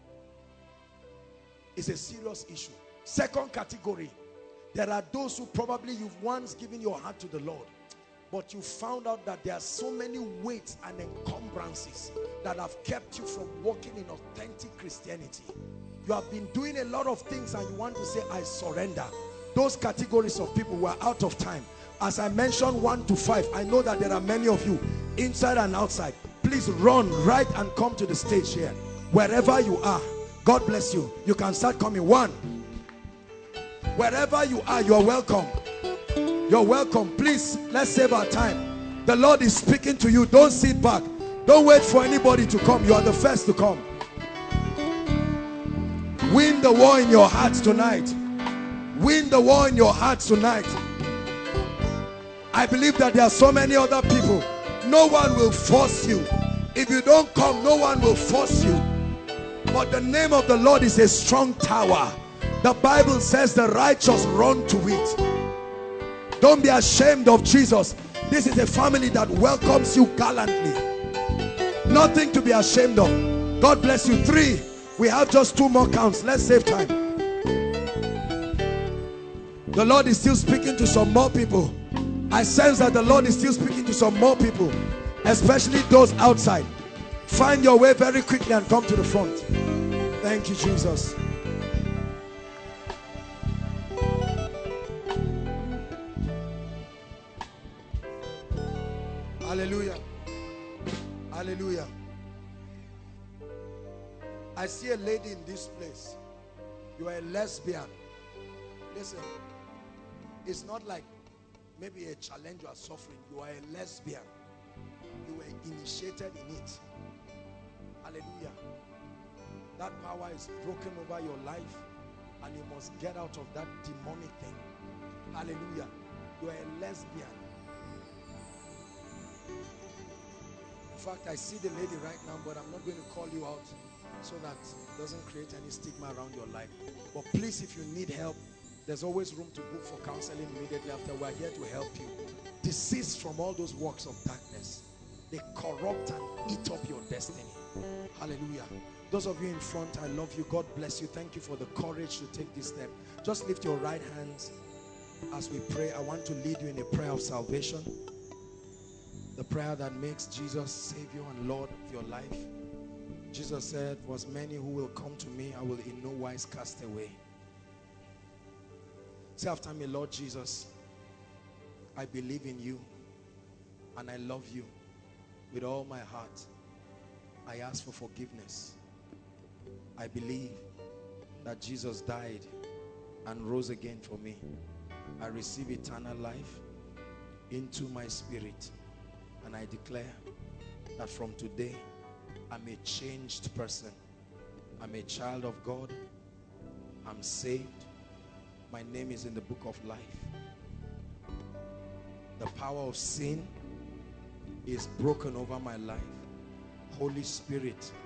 It's a serious issue. Second category, there are those who probably you've once given your heart to the Lord, but you found out that there are so many weights and encumbrances that have kept you from walking in authentic Christianity. You have been doing a lot of things and you want to say, I surrender. Those categories of people were out of time. As I mentioned one to five, I know that there are many of you inside and outside. Please run right and come to the stage here. Wherever you are, God bless you. You can start coming. One. Wherever you are, you're welcome. You're welcome. Please, let's save our time. The Lord is speaking to you. Don't sit back. Don't wait for anybody to come. You are the first to come. Win the war in your hearts tonight. Win the war in your hearts tonight. I believe that there are so many other people. No one will force you. If you don't come, no one will force you. But the name of the Lord is a strong tower. The Bible says the righteous run to it. Don't be ashamed of Jesus. This is a family that welcomes you gallantly. Nothing to be ashamed of. God bless you. Three. We have just two more counts. Let's save time. The Lord is still speaking to some more people. I sense that the Lord is still speaking to some more people, especially those outside. Find your way very quickly and come to the front. Thank you, Jesus. Hallelujah. Hallelujah. I see a lady in this place. You are a lesbian. Listen, it's not like maybe a challenge you are suffering. You are a lesbian. You were initiated in it. Hallelujah. That power is broken over your life and you must get out of that demonic thing. Hallelujah. You are a lesbian. In fact, I see the lady right now, but I'm not going to call you out so that it doesn't create any stigma around your life. But please, if you need help, there's always room to book for counseling immediately after. We're here to help you. Desist from all those works of darkness. They corrupt and eat up your destiny. Hallelujah. Those of you in front, I love you. God bless you. Thank you for the courage to take this step. Just lift your right hands as we pray. I want to lead you in a prayer of salvation. The prayer that makes Jesus Savior and Lord of your life. Jesus said, was many who will come to me, I will in no wise cast away. Say after me, Lord Jesus, I believe in you and I love you with all my heart. I ask for forgiveness. I believe that Jesus died and rose again for me. I receive eternal life into my spirit, and I declare that from today I'm a changed person. I'm a child of God. I'm saved. My name is in the book of life. The power of sin is broken over my life. Holy Spirit,